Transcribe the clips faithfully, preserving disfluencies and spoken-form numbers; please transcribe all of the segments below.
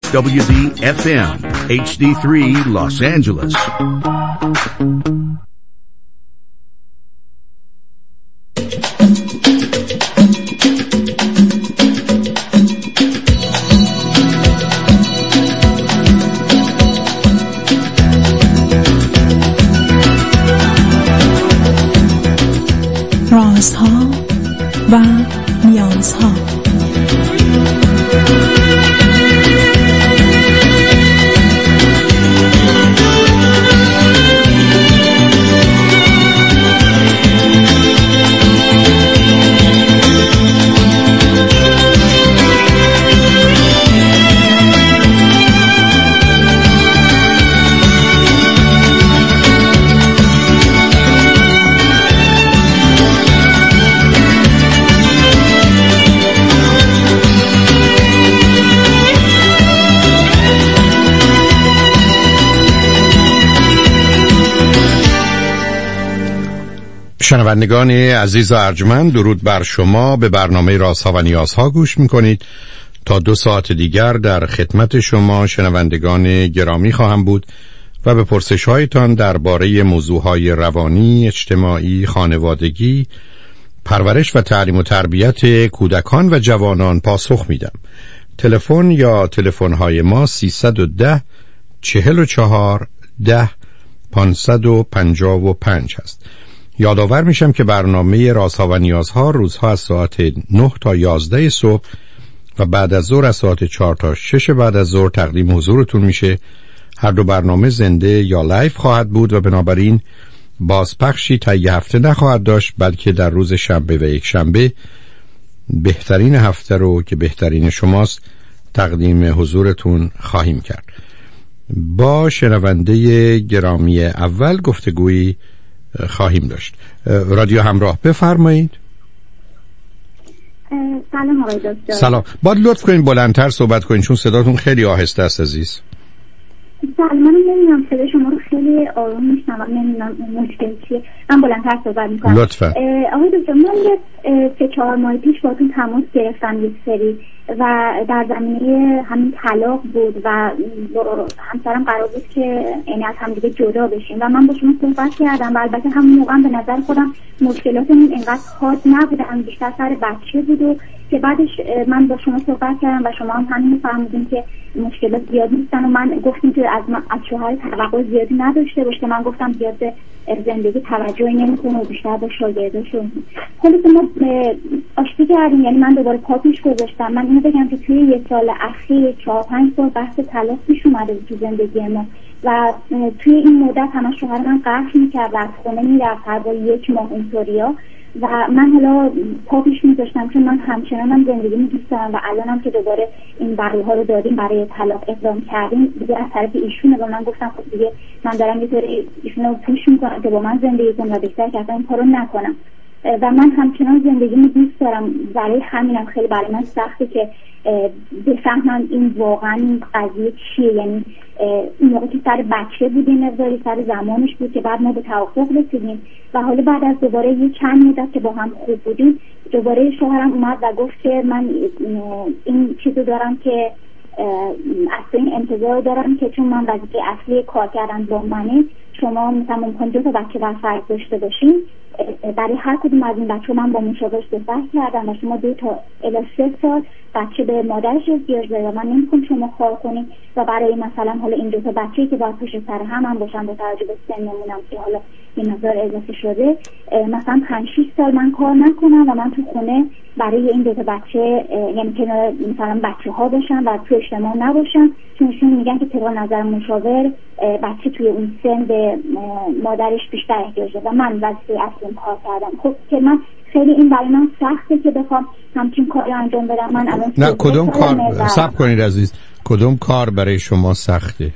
دبلیو دی اف ام اچ دی سه Los Angeles. رازها و نیازها. شنوندگان عزیز و ارجمند، درود بر شما. به برنامه رازها و نیازها گوش میکنید. تا دو ساعت دیگر در خدمت شما شنوندگان گرامی خواهم بود و به پرسش هایتان درباره موضوعهای روانی، اجتماعی، خانوادگی، پرورش و تعلیم و تربیت کودکان و جوانان پاسخ میدم. تلفن یا تلفن های ما سیصد و ده چهل و چهار ده پانصد و پنجاه و پنج هست. یادآور میشم که برنامه رازها و نیازها روزها از ساعت نه تا یازده صبح و بعد از ظهر از ساعت چهار تا شش بعد از ظهر تقدیم حضورتون میشه. هر دو برنامه زنده یا لایف خواهد بود و بنابراین بازپخشی تا یه هفته نخواهد داشت، بلکه در روز شنبه و یک شنبه بهترین هفته رو که بهترین شماست تقدیم حضورتون خواهیم کرد. با شنونده گرامی اول گفتگویی خواهیم داشت. رادیو همراه، بفرمایید. سلام آقای دکتر. سلام. باید لطف کنین بلندتر صحبت کنین چون صداتون خیلی آهسته است عزیز. سلام، من نمیدونم صدای شما رو خیلی آروم میشنم، نمیدونم مشکل چیه. من بلندتر صحبت میکنم. لطفا. آقای دکتر، من یه سه چهار ماه پیش باهاتون تماس گرفتم یک سری و در زمینه همین طلاق بود و همسرم قرار بود که یعنی از همدیگه جدا بشیم و من با شما صحبت کردم و البته همون موقع به نظر خودم مشکلاتمون اینقدر حاد نبودن، بیشتر سر بچه بود و که بعدش من با شما صحبت کردم و شما هم همین فهمیدین که مشکلات زیاد نیستن و من گفتم که از از شوهر توقع زیادی نداشته باشه. من گفتم زیاد به زندگی توجهی نمیکنه و بیشتر با شاگرداشون. خلاص ما آشتی کردیم، یعنی من دوباره پا پیش گذاشتم. من اینو بگم که توی یک سال اخیر چهار پنج بار بحث طلاق پیش اومده تو زندگی ما و توی این مدت همش شوهر من قهر میکرد و از خونه میرفت هر بار یک ماه اینطوریا و من حالا پا پیش میذاشتم چون من همچنان هم زندگی می‌دوست دارم و الانم که دوباره این بقیه رو دادیم برای طلاق اقدام کردیم دیگه از طرف ایشونه و من گفتم خب دیگه من دارم یه طوری ایشونو پوش میکنم که با من زندگی کنم و بهتر که اصلا این کارو نکنم و من همچنان زندگی می‌دوست دارم. برای همینم خیلی برای من سخته که بفهمم این واقعا این قضیه چیه. یعنی این موقع که سر بچه بودیم مقداری سر زمانش بود که بعد ما به توافق رسیدیم و حالا بعد از دوباره یه چند مدت که با هم خوب بودیم دوباره شوهرم اومد و گفت که من این چیزو دارم که اصلا این انتظار دارم که چون من وظیفه اصلی کار کردن با منه، شما مثلا ممکن دو تا بچه بر فرض داشته باشین، برای هر کدوم از این بچه من با مشاورش صحبت کردم و شما دو تا الی سه سال بچه به مادرش احتیاج داره و من نمی‌خوام شما کار کنین و برای مثلا حالا این دو تا بچه‌ای که باید پشت سر هم هم باشن با توجه به سنمونم که حالا این مقدار اضافه شده، مثلا پنج شش سال من کار نکنم و من تو خونه برای این دو تا بچه یعنی که مثلا بچه‌ها باشن و تو اجتماع نباشن، چون میگن که طبق نظر مشاور بچه توی اون سن به مادرش بیشتر احتیاج داره و من وظیفه اصلیم کار کردم. خب که من خیلی این برای من سخته که بخوام همچین کاری انجام بدم. من الان نه کدوم کار صبر کنید عزیز، کدوم کار برای شما سخته؟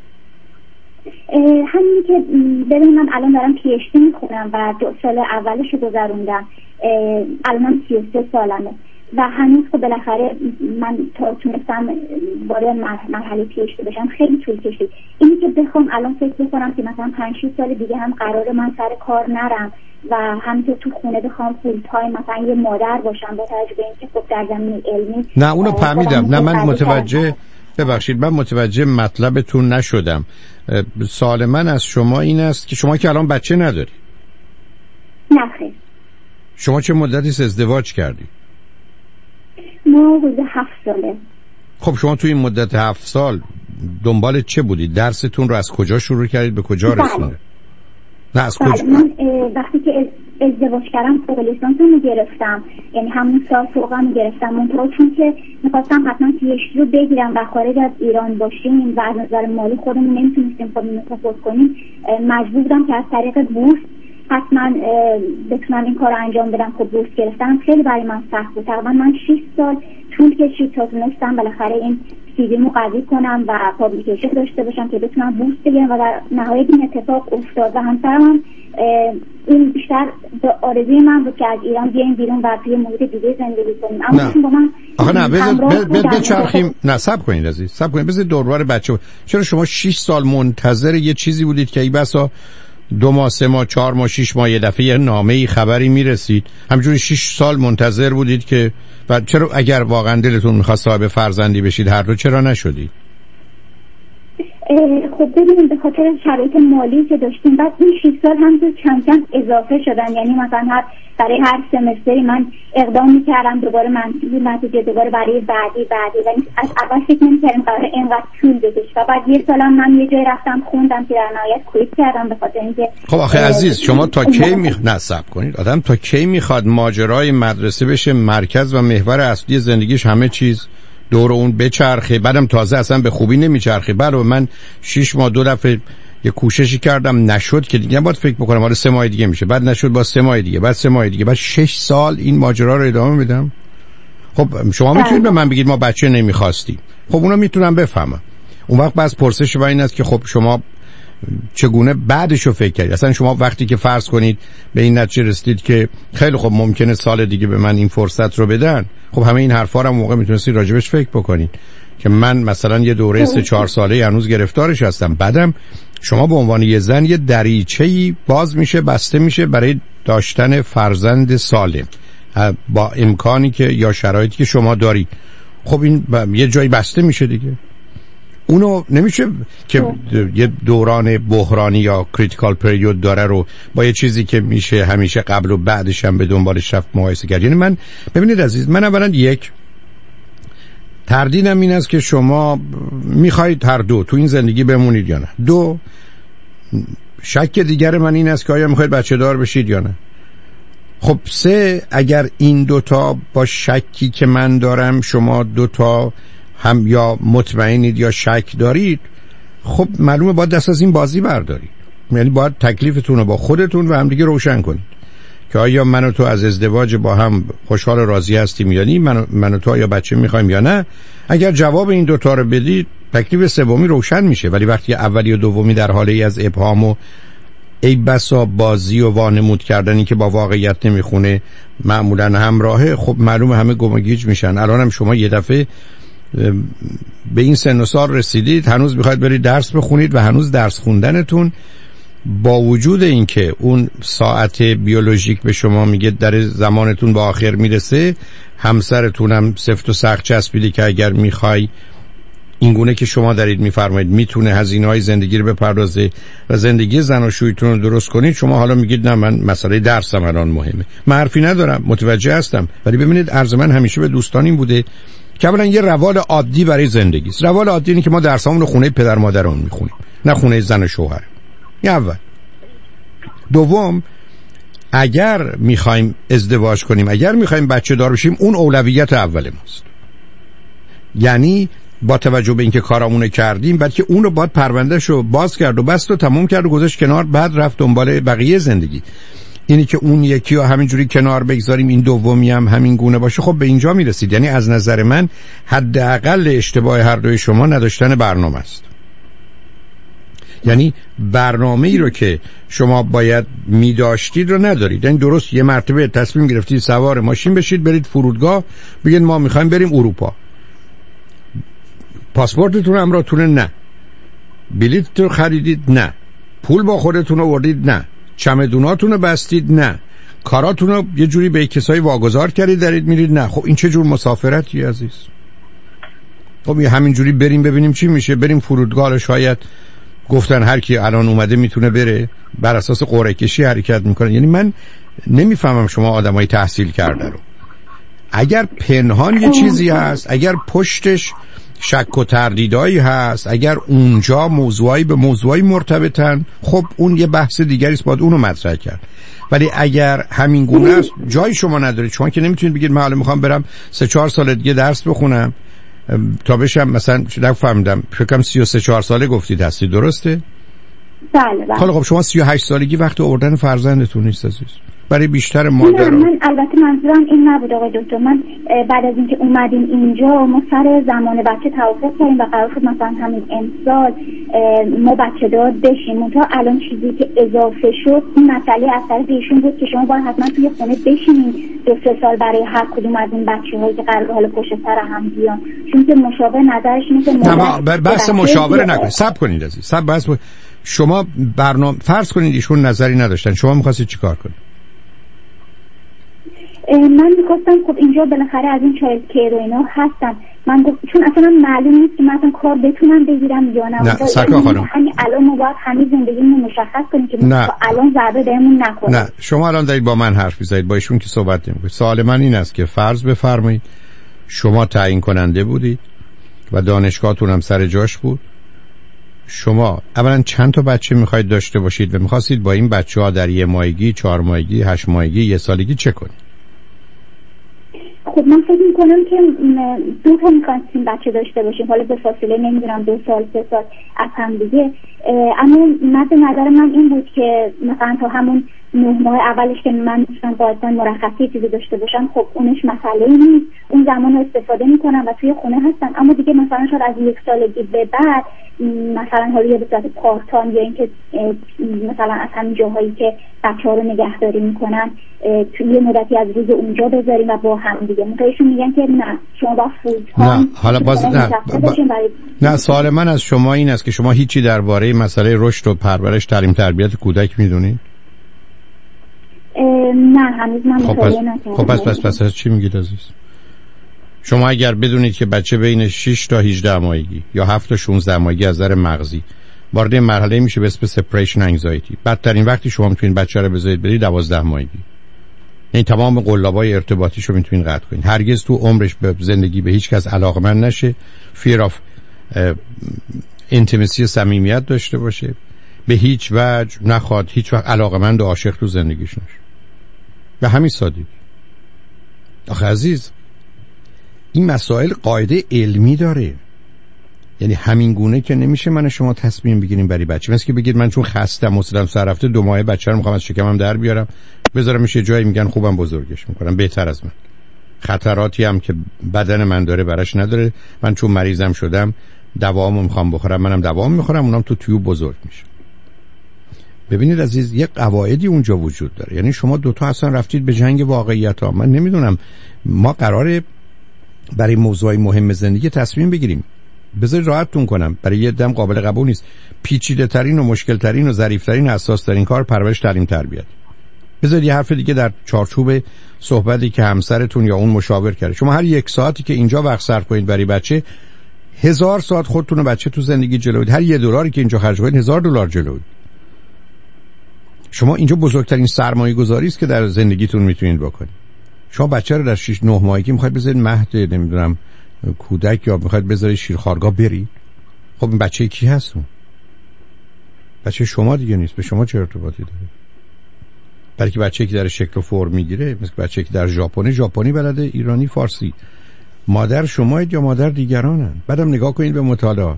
همین که ببین من الان دارم پی اچ دی میخونم و دو سال اولش رو گذروندم، الان سی و سه سالمه و هنوز که بالاخره من تا تونستم وارد مرحله پی اچ دی بشم خیلی طول کشید. اینی که بخوام الان فکر بکنم که مثلا پنج شش سال دیگه هم قراره من سر کار نرم و همینطور تو خونه بخوام فول تایم مثلا یه مادر باشم با توجه به اینکه خب در زمینه علمی نه اونو فهمیدم. نه من متوجه ببخشید من متوجه مطلبتون نشدم. سوال من از شما این است که شما که الان بچه نداری. نه خیر. شما چه مدتی ازدواج کردی؟ ما حدود هفت ساله. خب شما توی این مدت هفت سال دنبال چه بودید؟ درستون رو از کجا شروع کردید به کجا رسونده؟ نه از بله. کجا؟ من وقتی که ازدواج کردم فوق لیسانسم رو گرفتم، یعنی همون سال فوقم رو گرفتم، منطقه چون که میخواستم حتما پی اچ دی رو بگیرم و خارج از ایران باشیم و از نظر مالی خودمون نمیتونستیم خودمون رو سپورت کنیم، مجبور بودم که از طریق بورس حتما بتونم این کار رو انجام بدم. خب بورس گرفتم خیلی برای من سخت بود. تقریبا من شش سال طول کشید تا تونستم بالاخره این سیویمو قوی کنم و پابلیکیشن داشته باشم که بتونم بورس بگیرم و در نهایت این اتفاق افتاد. و همسرم هم این بیشتر به آرزوی من بود که از ایران بیایم بیرون و توی محیط دیگه زندگی کنیم. اما با من آخه نه بذار بچرخیم. نه صبر کنید عزیز، صبر کنید، بذار دوربر بچه. چرا شما شش سال منتظر یه چیزی بودید که ای بسا دو ماه، سه ماه، چهار ماه، شش ماه یه دفعه یه نامه‌ای خبری میرسید، همینجوری شش سال منتظر بودید که و چرا اگر واقعا دلتون می‌خواست صاحب فرزندی بشید هر دو چرا نشدید؟ خب ببینیم به خاطر شرایط مالی که داشتیم، بعد این شش سال هم تو چند چند اضافه شدن، یعنی مثلا هر برای هر سمستری من اقدام میکردم دوباره منفی نتیجه، دوباره برای بعدی بعدی و از اول فکر نمیکردم قرار اینقدر طول بکشه و بعد یه سالم من یه جای رفتم خوندم که در نهایت کویت کردم به خاطر اینکه خب آخه عزیز شما تا کی می نصب کنید آدم تا کی میخواد ماجرای مدرسه بشه مرکز و محور اصلی زندگیش، همه چیز دور اون بچرخه، بعدم تازه اصلا به خوبی نمیچرخه. برای من شش ماه دو دفعه یه کوششی کردم نشد که دیگه باید فکر بکنم حالا سه ماه دیگه میشه، بعد نشد با سه ماه دیگه، بعد سه ماه دیگه، بعد شش سال این ماجرا رو ادامه میدم. خب شما میتونید به من بگید ما بچه نمیخواستیم، خب اونو میتونم بفهمم. اون وقت باز پرسش و این است که خب شما چگونه بعدشو فکر کردید؟ اصلا شما وقتی که فرض کنید به این نتیجه رسیدید که خیلی خب ممکنه سال دیگه به من این فرصت رو بدن، خب همه این حرفا رو موقع میتونستید راجبش فکر بکنید که من مثلا یه دوره سه چهار ساله هنوز گرفتارش هستم. بعدم شما به عنوان یه زن یه دریچه‌ای باز میشه، بسته میشه برای داشتن فرزند سالم با امکانی که یا شرایطی که شما دارید. خب این یه جایی بسته میشه دیگه. اونو نمیشه که یه دوران بحرانی یا کریتیکال پریود داره رو با یه چیزی که میشه همیشه قبل و بعدش هم به دنبالش رفت مقایسه کرد. یعنی من ببینید عزیز، من اولا یک تردیدم این است که شما میخواید هر دو تو این زندگی بمونید یا نه. دو، شک دیگر من این است که آیا میخواید بچه دار بشید یا نه. خب سه، اگر این دوتا با شکی که من دارم شما دوتا هم یا مطمئنید یا شک دارید، خب معلومه باید دست از این بازی بردارید. یعنی باید تکلیفتون رو با خودتون و هم دیگه روشن کنید که آیا من و تو از ازدواج با هم خوشحال و راضی هستیم یا نه، من, من و تو آیا بچه میخوایم یا نه. اگر جواب این دوتا رو بدید تکلیف سومی روشن میشه. ولی وقتی اولی و دومی در حالی از ابهام و ای بسا بازی و وانمود کردنی که با واقعیت نمیخونه معمولا همراهه، خب معلومه همه گم و گیج میشن. الان هم شما یه دفعه به این سن و سال رسیدید، هنوز میخواید برید درس بخونید و هنوز درس خوندنتون با وجود اینکه اون ساعت بیولوژیک به شما میگه در زمانتون به آخر میرسه، همسرتونم سفت و سخت چسبیده که اگر میخوای اینگونه که شما دارید میفرمایید میتونه هزینه‌های زندگی رو بپردازه و زندگی زناشوییتون رو درست کنید. شما حالا میگید نه من مسئله درسم الان مهمه. من حرفی ندارم، متوجه هستم، ولی ببینید عرض من همیشه به دوستان این بوده که اولا یه روال عادی برای زندگی است. روال عادی اینه که ما درسامون رو خونه پدر مادرمون میخونیم، نه خونه زن و شوهر. این اول. دوم، اگر میخوایم ازدواج کنیم، اگر میخوایم بچه دار بشیم، اون اولویت اول ماست. یعنی با توجه به اینکه کارامون کردیم، بلکه اون رو باید پروندهشو باز کرد و بست و تموم کرد و گذاشت کنار، بعد رفت دنبال بقیه زندگی. اینی که اون یکی رو همینجوری کنار بگذاریم این دومی هم همین گونه باشه، خب به اینجا میرسید. یعنی از نظر من حداقل اشتباه هر دوی شما نداشتن برنامه است. یعنی برنامه ای رو که شما باید میداشتید رو ندارید. یعنی درست یه مرتبه تصمیم گرفتید سوار ماشین بشید برید فرودگاه بگید ما میخوایم بریم اروپا. پاسپورتتون همراهتونه؟ نه. بلیطتون خریدید؟ نه. پول با خودتون آوردید؟ نه. چمدوناتون رو بستید؟ نه. کاراتون رو یه جوری به کسایی واگذار کردید دارید میرید؟ نه. خب این چه جور مسافرتی عزیز؟ خب همینجوری بریم ببینیم چی میشه، بریم فرودگاه، شاید گفتن هر کی الان اومده میتونه بره، بر اساس قرعه کشی حرکت میکنه. یعنی من نمیفهمم شما آدمای تحصیل کرده رو، اگر پنهان یه چیزی هست، اگر پشتش شک و تردیدایی هست، اگر اونجا موضوعی به موضوعی مرتبطن، خب اون یه بحث دیگری است، باید اونو مطرح کرد. ولی اگر همین گونه است جای شما نداره. شما که نمیتونید بگید من حالا میخوام برم سه چهار سال دیگه درس بخونم تا بشم مثلا نفهمیدم فکر کنم سی و سه چهار ساله گفتید هستی، درسته؟ بله بله. خب شما سی و هشت سالگی وقت آوردن فرزندتون نیست عزیز. برای بیشتر مادران من البته منظورم این نبود آقای دکتر. من بعد از اینکه اومدیم اینجا ما سر زمان بچه توافق کردیم و قرار شد مثلا همین امسال ما بچه دار بشیم. منتها الان چیزی که اضافه شد این مسئله از طرف ایشون بود که شما باید حتما توی خونه بشینید دو سه سال برای هر کدوم از این بچه‌هایی که قرار حالا پشت سر هم بیان، چون که مشاور نظرش اینه که ما بحث مشاوره نکنید. صبر کنید عزیز، صبر. بحث شما برنامه فرض کنید ایشون نظری نداشتن، شما می‌خواستید چیکار کنید؟ من میگفتم خب اینجا بالاخره از این چایلد کیر و اینا هستن. من گفت چون اصلا معلوم نیست که من اصلا کار بتونم بگیرم یا نه. نه سکا خانم، همین الان ما باید همین زندگیمون مشخص کنیم که نه. الان ضربه بهمون نکنه. نه شما الان دارید با من حرف میزنید، با ایشون که صحبت نمی‌کنید. سوال من این است که فرض بفرمایید شما تعیین کننده بودید و دانشگاهتون هم سر جاش بود. شما اولا چند تا بچه میخواید داشته باشید و میخواستید با این بچه‌ها در یه ماهگی، چهار ماهگی، هشت ماهگی، یه سالگی چه کنید؟ خب من فکر میکنم که دو تا میخواستیم بچه داشته باشیم، حالا به فاصله نمیدونم دو سال سه سال از هم دیگه. اما مد نظر من این بود که مثلا تا همون نه ماه اولش که من میتونم باید مرخصی چیزی داشته باشم، خب اونش مسئله نیست، اون زمان رو استفاده میکنم و توی خونه هستم. اما دیگه مثلا شاید از یک سالگی به بعد مثلا حالا یه به صورت پارت تایم یا اینکه مثلا از همین جاهایی که بچه‌ها رو نگهداری میکنن توی یه مدتی از روز اونجا بذاریم و با هم دیگه. متأسفانه میگن که نه شما با فول تایم نه. حالا باز نه با... نه سوال من از شما این است که شما هیچی درباره مسئله رشد و پرورش، تعلیم تربیت کودک میدونید؟ نه هنوز من مطالعه نکردم. خب پس پس پس از چی میگید عزیز؟ شما اگر بدونید که بچه بین شش تا هجده ماهگی یا هفت تا شانزده ماهگی از نظر مغزی وارد مرحله میشه به اسم سپریشن انگزایتی، بدترین وقتی شما میتونید بچه رو بذارید برید دوازده ماهگی. یعنی تمام قلابای ارتباطیشو میتونید قطع کنید. هرگز تو عمرش به زندگی به هیچ کس علاقمند نشه، fear of intimacy، صمیمیت داشته باشه، به هیچ وجه نخواد هیچ وقت علاقمند و عاشق تو زندگیش نشه. به همین سادگی. آخه عزیز این مسائل قاعده علمی داره. یعنی همین گونه که نمیشه من شما تصمیم بگیریم برای بچه. مثل که بگید من چون خستم مثلا سر رفته دو ماه بچه رو میخوام از شکمم در بیارم بذارمش یه جایی، میگن خوبم بزرگش میکنم بهتر از من. خطراتی هم که بدن من داره براش نداره. من چون مریضم شدم دوامو میخوام بخورم، منم دوام میخورم، اونم تو تیوب بزرگ میشه. ببینید عزیز یه قواعدی اونجا وجود داره. یعنی شما دوتا اصلا رفتید به جنگ واقعیت ها. من نمیدونم ما قراره برای موضوعی مهم زندگی تصمیم بگیریم. بذارید راحتتون کنم، برای یه دم قابل قبول نیست. پیچیده ترین و مشکل ترین و ظریف ترین و حساس ترین کار پرورش، تعلیم تربیت. بذارید یه حرف دیگه در چارچوب صحبتی که همسرتون یا اون مشاور کرده. شما هر یک ساعتی که اینجا وقت صرف کنید برای بچه، هزار ساعت خودتون و بچه تو زندگی جلوید. هر یه دلاری که اینجا خرج کنید هزار دلار جلوید. شما اینجا بزرگترین سرمایه گذاری است که در زندگیتون میتونید بکنید. شما بچه رو در شش نه ماهگی میخواید بذارید مهد نمیدونم کودک یا میخواید بذارید شیرخوارگاه برید. خب این بچه کی هست اون؟ بچه شما دیگه نیست. به شما چه ارتباطی داره؟ برای که بچه‌ای که در شکل و فرم میگیره، مثل بچه‌ای که در ژاپنی ژاپنی بلده، ایرانی فارسی. مادر شمایید یا مادر دیگرانن. بعدم نگاه کنید به مطالعات.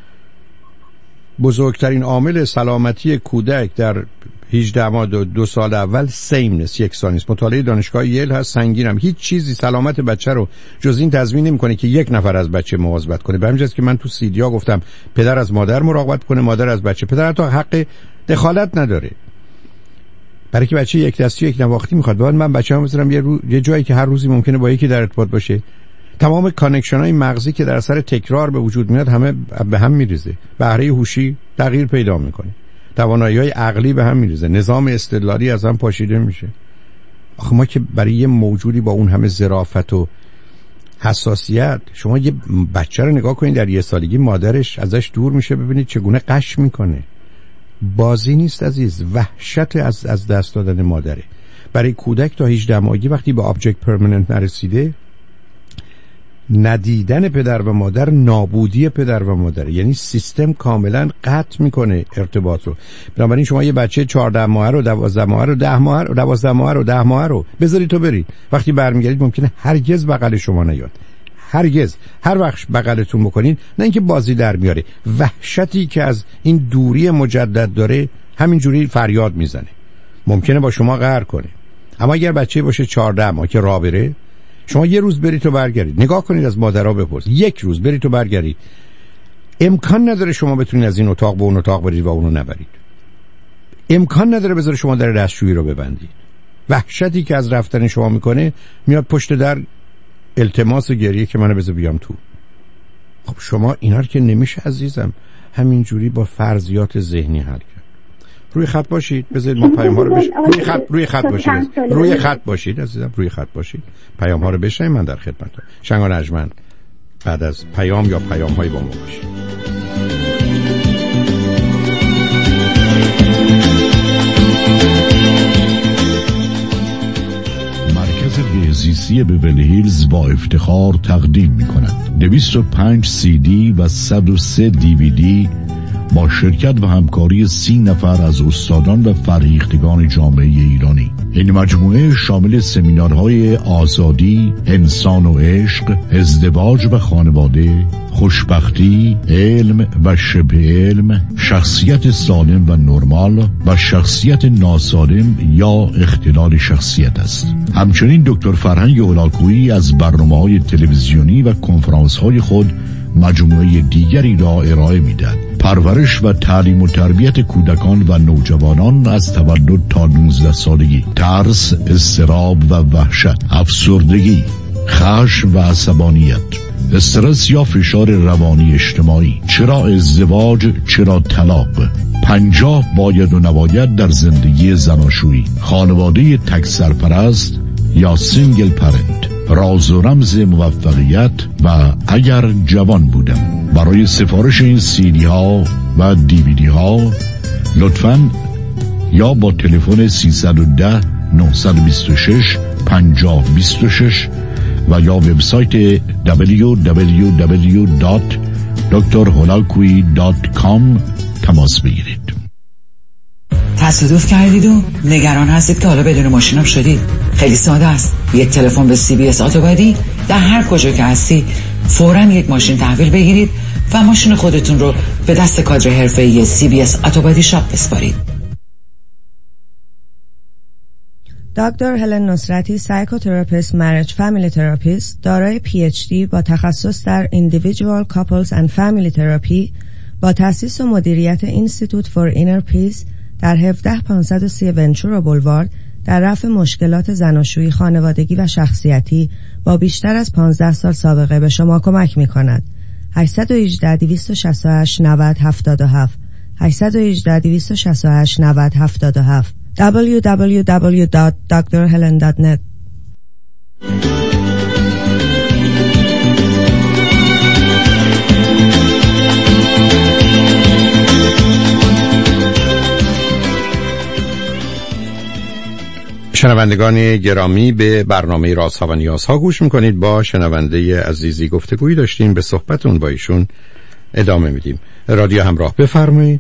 بزرگترین عامل سلامتی کودک در هجده ماه دو, دو سال اول سیمنس، یکسانی است. مطالعه دانشگاه ییل هست، سنگینم. هیچ چیزی سلامت بچه رو جز این تضمین نمی‌کنه که یک نفر از بچه مواظبت کنه. به همین جاست که من تو سیدیا گفتم پدر از مادر مراقبت کنه، مادر از بچه. پدر حتی حق دخالت نداره. برای که بچه یک دستی یک نواختی میخواد. بعد من بچه‌ام بذارم یه رو... یه جایی که هر روزی ممکنه با یکی در ارتباط باشه. تمام کانکشن‌های مغزی که در اثر تکرار به وجود میاد همه به هم میریزه. بهره هوشی تغییر پیدا میکنه. توانایی‌های عقلی به هم میریزه. نظام استدلالی از هم پاشیده میشه. آخه ما که برای یه موجودی با اون همه ظرافت و حساسیت. شما یه بچه رو نگاه کنید در یه سالگی مادرش ازش دور میشه، ببینید چگونه قش میکنه. بازی نیست عزیز، وحشت از از دست دادن مادره. برای کودک تا هجده ماهگی وقتی به آبجکت پرمننت نرسیده، ندیدن پدر و مادر نابودی پدر و مادر، یعنی سیستم کاملا قطع میکنه ارتباط رو. بنابراین شما یه بچه چهارده ماهه رو، دوازده ماهه رو، ده ماهه رو، دوازده ماهه رو، ده ماهه رو بذارید تو برید، وقتی برمیگردید ممکنه هرگز بغل شما نیاد، هرگز. هر وقت بغلتون بکنین، نه اینکه بازی در میاره، وحشتی که از این دوری مجدد داره همینجوری فریاد میزنه، ممکنه با شما قهر کنه. اما اگر بچه باشه چهارده ماه که راه بره، شما یه روز برید تو برگردید، نگاه کنید از مادرها بپرس، یک روز برید تو برگردید، امکان نداره شما بتونید از این اتاق به اون اتاق برید و اونو نبرید. امکان نداره بذاره شما در دستشویی رو ببندید. وحشتی که از رفتن شما میکنه، میاد پشت در التماس و گریه که منو بذار بیام تو. خب شما اینا رو که نمیشه عزیزم همینجوری با فرضیات ذهنی حل کرد. روی خط باشید، بذارید ما پیام ها رو بش... روی خط روی خط باشید روی خط باشید عزیزم، روی خط باشید، پیام ها رو بشنوید، من در خدمتم. شنگ و نجمن بعد از پیام یا پیام های با ما باشید. مرکز بهزیستی بیولی هیلز با افتخار تقدیم می کند دویست و پنج سی دی و صد و سه دی وی دی با شرکت و همکاری سی نفر از استادان و فرهیختگان جامعه ایرانی. این مجموعه شامل سمینارهای آزادی، انسان و عشق، ازدواج و خانواده، خوشبختی، علم و شبه علم، شخصیت سالم و نرمال و شخصیت ناسالم یا اختلال شخصیت است. همچنین دکتر فرهنگ هولاکویی از برنامه‌های تلویزیونی و کنفرانس‌های خود مجموعه دیگری را ارائه می‌دهد. پرورش و تعلیم و تربیت کودکان و نوجوانان از تولد تا نوزده سالگی، ترس، اضطراب و وحشت، افسردگی، خشم و عصبانیت، استرس یا فشار روانی اجتماعی، چرا ازدواج، چرا طلاق، پنجاه باید و نباید در زندگی زناشویی، خانواده تک سرپرست یا سینگل پرنت، راز و رمز موفقیت و اگر جوان بودم. برای سفارش این سیدی ها و دیویدی ها لطفاً یا با تلفن سیصد و ده نهصد و بیست و شش پنجاه بیست و شش و یا وبسایت دبلیو دبلیو دبلیو دات دکتر هولاکویی دات کام تماس بگیرید. تصادف کردید و نگران هستید که حالا بدون ماشینم شدید؟ خیلی ساده است. یک تلفن به سی بی اس اتوبادی، در هر کجا که هستی فوراً یک ماشین تحویل بگیرید و ماشین خودتون رو به دست کادر حرفه‌ای سی بی اس اتوبادی شاپ بسپارید. دکتر هلن نصرتی، سایکوتراپیست، مریج فامیلی تراپیست، دارای پی اچ دی با تخصص در Individual Couples and Family Therapy با تأسیس و مدیریت اینستیتوت فور اینر پیس در هفده پانصد و سی ونچورا بولوارد در رفع مشکلات زناشویی، خانوادگی و شخصیتی با بیشتر از پانزده سال سابقه به شما کمک می کند. هشت یک هشت دویست و شصت و هشت نود هفتاد و هفت هشت یک هشت دویست و شصت و هشت نود هفتاد و هفت دبلیو دبلیو دبلیو دات دکتر هلن دات نت. شنوندگان گرامی، به برنامه رازها و نیازها گوش میکنید. با شنونده عزیزی گفتگویی داشتیم، به صحبتون با ایشون ادامه میدیم. رادیو همراه، بفرمایید.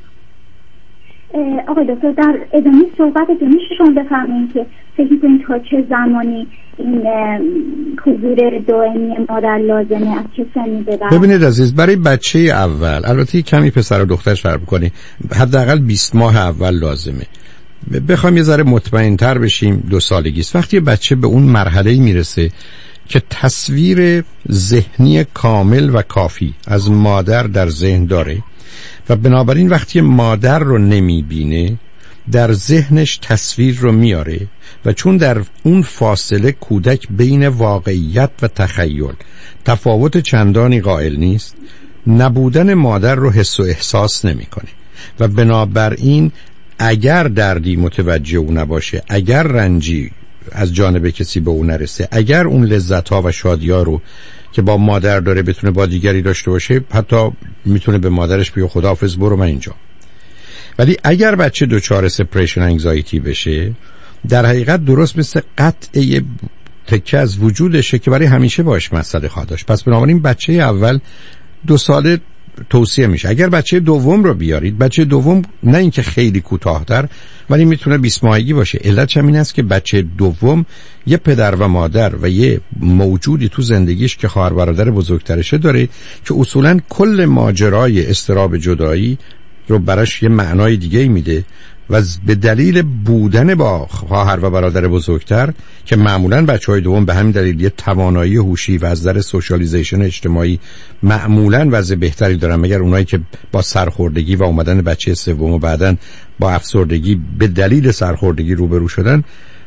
آقای دکتر، در ادامه صحبتتون میشه شما بفرمایید که فکر میکنید تا چه زمانی این حضور دائمی مادر لازمه، از چه سنی به بعد؟ ببینید عزیز، برای بچه اول، البته کمی پسر و دخترش فرق میکنه، حداقل بیست ماه اول لازمه. بخوام یه ذره مطمئن تر بشیم، دو سالگی است. وقتی بچه به اون مرحله میرسه که تصویر ذهنی کامل و کافی از مادر در ذهن داره و بنابراین وقتی مادر رو نمیبینه در ذهنش تصویر رو میاره و چون در اون فاصله کودک بین واقعیت و تخیل تفاوت چندانی قائل نیست، نبودن مادر رو حس و احساس نمیکنه و بنابراین اگر دردی متوجه او نباشه، اگر رنجی از جانب کسی به اون نرسه. اگر اون لذت ها و شادی ها رو که با مادر داره بتونه با دیگری داشته باشه، حتی میتونه به مادرش بگه خداحافظ برو من اینجا. ولی اگر بچه دچار سپریشن انگزایتی بشه، در حقیقت درست مثل قطع تکه از وجودشه که برای همیشه باش مسئله خواهد داشت. پس بنابراین بچه اول دو ساله توصیه میشه. اگر بچه دوم رو بیارید، بچه دوم نه اینکه خیلی کوتاه‌تر ولی میتونه بیست ماهگی باشه. علتش هم این است که بچه دوم یه پدر و مادر و یه موجودی تو زندگیش که خواهر برادر بزرگترشه داره که اصولاً کل ماجرای اضطراب جدایی رو براش یه معنای دیگه میده و به دلیل بودن با خواهر و برادر بزرگتر که معمولاً بچه‌های دوم به همین دلیل یه توانایی هوشی و از نظر سوشالیزیشن اجتماعی معمولاً وضع بهتری دارن، مگر اونایی که با سرخوردگی و اومدن بچه سوم و بعداً با افسردگی به دلیل سرخوردگی روبرو شدن،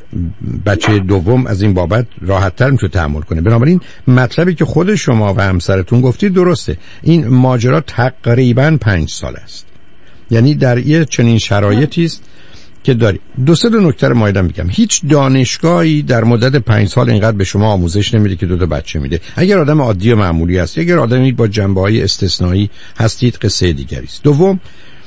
بچه دوم از این بابت راحت‌تر میتونه تحمل کنه. بنابراین مطلبی که خود شما و همسرتون گفتید درسته. این ماجرا تقریباً پنج سال است. یعنی در یه چنین شرایطی است که داری. دو سه تا نکته رو مایدم بگم. هیچ دانشگاهی در مدت پنج سال اینقدر به شما آموزش نمیده که دو تا بچه میده. اگر آدم عادی و معمولی هستی، اگر آدمی با جنبه‌های استثنایی هستید، قصه دیگری است. دوم،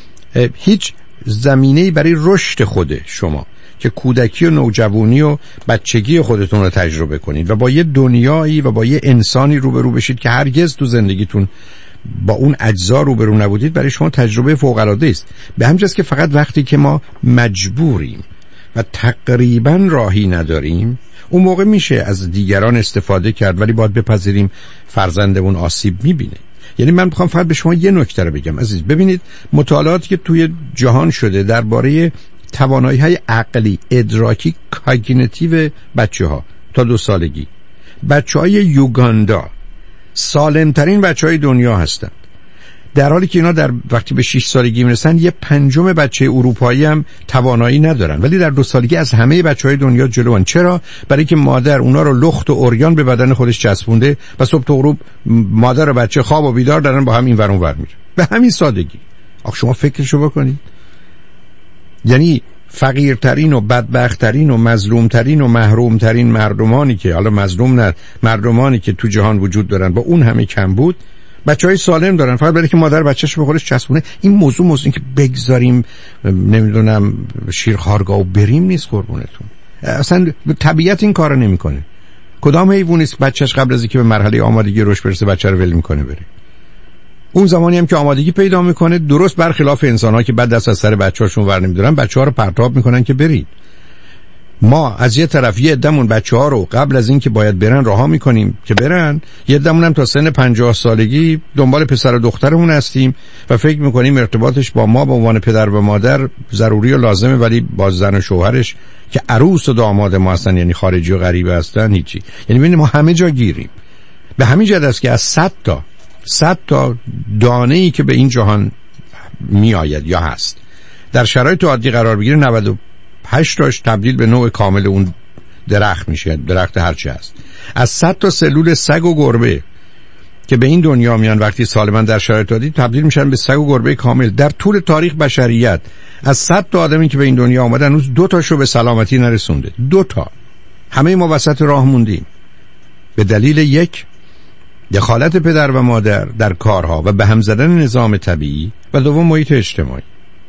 هیچ زمینه‌ای برای رشد خود شما که کودکی و نوجوانی و بچگی خودتون رو تجربه کنید و با یه دنیایی و با یه انسانی روبرو بشید که هرگز تو زندگیتون با اون اجزا روبرو نبودید، برای شما تجربه فوق‌العاده است. به همین جاست که فقط وقتی که ما مجبوریم و تقریبا راهی نداریم، اون موقع میشه از دیگران استفاده کرد، ولی باید بپذیریم فرزندمون آسیب میبینه. یعنی من میخوام فقط به شما یه نکته رو بگم عزیز. ببینید مطالعاتی که توی جهان شده درباره توانایی‌های عقلی، ادراکی، کاگنیتیو بچه‌ها تا دو سالگی، بچه‌های یوگاندا سالمترین بچه‌های دنیا هستند، در حالی که اینا در وقتی به شش سالگی میرسن یه پنجم بچه اروپایی هم توانایی ندارن، ولی در دو سالگی از همه بچه‌های دنیا جلوان. چرا؟ برای که مادر اونا رو لخت و عریان به بدن خودش چسبونده و صبح تا غروب مادر و بچه خواب و بیدار دارن با هم این ور اون ور میرن. به همین سادگی. آخه شما فکرشو بکنید. یعنی فقیرترین و بدبختترین و مظلومترین و محرومترین مردمانی که حالا مظلوم نه مردمانی که تو جهان وجود دارن با اون همه کمبود بچهای سالم دارن، فقط برای که مادر بچه‌ش به خودش چسبونه. این موضوع موضوع این که بگذاریم نمیدونم شیرخوارگاه و بریم نیست قربونتون. اصلا طبیعت این کارو نمیکنه. کدام حیوانی است بچه‌ش قبل از اینکه به مرحله آمادگی رشد برسه بچه رو ول میکنه بره؟ اون زمانی هم که آمادگی پیدا میکنه درست برخلاف انسان‌ها که بعد دست از سر بچه‌هاشون ور نمیدارن، بچه‌ها رو پرتاب میکنن که برید. ما از یه طرف یه عده‌مون بچه‌ها رو قبل از اینکه باید برن رها میکنیم که برن، یه عده‌مون هم تا سن پنجاه سالگی دنبال پسر و دخترمون هستیم و فکر میکنیم ارتباطش با ما به عنوان پدر و مادر ضروری و لازمه، ولی با زن و شوهرش که عروس و داماد ما هستن، یعنی خارجی و غریبه هستن، هیچی. یعنی ببینید ما همه جا گیریم. به همین جهت است که از صد تا صد تا دانه‌ای که به این جهان می آید یا هست در شرایط عادی قرار بگیره، نود و هشت تاش تبدیل به نوع کامل اون درخت میشه، درخت هرچی هست. از صد تا سلول سگ و گربه که به این دنیا میان وقتی سالمن در شرایط عادی تبدیل میشن به سگ و گربه کامل. در طول تاریخ بشریت از صد تا آدمی که به این دنیا آمدن هنوز دو تاشو به سلامتی نرسونده. دو تا. همه ما وسط راه موندیم به دلیل یک دخالت پدر و مادر در کارها و به هم زدن نظام طبیعی و دوم محیط اجتماعی.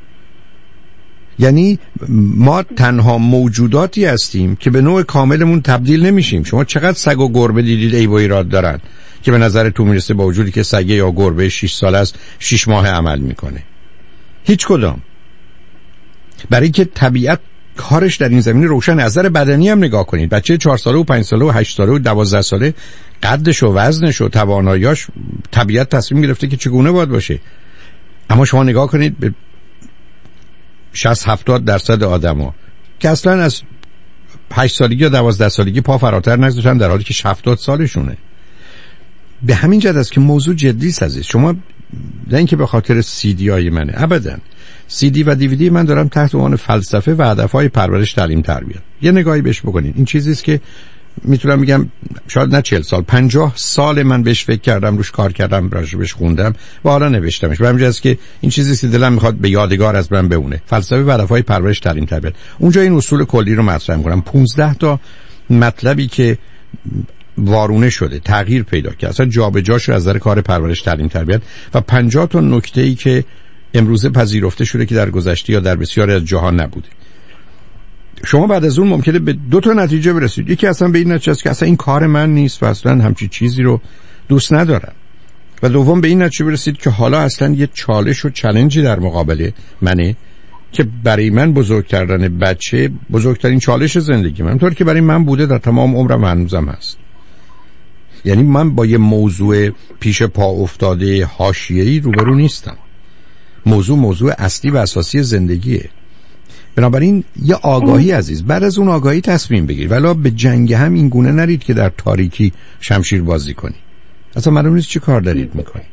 یعنی ما تنها موجوداتی هستیم که به نوع کاملمون تبدیل نمیشیم. شما چقدر سگ و گربه دیدید عیب و ایراد دارن که به نظر تو میرسه با وجودی که سگ یا گربه شش سال است شش ماه عمل میکنه؟ هیچ کدام. برای که طبیعت کارش در این زمینه روشن. نظر بدنی هم نگاه کنید. بچه چهار ساله و پنج ساله و هشت ساله و دوازده ساله قدش و وزنش و تواناییاش طبیعت تصمیم گرفته که چگونه باید باشه. اما شما نگاه کنید به شصت هفتاد درصد آدما که اصلا از هشت سالگی یا دوازده سالگی پا فراتر نگذاشتن در حالی که هفتاد سالشونه. به همین جهت است که موضوع جدی است عزیز. شما نه اینکه به خاطر سی دی های منه، ابدا. سی دی و دیویدی من دارم تحت عنوان فلسفه و هدفهای پرورش تعلیم تربیت. یه نگاهی بهش بکنید. این چیزی است که میتونم بگم شاید نه چهل سال، پنجاه سال من بهش فکر کردم، روش کار کردم، راجبش خوندم و حالا نوشتمش. و همینجاست که این چیزی که دلم میخواد به یادگار از من بمونه. فلسفه و هدفهای پرورش تعلیم تربیت، اونجا این اصول کلی رو مطرح میکنم. پانزده تا مطلبی که وارونه شده، تغییر پیدا کرده، اصلا جابجا شده از نظر کار پرورش تعلیم تربیت، و پنجاه تا نکته‌ای که امروزه پذیرفته شده که در گذشته یا در بسیاری از جاها نبوده. شما بعد از اون ممکنه به دو تا نتیجه برسید. یکی اصلا به این نتیجه است که اصلا این کار من نیست و اصلا همچی چیزی رو دوست ندارم، و دوم به این نتیجه برسید که حالا اصلا یه چالش و چالنجی در مقابل منه که برای من بزرگ کردن بچه بزرگترین چالش زندگی من، همونطور که برای من بوده در تمام عمرم هنوزم هست. یعنی من با یه موضوع پیش پا افتاده حاشیه‌ای روبرو نیستم. موضوع موضوع اصلی و اساسی زندگیه. بنابراین یه آگاهی عزیز، بعد از اون آگاهی تصمیم بگیر، ولی به جنگ هم این گونه نرید که در تاریکی شمشیر بازی کنی. اصلا معلوم نیست چی کار دارید میکنی.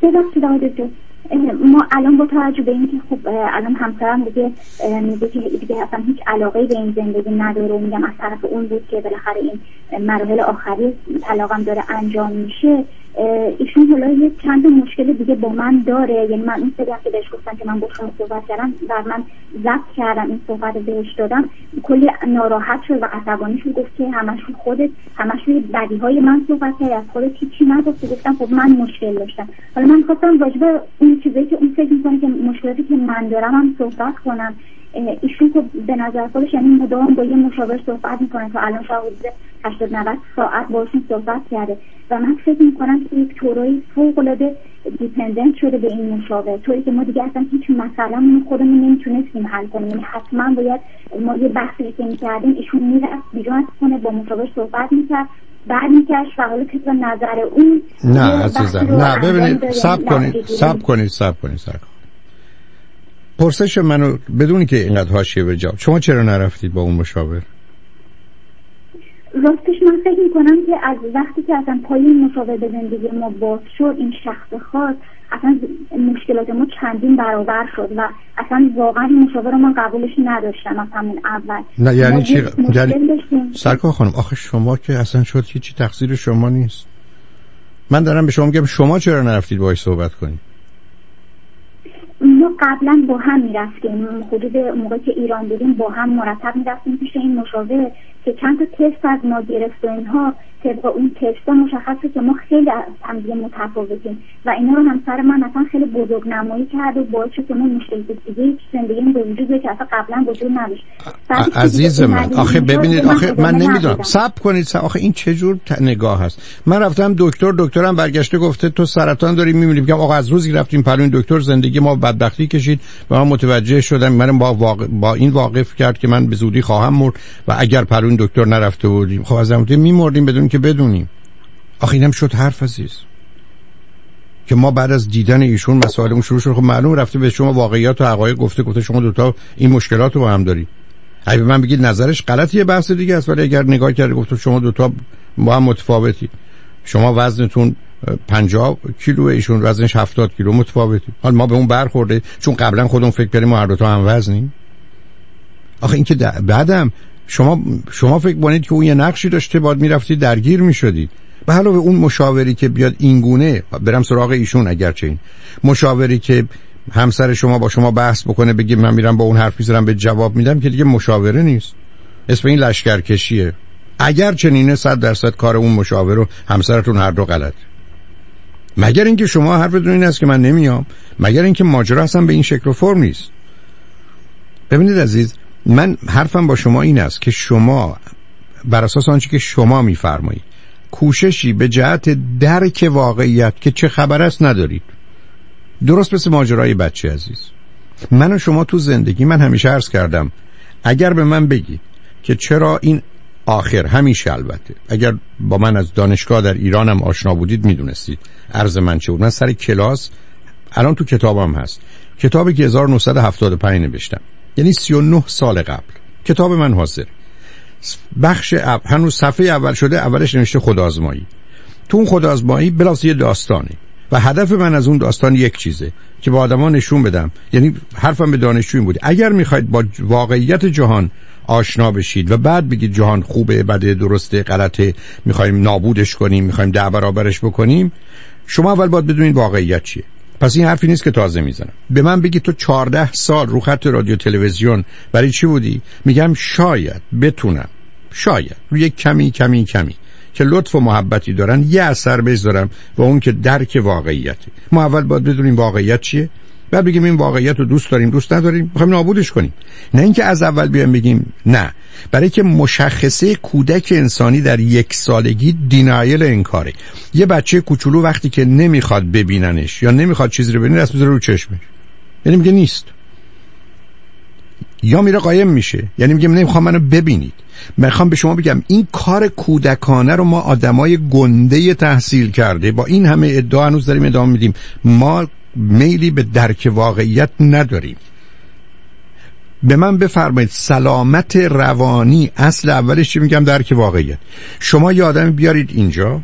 ما الان با توجه به اینکه خب الان همسرم دیگه میگه که دیگه اصلا هیچ علاقه‌ای به این زندگی نداره و میگم از طرف اون بود که بالاخره این مراحل آخری طلاقم داره انجام میشه. ایشون حالا یه چند مشکل دیگه با من داره، یعنی من این سری که بهش گفتم که من با شما صحبت کردم و من ضبط کردم این صحبت رو بهش دادم، کلی ناراحت شد و عصبانی شد، گفت که همشون خودت همشون بدیهای من صحبت کردی، از خودت هیچی نگفتی. گفتم خب من مشکل داشتم. حالا من خواستم راجع به اون چیزی که اون فکر می‌کنه که مشکلاتی که من دارم هم صحبت کنم. ایشون خب به نظر خودش یعنی مدام با یه مشاور صحبت میکنه تا الان شاید هشتاد نود ساعت باشون صحبت کرده و من فکر میکنم که یک طورایی فوق‌العاده دیپندنت شده به این مشاور، طوری که ما دیگه اصلا هیچ مسئله‌مون خودمون نمیتونستیم حل کنیم. یعنی حتما باید ما یه بحثی که میکردیم ایشون میرفت بیرون کنه با مشاور صحبت میکرد، بعد میکرد فقط طبق نظر اون. نه عزیزم، نه ببینید، صبر کنید صبر کنید صبر کنید صبر کنید. پرسش منو بدونی که اینقدر حاشیه به جواب، شما چرا نرفتید با اون مشاور؟ راستش من فکر میکنم که از وقتی که اصلا پای این مشاور به زندگی ما باز شد، این شخص خاص، اصلا مشکلات ما چندین برابر شد و اصلا واقعا این مشاور رو من قبولش نداشتم از همون اول. نه یعنی چی؟ یعنی سرکار خانم آخه شما که اصلا شد که چی تقصیر شما نیست. من دارم به شما میگم شما چرا نرفتید باهاش صحبت کنید؟ ما قبلا با هم میرفتیم، حدود موقعی که ایران بودیم با هم مرتب میرفتیم پیش این مشاور که چند تا تست از ما گرفت و اینها. طبق اون تستا مشخصه که ما خیلی از هم دیگه متفاوتیم و اینا رو همسر من اصلا خیلی بزرگ نمایی کرد و باعث شد که ما مشکل دیگه زندگی به وجود بیاد که اصلا قبلا وجود نداشت. عزیز من آخه ببینید، آخه من نمیدونم، صبر کنید صبر. آخه این چه جور نگاه هست؟ من رفتم دکتر، دکترم برگشته گفته تو سرطان داری میمیری. میگم آقا از روزی رفتیم پلوی دکتر زندگی ما بدبختی کشید و من متوجه شدم، من با واقع... با این واقف کرد که من به زودی خواهم مرد و اگر پلوی دکتر نرفته بودیم خب از همونطور میمردیم بدون که بدونیم. آخه اینم شد حرف عزیز که ما بعد از دیدن ایشون مسائلمون شروع شد. خب معلوم رفته به شما واقعیات و حقایق گفته، گفته شما دوتا این مشکلات رو با هم دارید. اگه به من بگید نظرش غلطیه بحث دیگه است، ولی اگر نگاه کرده گفته شما دوتا با هم متفاوتید، شما وزنتون پنجاه کیلو ایشون وزنش هفتاد کیلو، متفاوتید. حالا ما به اون برخورده چون قبلا خودمون فکر کردیم ما هر دو تا هم وزنیم. آخه این که بعدم شما شما فکر کنید که اون یه نقشی داشته باید میرفتید درگیر میشدید. به علاوه اون مشاوری که بیاد اینگونه برم سراغ ایشون، اگرچه این مشاوری که همسر شما با شما بحث بکنه بگه من میرم با اون حرف میزنم به جواب میدم، که دیگه مشاوره نیست، اسم این لشکرکشیه. اگر چنینه صد درصد کار اون مشاور رو همسرتون هر دو غلط. مگر اینکه شما حرفتون این است که من نمیام، مگر اینکه ماجرا اصلا به این شکل و فرم نیست. ببینید عزیز، من حرفم با شما این است که شما بر اساس آنچه که شما میفرمایید کوششی به جهت درک واقعیت که چه خبر است ندارید. درست مثل ماجرای بچه عزیز. من و شما تو زندگی، من همیشه عرض کردم اگر به من بگی که چرا این آخر، همیشه البته اگر با من از دانشگاه در ایرانم آشنا بودید میدونستید عرض من چه بود. من سر کلاس، الان تو کتابم هست، کتابی که هزار و نهصد و هفتاد و پنج نوشتم، یعنی سی و نه سال قبل، کتاب من حاضر، بخش اول هنوز صفحه اول شده، اولش نوشته خودآزمایی. تو اون خودآزمایی بلاس یه داستانه و هدف من از اون داستان یک چیزه که با آدما نشون بدم، یعنی حرفم به دانشجو این بود اگر میخواید با واقعیت جهان آشنا بشید و بعد بگید جهان خوبه، بده، درسته، غلطه، میخوایم نابودش کنیم، میخوایم ده برابرش بکنیم، شما اول باید بدونید واقعیت چیه. پس این حرفی نیست که تازه میزنم. به من بگید تو چهارده سال رو خط رادیو تلویزیون برای چی بودی؟ میگم شاید بتونم، شاید روی کمی کمی کمی که لطف و محبتی دارن یه اثر بذارم و اون که درک واقعیته. ما اول باید بدونیم واقعیت چیه، بعد بگیم این واقعیت رو دوست داریم دوست نداریم، میخوایم نابودش کنیم. نه اینکه از اول بیایم بگیم نه. برای که مشخصه کودک انسانی در یک سالگی دینایل انکاره. یه بچه کوچولو وقتی که نمیخواد ببیننش یا نمیخواد چیزی رو ببینه، دست میذاره رو چشمش، یعنی میگه نیست، یا میره قایم میشه، یعنی میگه نمیخوام منو ببینید. میخوام به شما بگم این کار کودکانه رو ما آدمای گنده تحصیل کرده با این همه ادعا هنوز داریم ادامه میدیم. ما میلی به درک واقعیت نداریم. به من بفرمایید سلامت روانی اصل اولش چی؟ میگم درک واقعیت. شما یه آدم بیارید اینجا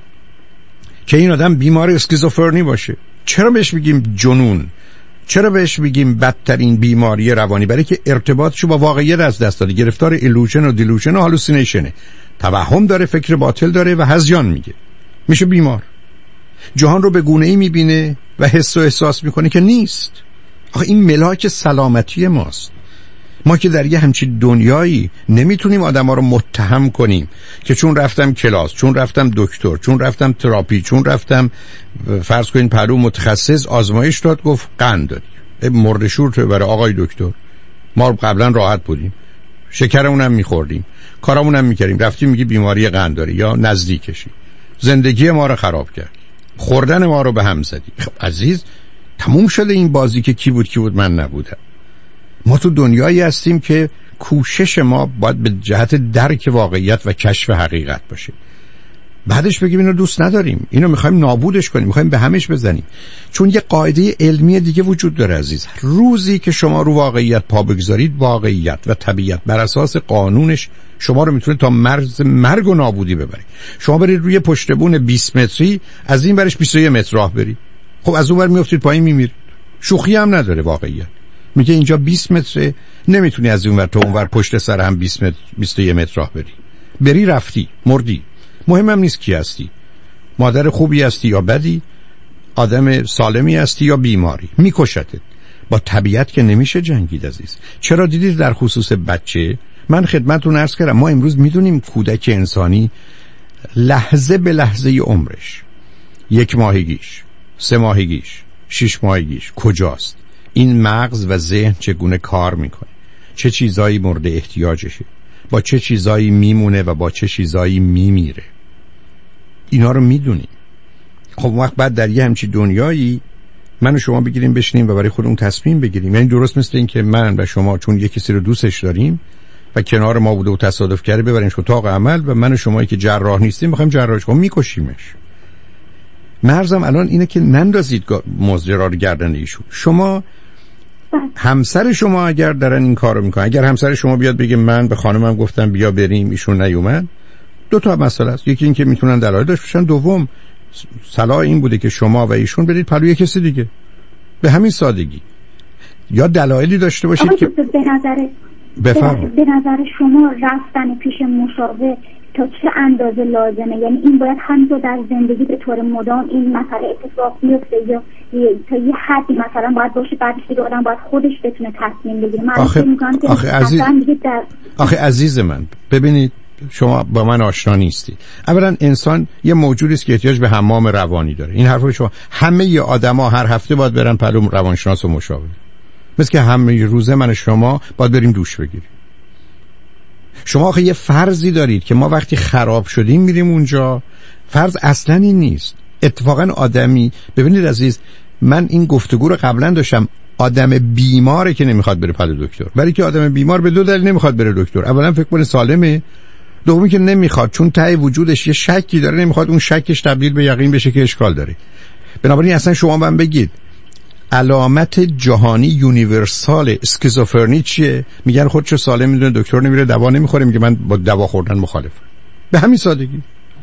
که این آدم بیمار اسکیزوفرنی باشه، چرا بهش بگیم جنون؟ چرا بهش بگیم بدترین بیماری روانی؟ برای که ارتباطشو با واقعیت از دست داده، گرفتار ایلوژن و دیلوژن و هالوسینیشنه، توهم داره، فکر باطل داره و هذیان میگه، میشه بیمار. جهان رو به گونه‌ای میبینه و حس و احساس میکنه که نیست. آخه این ملاک سلامتی ماست. ما که در یه همچین دنیایی نمیتونیم آدم ها رو متهم کنیم که چون رفتم کلاس، چون رفتم دکتر، چون رفتم تراپی، چون رفتم فرض کنین پرو متخصص آزمایش داد گفت قند داری، مرد شور تو برای آقای دکتر. ما قبلا راحت بودیم، شکرمونم میخوردیم، کارامونم میکردیم، رفتیم میگی بیماری قند داری یا نزدیکشی، زندگی ما رو خراب کرد، خوردن ما رو به هم زدی. خب عزیز تموم شده این بازی که کی بود کی بود من نبودم. ما تو دنیایی هستیم که کوشش ما باید به جهت درک واقعیت و کشف حقیقت باشه. بعدش بگیم اینو دوست نداریم، اینو میخوایم نابودش کنیم، میخوایم به همش بزنیم. چون یه قاعده علمی دیگه وجود داره عزیز. روزی که شما رو واقعیت پا بگذارید، واقعیت و طبیعت بر اساس قانونش شما رو میتونه تا مرز مرگ و نابودی ببره. شما برید روی پشت بون بیست متری، از این برش بیست و یک متر راه برید، خب از اون بر میافتید پایین میمیرید. شوخی هم نداره واقعیت. میگه اینجا بیست متره، نمیتونی از اون ور تا اون ور پشت سر هم بیست متر بیست و یک متر راه بری. بری رفتی، مردی. مهمم نیست کی هستی، مادر خوبی هستی یا بدی، آدم سالمی هستی یا بیماری، میکشتت. با طبیعت که نمیشه جنگید عزیز. چرا دیدید در خصوص بچه، من خدمتتون عرض کردم ما امروز میدونیم کودک انسانی لحظه به لحظه عمرش، یک ماهگیش، سه ماهگیش، شش ماهگیش کجاست، این مغز و ذهن چگونه کار میکنه، چه چیزایی مورد احتیاجشه، با چه چیزایی میمونه و با چه چیزایی میمیره. اینا رو میدونیم. خب وقت بعد در یه همچین دنیایی من و شما بگیریم بشینیم و برای خودمون تصمیم بگیریم. یعنی درست مثل این که من و شما چون یه کسی رو دوستش داریم و کنار ما بوده و تصادف کرده ببرینش اتاق عمل و من و شمایی که جراح نیستیم میخوایم جراحش کنیم، میکشیمش. مرزم الان اینه که نندازید مزجرا رو گردن ایشون. شما همسر شما اگر دارن این کارو میکنن، اگر همسر شما بیاد بگه من به خانمم گفتم بیا بریم ایشون نیومد، دو تا مسئله است. یکی این که میتونن دلایل داشته باشن، دوم صلاح این بوده که شما و ایشون برید پلوی کسی دیگه، به همین سادگی. یا دلایلی داشته باشید که به نظر بفرمایید به نظر شما رفتن پیش مشاور تا چه اندازه لازمه؟ یعنی این باید همینطور در زندگی به طور مدام این مسئله اتفاق بیفته یا تا یه حدی مثلا باید باشه بعدش دیگه آدم باید خودش بتونه تصمیم بگیره؟ من آخه, آخه, عزیز... در... آخه عزیز من ببینید شما با من آشنا نیستی. اولا انسان یه موجودی است که احتیاج به حمام روانی داره. این حرفو شما همه ی آدما هر هفته باید برن پلو روانشناس و مشاور، مثل که همه روزه من و شما باید بریم دوش بگیریم. شما آخه یه فرضی دارید که ما وقتی خراب شدیم میریم اونجا. فرض اصلا این نیست. اتفاقا آدمی، ببینید عزیز، من این گفتگو رو قبلا داشتم، آدم بیماره که نمیخواد بره پلو دکتر. ولی که آدم بیمار به دو دلیل نمیخواد بره دکتر. اولا فکر کنه سالمه، دومی که نمیخواد چون ته وجودش یه شکی داره، نمیخواد اون شکش تبدیل به یقین بشه که اشکال داره. بنابراین اصلا شما من بگید علامت جهانی یونیورسال اسکیزوفرنی چیه؟ میگن خودشو سالم میدونه، دکتر نمیره، دوا نمیخوره، میگه من با دوا خوردن مخالفم. به همین سادگی.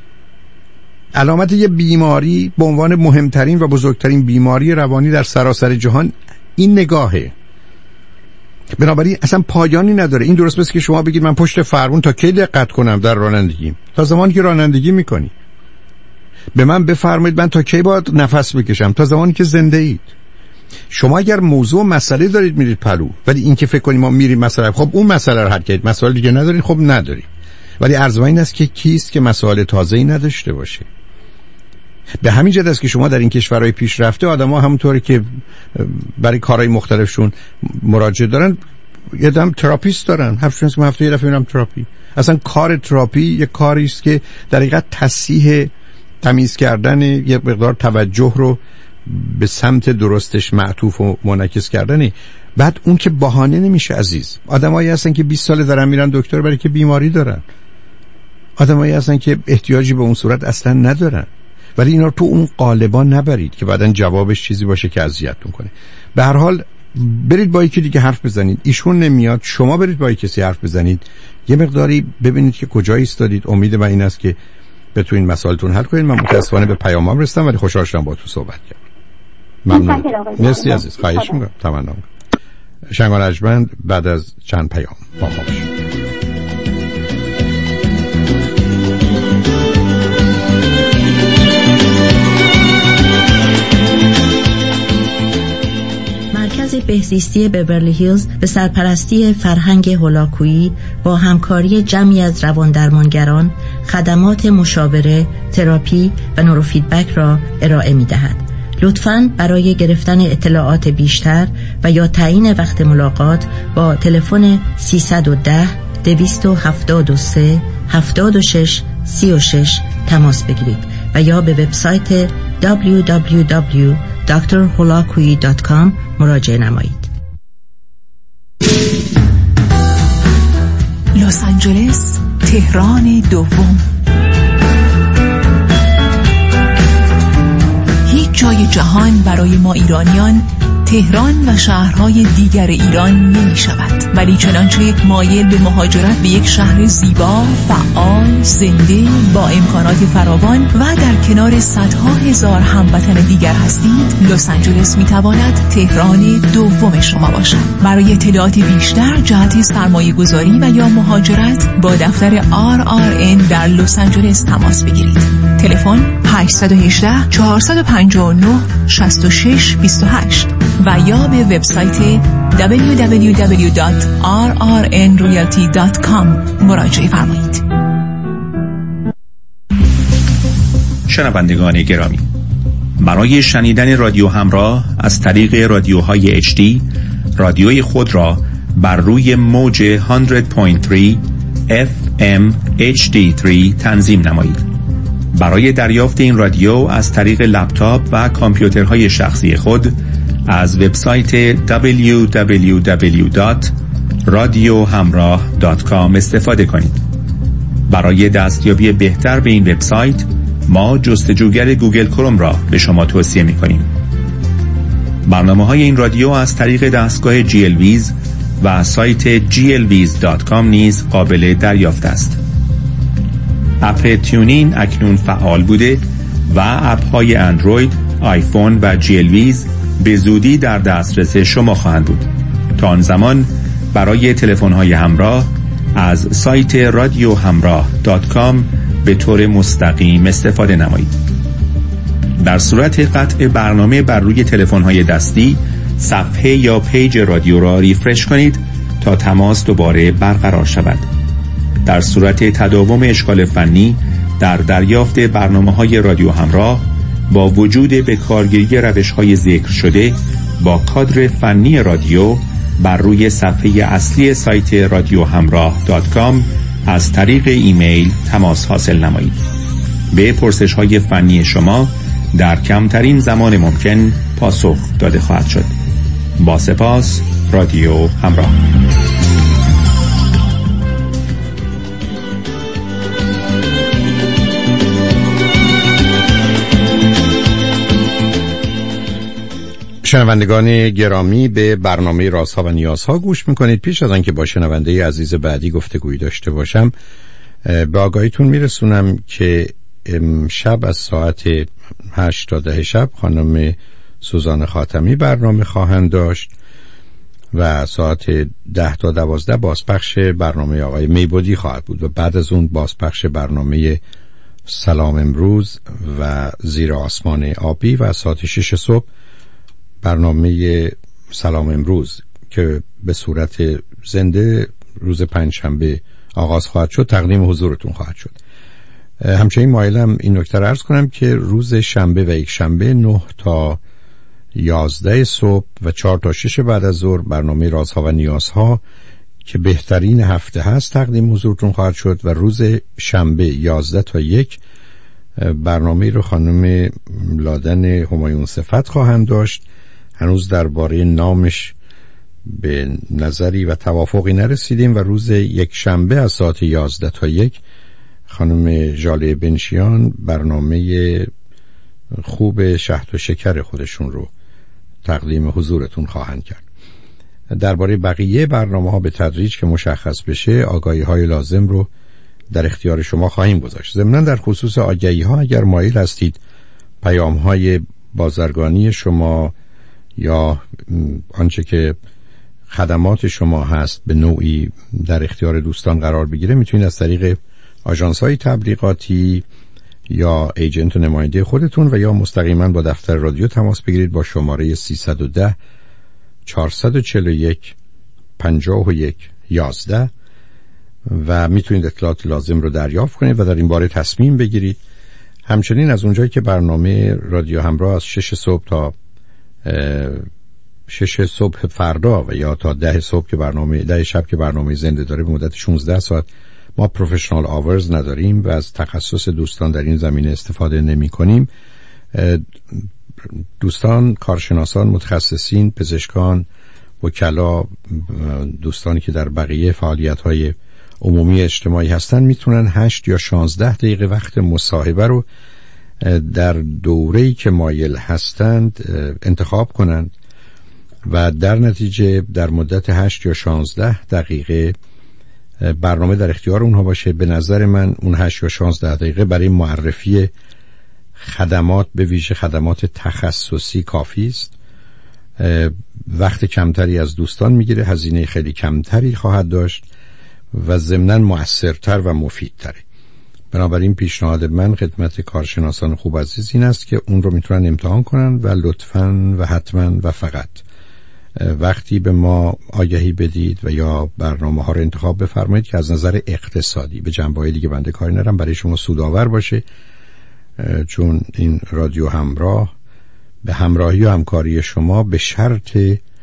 علامت یه بیماری به عنوان مهمترین و بزرگترین بیماری روانی در سراسر جهان این نگاهه. بنابراین اصلا پایانی نداره. این درست مثل که شما بگید من پشت فرمون تا کی دقت کنم در رانندگیم؟ تا زمانی که رانندگی میکنی. به من بفرمایید من تا کی باید نفس بکشم؟ تا زمانی که زنده اید. شما اگر موضوع مسئله دارید میرید پلو، ولی این که فکر کنیم ما میریم مسئله، خب اون مسئله رو حل کردید، مسئله دیگه ندارید، خب ندارید. ولی عرض این است که کیست که مسائل تازه‌ای نداشته باشه؟ به همین جهت است که شما در این کشورهای پیشرفته آدم‌ها همونطوری که برای کارهای مختلفشون مراجعه دارن، یه دم تراپیست دارن، هفتهشون که هفته یه دفعه میرم تراپی. اصلا کار تراپی یه کاری است که در حقیقت تصحیح، تمیز کردن یه مقدار توجه رو به سمت درستش معطوف و منعکس کردنه. بعد اون که بهانه نمیشه عزیز. آدمایی هستن که بیست سال دارن میرن دکتر برای که بیماری دارن. آدمایی هستن که احتیاجی به اون صورت اصلا ندارن. ولی اینا رو تو اون قالبا نبرید که بعدن جوابش چیزی باشه که اذیتتون کنه. به هر حال برید با یکی دیگه حرف بزنید. ایشون نمیاد، شما برید با کسی حرف بزنید. یه مقداری ببینید که کجا ایستادید. امید من این است که بتونید مسائلتون حل کنید. من متاسفانه به پیامام رسیدم ولی خوشحال شدم باهاتون صحبت کردم. ممنون. مرسی عزیز. خواهش می‌کنم. تمنا می‌کنم. شنگان اجمند بعد از چند پیام با ما باشید. مرکز بهزیستی بیورلی هیلز به سرپرستی فرهنگ هولاکویی با همکاری جمعی از روان‌درمانگران خدمات مشاوره، تراپی و نوروفیدبک را ارائه می‌دهد. لطفاً برای گرفتن اطلاعات بیشتر و یا تعیین وقت ملاقات با تلفن سیصد و ده دویست و هفتاد و سه هفتاد و شش سی و شش تماس بگیرید و یا به وبسایت دبلیو دبلیو دبلیو دات دکتر هولاکویی دات کام مراجعه نمایید. لس آنجلس، تهران دوم. هیچ جای جهان برای ما ایرانیان تهران و شهرهای دیگر ایران نمی شود، ولی چنانچه مایل به مهاجرت به یک شهر زیبا، فعال، زنده، با امکانات فراوان و در کنار صدها هزار هموطن دیگر هستید، لس آنجلس می تواند تهران دوم شما باشد. برای اطلاعات بیشتر جهت سرمایه گذاری و یا مهاجرت با دفتر آر آر ان در لس آنجلس تماس بگیرید. تلفن هشت یک هشت چهار پنج نه شش شش دو هشت و یا به وبسایت دبلیو دبلیو دبلیو دات آر آر ان ریالتی دات کام مراجعه فرمایید. شنوندگان گرامی، برای شنیدن رادیو همراه از طریق رادیوهای اچ دی، رادیوی خود را بر روی موج صد و سه اف ام اچ دی سه تنظیم نمایید. برای دریافت این رادیو از طریق لپتاپ و کامپیوترهای شخصی خود از وبسایت دبلیو دبلیو دبلیو دات رادیو همراه دات کام استفاده کنید. برای دستیابی بهتر به این وبسایت ما جستجوگر گوگل کروم را به شما توصیه می‌کنیم. برنامه‌های این رادیو از طریق دستگاه جی ال ویز و سایت جی ال ویز دات کام نیز قابل دریافت است. اپ تیونین اکنون فعال بوده و اپ‌های اندروید، آیفون و جی ال ویز به زودی در دسترس شما خواهند بود. تا آن زمان برای تلفن‌های همراه از سایت رادیو همراه دات کام به طور مستقیم استفاده نمایید. در صورت قطع برنامه بر روی تلفن‌های دستی صفحه یا پیج رادیو را ریفرش کنید تا تماس دوباره برقرار شود. در صورت تداوم اشکال فنی در دریافت برنامه‌های رادیو همراه با وجود به کارگیری روش‌های ذکر شده با کادر فنی رادیو بر روی صفحه اصلی سایت رادیو همراه دات کام از طریق ایمیل تماس حاصل نمایید. به پرسش‌های فنی شما در کمترین زمان ممکن پاسخ داده خواهد شد. با سپاس. رادیو همراه. شنوندگان گرامی، به برنامه رازها و نیازها گوش میکنید. پیش از آنکه با شنونده عزیز بعدی گفتگویی داشته باشم، به آگاهیتون میرسونم که امشب از ساعت هشت تا ده شب خانم سوزان خاتمی برنامه خواهند داشت و ساعت ده تا دوازده بازپخش برنامه آقای میبودی خواهد بود و بعد از اون بازپخش برنامه سلام امروز و زیر آسمان آبی و ساعت شش صبح برنامه سلام امروز که به صورت زنده روز پنجشنبه آغاز خواهد شد تقدیم حضورتون خواهد شد. همچنین مایلم این نکته را عرض کنم که روز شنبه و یک شنبه نه تا یازده صبح و چهار تا شش بعد از ظهر برنامه رازها و نیازها که بهترین هفته هست تقدیم حضورتون خواهد شد و روز شنبه یازده تا یک برنامه رو خانم لادن همایون صفت خواهند داشت. هنوز درباره نامش به نظری و توافقی نرسیدیم و روز یک شنبه از ساعت یازده تا یک خانم ژاله بنشیان برنامه خوب شهد و شکر خودشون رو تقدیم حضورتون خواهند کرد. درباره بقیه برنامه‌ها به تدریج که مشخص بشه آگاهی‌های لازم رو در اختیار شما خواهیم گذاشت. ضمناً در خصوص آگهی‌ها اگر مایل هستید پیام‌های بازرگانی شما یا آنچه که خدمات شما هست به نوعی در اختیار دوستان قرار بگیره میتونید از طریق آژانس‌های تبلیغاتی یا ایجنت و نماینده خودتون و یا مستقیما با دفتر رادیو تماس بگیرید با شماره سیصد و ده چهارصد و چهل و یک پنجاه و یک یازده و میتونید اطلاعات لازم رو دریافت کنید و در این باره تصمیم بگیرید. همچنین از اونجایی که برنامه رادیو همراه از شش صبح تا شش صبح فردا و یا تا ده صبح که برنامه ده شب که برنامه زنده داره به مدت شانزده ساعت ما پروفشنال آورز نداریم و از تخصص دوستان در این زمینه استفاده نمی کنیم. دوستان، کارشناسان، متخصصین، پزشکان، وکلا، دوستانی که در بقیه فعالیت‌های عمومی اجتماعی هستن میتونن هشت یا شانزده دقیقه وقت مصاحبه رو در دوره‌ای که مایل هستند انتخاب کنند و در نتیجه در مدت هشت یا شانزده دقیقه برنامه در اختیار اونها باشه. به نظر من اون هشت یا شانزده دقیقه برای معرفی خدمات به ویژه خدمات تخصصی کافی است. وقت کمتری از دوستان میگیره، هزینه خیلی کمتری خواهد داشت و ضمناً مؤثرتر و مفیدتره. بنابراین پیشنهاد من خدمت کارشناسان خوب عزیز این است که اون رو میتونن امتحان کنن و لطفاً و حتماً و فقط وقتی به ما آگهی بدید و یا برنامه ها رو انتخاب بفرمایید که از نظر اقتصادی به جنبه‌های دیگه بنده کاری ندارم برای شما سودآور باشه، چون این رادیو همراه به همراهی و همکاری شما به شرط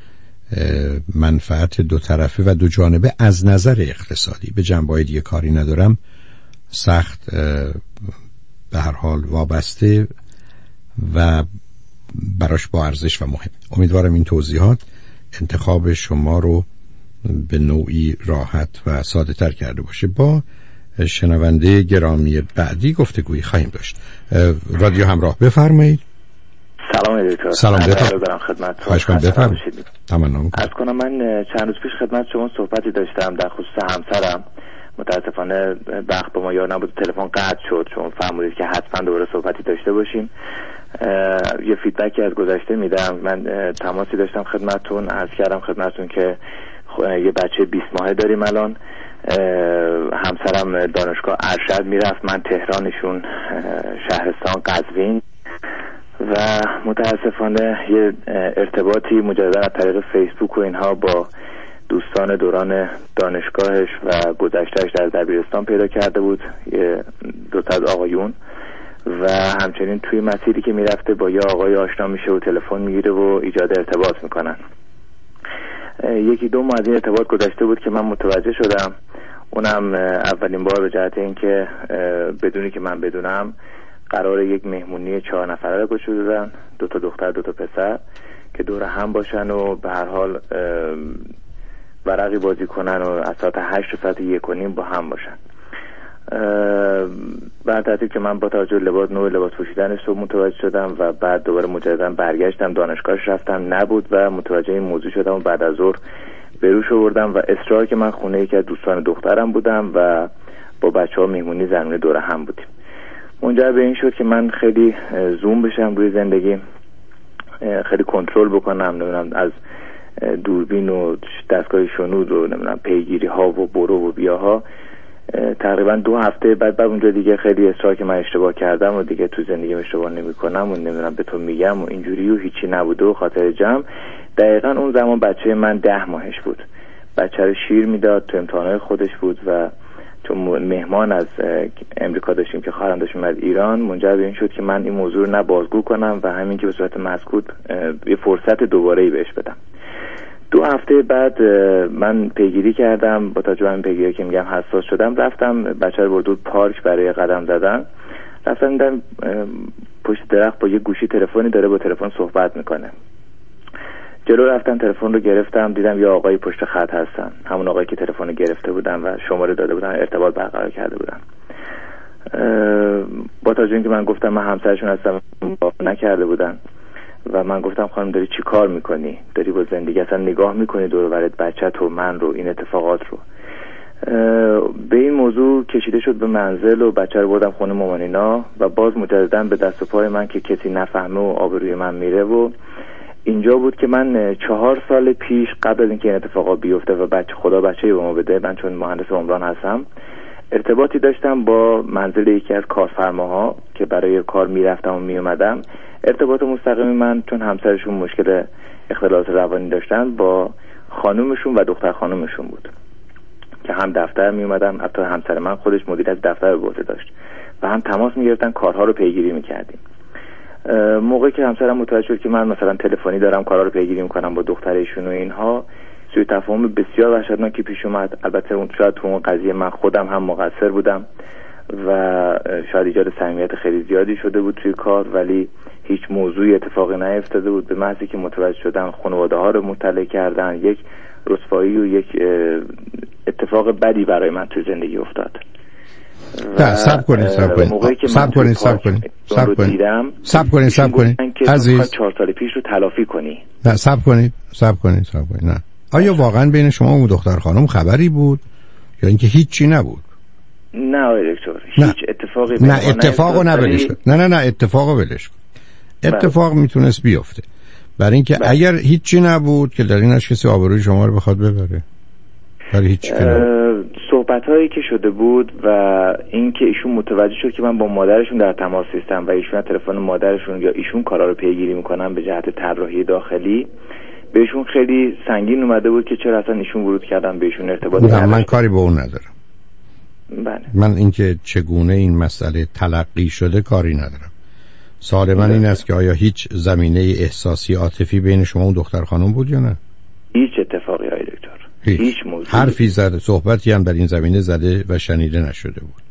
منفعت دو طرفه و دو جانبه از نظر اقتصادی به جنبه‌های دیگه کاری ندارم سخت به هر حال وابسته و براش با ارزش و مهم. امیدوارم این توضیحات انتخاب شما رو به نوعی راحت و ساده تر کرده باشه. با شنونده گرامی بعدی گفتگویی خواهیم داشت. رادیو همراه بفرمایید. سلام دکتر. سلام دکتر. خدمت خواهش کنم بفرمایید. تمام. عرض کنم من چند روز پیش خدمت شما صحبتی داشتم در خصوص همسرم. متاسفانه وقت با ما یار نبود، تلفن قطع شد. شما فرمودید که حتما دوباره صحبتی داشته باشیم. یه فیدبکی از گذشته میدم. من تماسی داشتم خدمتتون، عرض کردم خدمتتون که یه بچه بیست ماهه داریم الان. همسرم دانشگاه ارشد میرفت، من تهرانشون شهرستان قزوین و متاسفانه یه ارتباطی مجددا از طریق فیسبوک و اینها با دوستان دوران دانشگاهش و گذشتهش در دبیرستان پیدا کرده بود، یه دو تا از آقایون، و همچنین توی مسیری که میرفته با یه آقای آشنا میشه و تلفن میگیره و ایجاد ارتباط میکنن. یکی دو ماه از این ارتباط گذشته بود که من متوجه شدم، اونم اولین بار به جهت این که بدونی که من بدونم قرار یک مهمونی چهار نفره رو گذاشته دادن، دو تا دختر دو تا پسر که دور هم باشن و به هر حال ورقی بازی کنن و از ساعت هشت و ساعت یک و نیم با هم باشن. بعد ترتیب که من با توجه لباس نوع لباس پوشیدنش رو متوجه شدم و بعد دوباره مجددا برگشتم دانشگاهش رفتم، نبود و متوجه این موضوع شدم و بعد از ظهر به روش آوردم و اصرار که من خونه یکی از دوستان دخترم بودم و با بچه‌ها مهمونی زنونه دور هم بودیم. منجر به این شد که من خیلی زوم بشم روی زندگی، خیلی کنترل بکنم، نمیدونم از دوربین و دستگاه شنود و نمیدونم پیگیری ها و برو و بیاها. تقریبا دو هفته بعد بعد اونجا دیگه خیلی اصرار که من اشتباه کردم و دیگه تو زندگیم اشتباه نمی کنم و نمیدونم به تو میگم و اینجوری و هیچی نبوده و خاطر جمع. دقیقا اون زمان بچه من ده ماهش بود، بچه رو شیر میداد، تو امتحانات خودش بود و چون مهمان از امریکا داشتیم که خواهرم داشت اومد ایران، منجر به این شد که من این موضوع رو نه بازگو کنم و همین که به صورت مسکوت یه فرصت دوباره‌ای بهش بدم. دو هفته بعد من پیگیری کردم، با توجه به این پیگیری که میگم حساس شدم، رفتم بچه رو بردود پارک برای قدم زدن. رفتم دیدم پشت درخت با یه گوشی تلفنی داره با تلفن صحبت میکنه. جلو رفتم تلفن رو گرفتم، دیدم یه آقایی پشت خط هستن، همون آقایی که تلفن رو گرفته بودن و شماره داده بودن، ارتباط برقرار کرده بودن. با توجه اینکه من گفتم من همسرشون هستم، نکرده بودن و من گفتم خانم داری چی کار میکنی؟ داری با زندگی اصلا نگاه میکنی دور و برت بچت رو، من رو، این اتفاقات رو؟ به این موضوع کشیده شد به منزل و بچه رو بردم خونه مامانینا و باز مجددا به دست و پای من که کسی نفهمه و آبروی من میره. و اینجا بود که من چهار سال پیش قبل از اینکه این اتفاقا بیفته و بچه خدا بچه‌ای به ما بده، من چون مهندس عمران هستم ارتباطی داشتم با منزل یکی از کارفرماها که برای کار میرفتم و میومدم. ارتباط مستقیم من چون همسرشون مشکل اختلالات روانی داشتن با خانومشون و دختر خانومشون بود که هم دفتر میومدم، حتی همسر من خودش مدیر از دفتر به عهده داشت و هم تماس میگرفتن، کارها رو پیگیری میکردیم. موقعی که همسرم متوجه شد که من مثلا تلفنی دارم کارها رو پیگیری میکنم با دخترشون و اینها، سوء تفاهم بسیار وحشتناکی پیش اومد. البته اون شاید تو اون قضیه من خودم هم مقصر بودم و شاید ایجاد صمیمیت خیلی زیادی شده بود توی کار، ولی هیچ موضوعی اتفاقی نیفتاده بود. به محضی که متوجه شدم خانواده ها رو مطلع کردن، یک رسوایی و یک اتفاق بدی برای من توی زندگی افتاد. نه سب کنید سب کنید سب کنید سب کنید سب کنید سب کنید سب کنید عزیز، چهار سال پیش رو تلافی کنی. نه سب کنید سب کنید سب کنید نه آیا واقعا بین شما و دختر خانم خبری بود یا اینکه هیچی نبود؟ نه آقای دکتر، هیچ اتفاقی نه اتفاقو نبلش کن. نه نه نه اتفاقو بلش کن. اتفاق میتونست بیفته، برای اینکه بله. اگر هیچی نبود که در اینش کسی آبروی شما رو بخواد ببره، برای هیچی صحبت هایی که شده بود و اینکه ایشون متوجه شد که من با مادرشون در تماس هستم و ایشون تلفن مادرشون یا ایشون کارا رو پیگیری میکنن به جهت طراحی داخلی، بهشون خیلی سنگین اومده بود که چرا اصلا ایشون ورود کردن بهشون ارتباط نداشتن. من کاری به اون ندارم. بله. من اینکه چگونه این مسئله تلقی شده کاری ندارم. سوال من این است که آیا هیچ زمینه احساسی عاطفی بین شما و دختر خانم بود یا نه؟ هیچ اتفاقی های دکتر. هیچ, هیچ موضوعی. حرفی زده، صحبتی هم در این زمینه زده و شنیده نشده بود.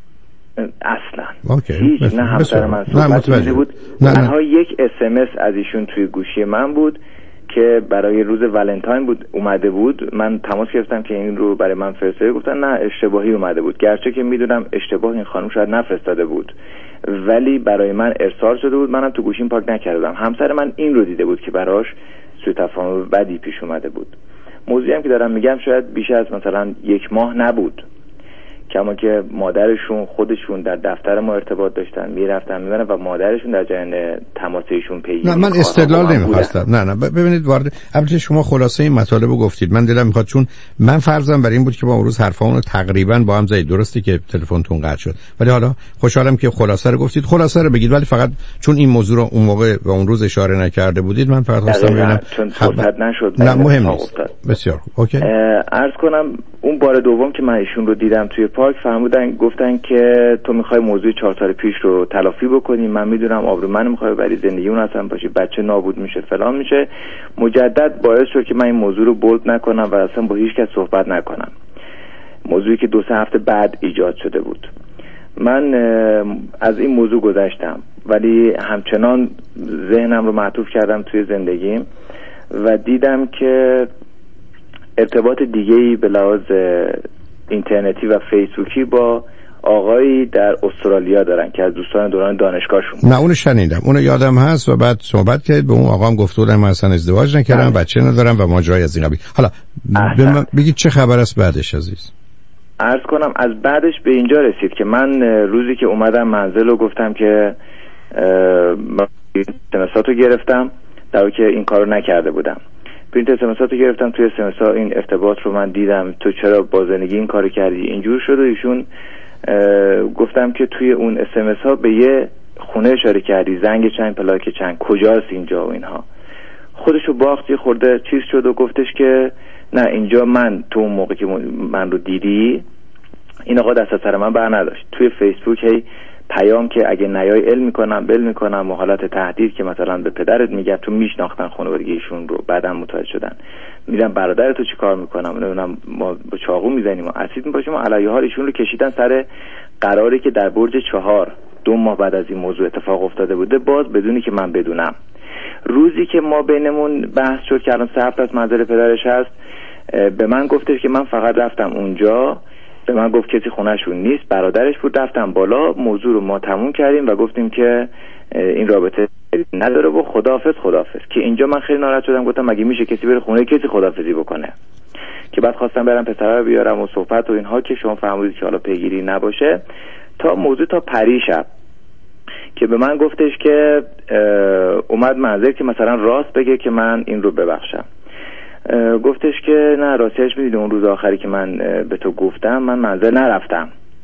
اصلا. اوکی. هیچ بس... نه همسر من صحبت نشده بود. تنها یک اس ام اس از ایشون توی گوشی من بود که برای روز ولنتاین بود اومده بود. من تماس گرفتم که این رو برای من فرستاده، گفتن نه اشتباهی اومده بود، گرچه که میدونم اشتباه این خانم شاید نفرستاده بود ولی برای من ارسال شده بود، منم تو گوشیم پاک نکردم. همسر من این رو دیده بود که براش سوء تفاهم بدی پیش اومده بود. موضوعی هم که دارم میگم شاید بیش از مثلا یک ماه نبود، کما که مادرشون خودشون در دفتر ما ارتباط داشتن، میرفتن میبرن و مادرشون در جریان تماسشون پیگیری. نه من استدلال نمیخواستم. نه نه ببینید وارد البته شما خلاصه این مطالب رو گفتید، من دلم میخواد، چون من فرضم بر این بود که ما امروز حرفامون رو تقریبا با هم زدید، درسته که تلفنتون قطع شد، ولی حالا خوشحالم که خلاصه رو گفتید. خلاصه رو بگید، ولی فقط چون این موضوع رو اون موقع و اون روز اشاره نکرده بودید من فقط خواستم ببینم چون فرصت نشد. نه مهم نیست. بسیار خوب. اوکی. عرض کنم اون بار دوم که من ایشون رو دیدم توی پارک فرمودن گفتن که تو میخوای موضوع چهار سال پیش رو تلافی بکنی، من میدونم آبرو منو میخوای ببری، زندگی اون اصلا باشی، بچه نابود میشه فلان میشه. مجدد باعث شد که من این موضوع رو بولد نکنم و اصلا با هیچ کس صحبت نکنم، موضوعی که دو سه هفته بعد ایجاد شده بود. من از این موضوع گذشتم ولی همچنان ذهنم رو معطوف کردم توی زندگیم و دیدم که ارتباط دیگه‌ای به لحاظ اینترنتی و فیسبوکی با آقایی در استرالیا دارن که از دوستان دوران دانشگاهشون. نه اونو شنیدم، اونو یادم هست و بعد صحبت کرد به اون آقام گفت بودم من اصلا ازدواج نکردم، بچه ندارم و ماجرای از این قبیل. حالا بگید چه خبر است بعدش عزیز؟ عرض کنم از بعدش به اینجا رسید که من روزی که اومدم منزل رو گفتم که تماساتو گرفتم، در حالی که این کارو نکرده بودم. پرینت اسمساتو گرفتم، توی اسمسا این ارتباط رو من دیدم، تو چرا با زندگی این کارو کردی، اینجور شد و ایشون گفتم که توی اون اسمس ها به یه خونه اشاره کردی، زنگ چند پلاک چند، کجاست اینجا و اینها. خودشو باخت، یه خورده چیز شد و گفتش که نه اینجا من تو اون موقع که من رو دیدی این آقا دست از سر من بر نداشت. توی فیسبوک هی پیام که اگه نیای علم میکنم بل میکنم و حالت تهدید که مثلا به پدرت میگم، تو میشناختن خانوادگیشون رو، بعدم متوجه شدن میرم برادر تو چی کار میکنم، نمیدونم ما با چاقو میزنیم و اسید میپاشیم و علیه حال ایشون رو کشیدن سر قراری که در برج چهار دو ماه بعد از این موضوع اتفاق افتاده بوده، باز بدونی که من بدونم. روزی که ما بینمون بحث شد که الان سه هفته از منزل پدرش هست، به من گفتش که من فقط رفتم اونجا، به من گفت کسی خونه‌شون نیست، برادرش بود، رفتم بالا، موضوع رو ما تموم کردیم و گفتیم که این رابطه نداره و خداحافظ خداحافظ. که اینجا من خیلی ناراحت شدم، گفتم مگه میشه کسی بره خونه کسی خداحافظی بکنه؟ که بعد خواستم برم پسر رو بیارم و صحبت و اینها که شما فهمیدید که حالا پیگیری نباشه، تا موضوع تا پریشب که به من گفتش که اومد منظر که مثلا راست بگه که من این رو ببخشم. گفتش که نه راستش میدونی اون روز آخری که من به تو گفتم من منزل نرفتم،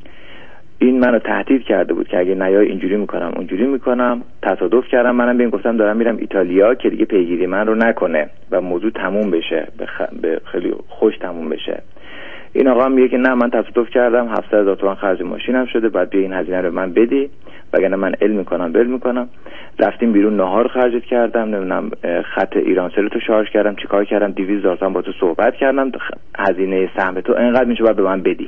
این منو تهدید کرده بود که اگه نیای اینجوری میکنم اونجوری میکنم. تصادف کردم، منم بهم گفتم دارم میرم ایتالیا که دیگه پیگیری من رو نکنه و موضوع تموم بشه، به, خ... به خیلی خوش تموم بشه. این آقا میگه که نه من تصادف کردم، هفتصد هزار تومان خرج ماشینم شده، بعد بیا این هزینه رو من بدی وگرنه من علم میکنم بل میکنم. رفتیم بیرون نهار خرجت کردم، نمیدونم خط ایرانسل تو شارژ کردم، چیکار کردم، دویست هزار تومان با تو صحبت کردم، هزینه سهم تو اینقدر میشه بعد به من بدی.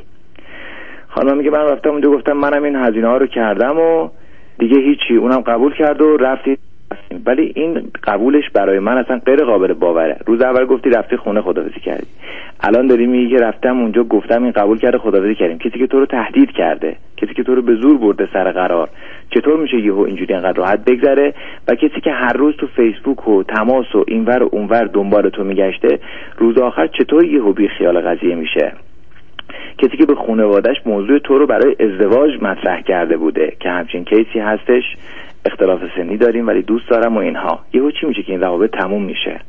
خانم میگه من رفتم اونجا گفتم منم این هزینه ها رو کردم و دیگه هیچی، اونم قبول کرد و رفتی. ولی این قبولش برای من اصلا غیر قابل باوره. روز اول گفتی رفتی خونه خداحافظی کردی، الان داری میگی که رفتم اونجا گفتم این قبول کرده خداحافظی کردیم. کسی که تو رو تهدید کرده، کسی که تو رو به زور برده سر قرار، چطور میشه یهو اینجوری انقدر راحت بگذره؟ و کسی که هر روز تو فیسبوک و تماس و اینور و اونور دنبال تو میگشته، روز آخر چطور یهو بی خیال قضیه میشه؟ کسی که به خانواده‌اش موضوع تو رو برای ازدواج مطرح کرده بوده که همچین کیسی هستش، اختلاف سنی داریم ولی دوست دارم و اینها، یهو چی میشه که این روابط تموم میشه؟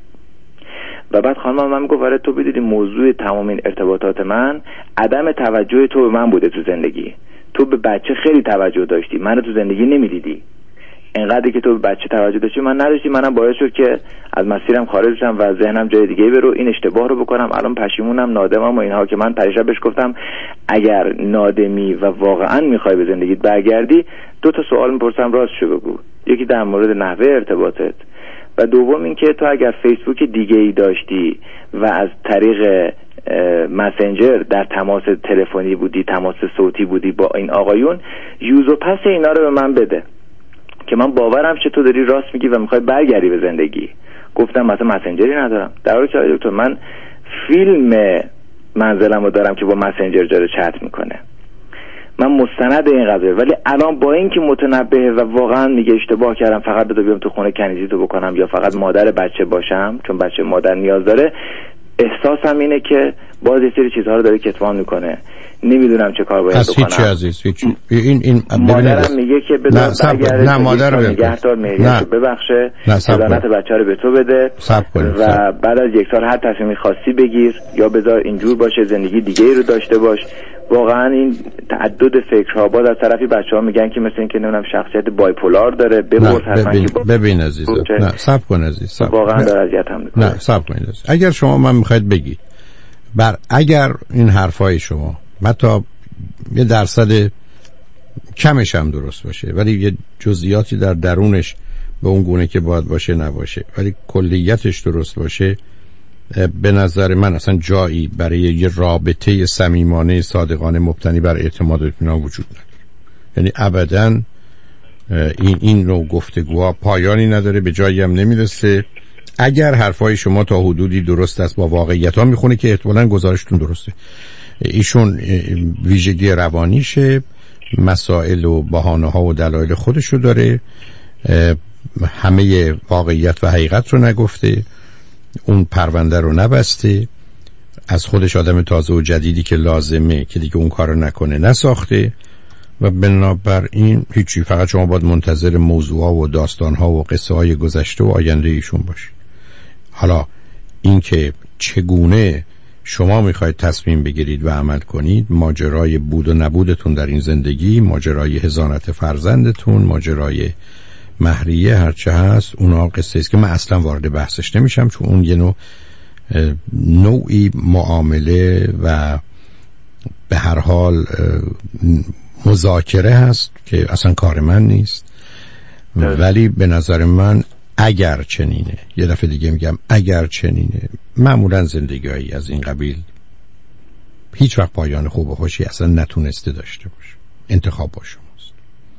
و بعد خانم من میگه وارد تو بدیدی موضوع تمام این ارتباطات من عدم توجه تو به من بوده تو زندگی. تو به بچه خیلی توجه داشتی، منو تو زندگی نمیدیدی. انقدری که تو به بچه توجه داشتی من نداشتی، منم باعث شد که از مسیرم خارج بشم و ذهنم جای دیگه برو، این اشتباه رو بکنم. الان پشیمونم، نادمم و اینها که من پریشب بهش گفتم اگر نادمی و واقعا میخوای به زندگیت برگردی دو تا سوال میپرسم راستشو بگو. یکی در مورد نحوه ارتباطت و دوم این که تو اگر فیسبوک دیگه ای داشتی و از طریق مسنجر در تماس تلفنی بودی، تماس صوتی بودی با این آقایون، یوز و پس اینا رو به من بده که من باورم شه تو داری راست میگی و میخوای برگردی به زندگی. گفتم مثلا مسنجری ندارم، در حالی که دکتر من فیلم منزلمو دارم که با مسنجر جاره چت میکنه، من مستند این قضیه. ولی الان با اینکه متنبه و واقعا میگه اشتباه کردم، فقط بذار بیام تو خونه کنیزی تو بکنم یا فقط مادر بچه باشم چون بچه مادر نیاز داره، احساسم اینه که باز یه سری چیزها رو داره کتمان میکنه، نمیدونم چه کار باید بکنم. هیچی عزیز هیچ این این مادرم میگه که بذار برگرده، نه مادر رو نگهدار، مهریه‌شو ببخشه، هدایت بچه رو به تو بده و بعد از یک سال هر تصمیمی خواستی بگیر یا بذار اینجور باشه، زندگی دیگه ای رو داشته باش. واقعا این تعدد فکرها باز از طرفی بچه‌ها میگن که مثل اینکه نمیدونم شخصیت بایپولار داره، ببرد حتما که ببین عزیز، نه صبر کن عزیز، صبر واقعا داره اذیتم میکنه. نه صبر کن عزیز، اگر شما من میخواید بگید بر اگر این حرفای شما حتی یه درصد کمش هم درست باشه ولی یه جزئیاتی در درونش به اون گونه که باید باشه نباشه ولی کلیتش درست باشه، به نظر من اصلا جایی برای یه رابطه صمیمانه صادقانه مبتنی بر اعتماد و اطمینان وجود نداره. یعنی ابداً این این نوع گفتگوها پایانی نداره، به جایی هم نمیرسه. اگر حرفای شما تا حدودی درست است با واقعیت ها میخونه که احتمالاً گزارشتون درسته. ایشون ویژگی روانیشه، مسائل و بهانه ها و دلایل خودشو داره، همه واقعیت و حقیقت رو نگفته، اون پرونده رو نبسته، از خودش آدم تازه و جدیدی که لازمه که دیگه اون کارو نکنه نساخته و بنابراین هیچی، فقط شما باید منتظر موضوعها و داستانها و قصه های گذشته و آینده ایشون باشید. حالا اینکه چگونه شما میخواید تصمیم بگیرید و عمل کنید، ماجرای بود و نبودتون در این زندگی، ماجرای حضانت فرزندتون، ماجرای مهریه، هرچه هست، اونا قصه است که من اصلا وارد بحثش نمیشم، چون اون یه نوع نوعی معامله و به هر حال مذاکره هست که اصلا کار من نیست. ولی به نظر من اگر چنینه، یه دفعه دیگه میگم اگر چنینه، معمولا زندگی‌هایی از این قبیل هیچ وقت پایان خوب و خوشی اصلا نتونسته داشته باشه. انتخاب با شماست.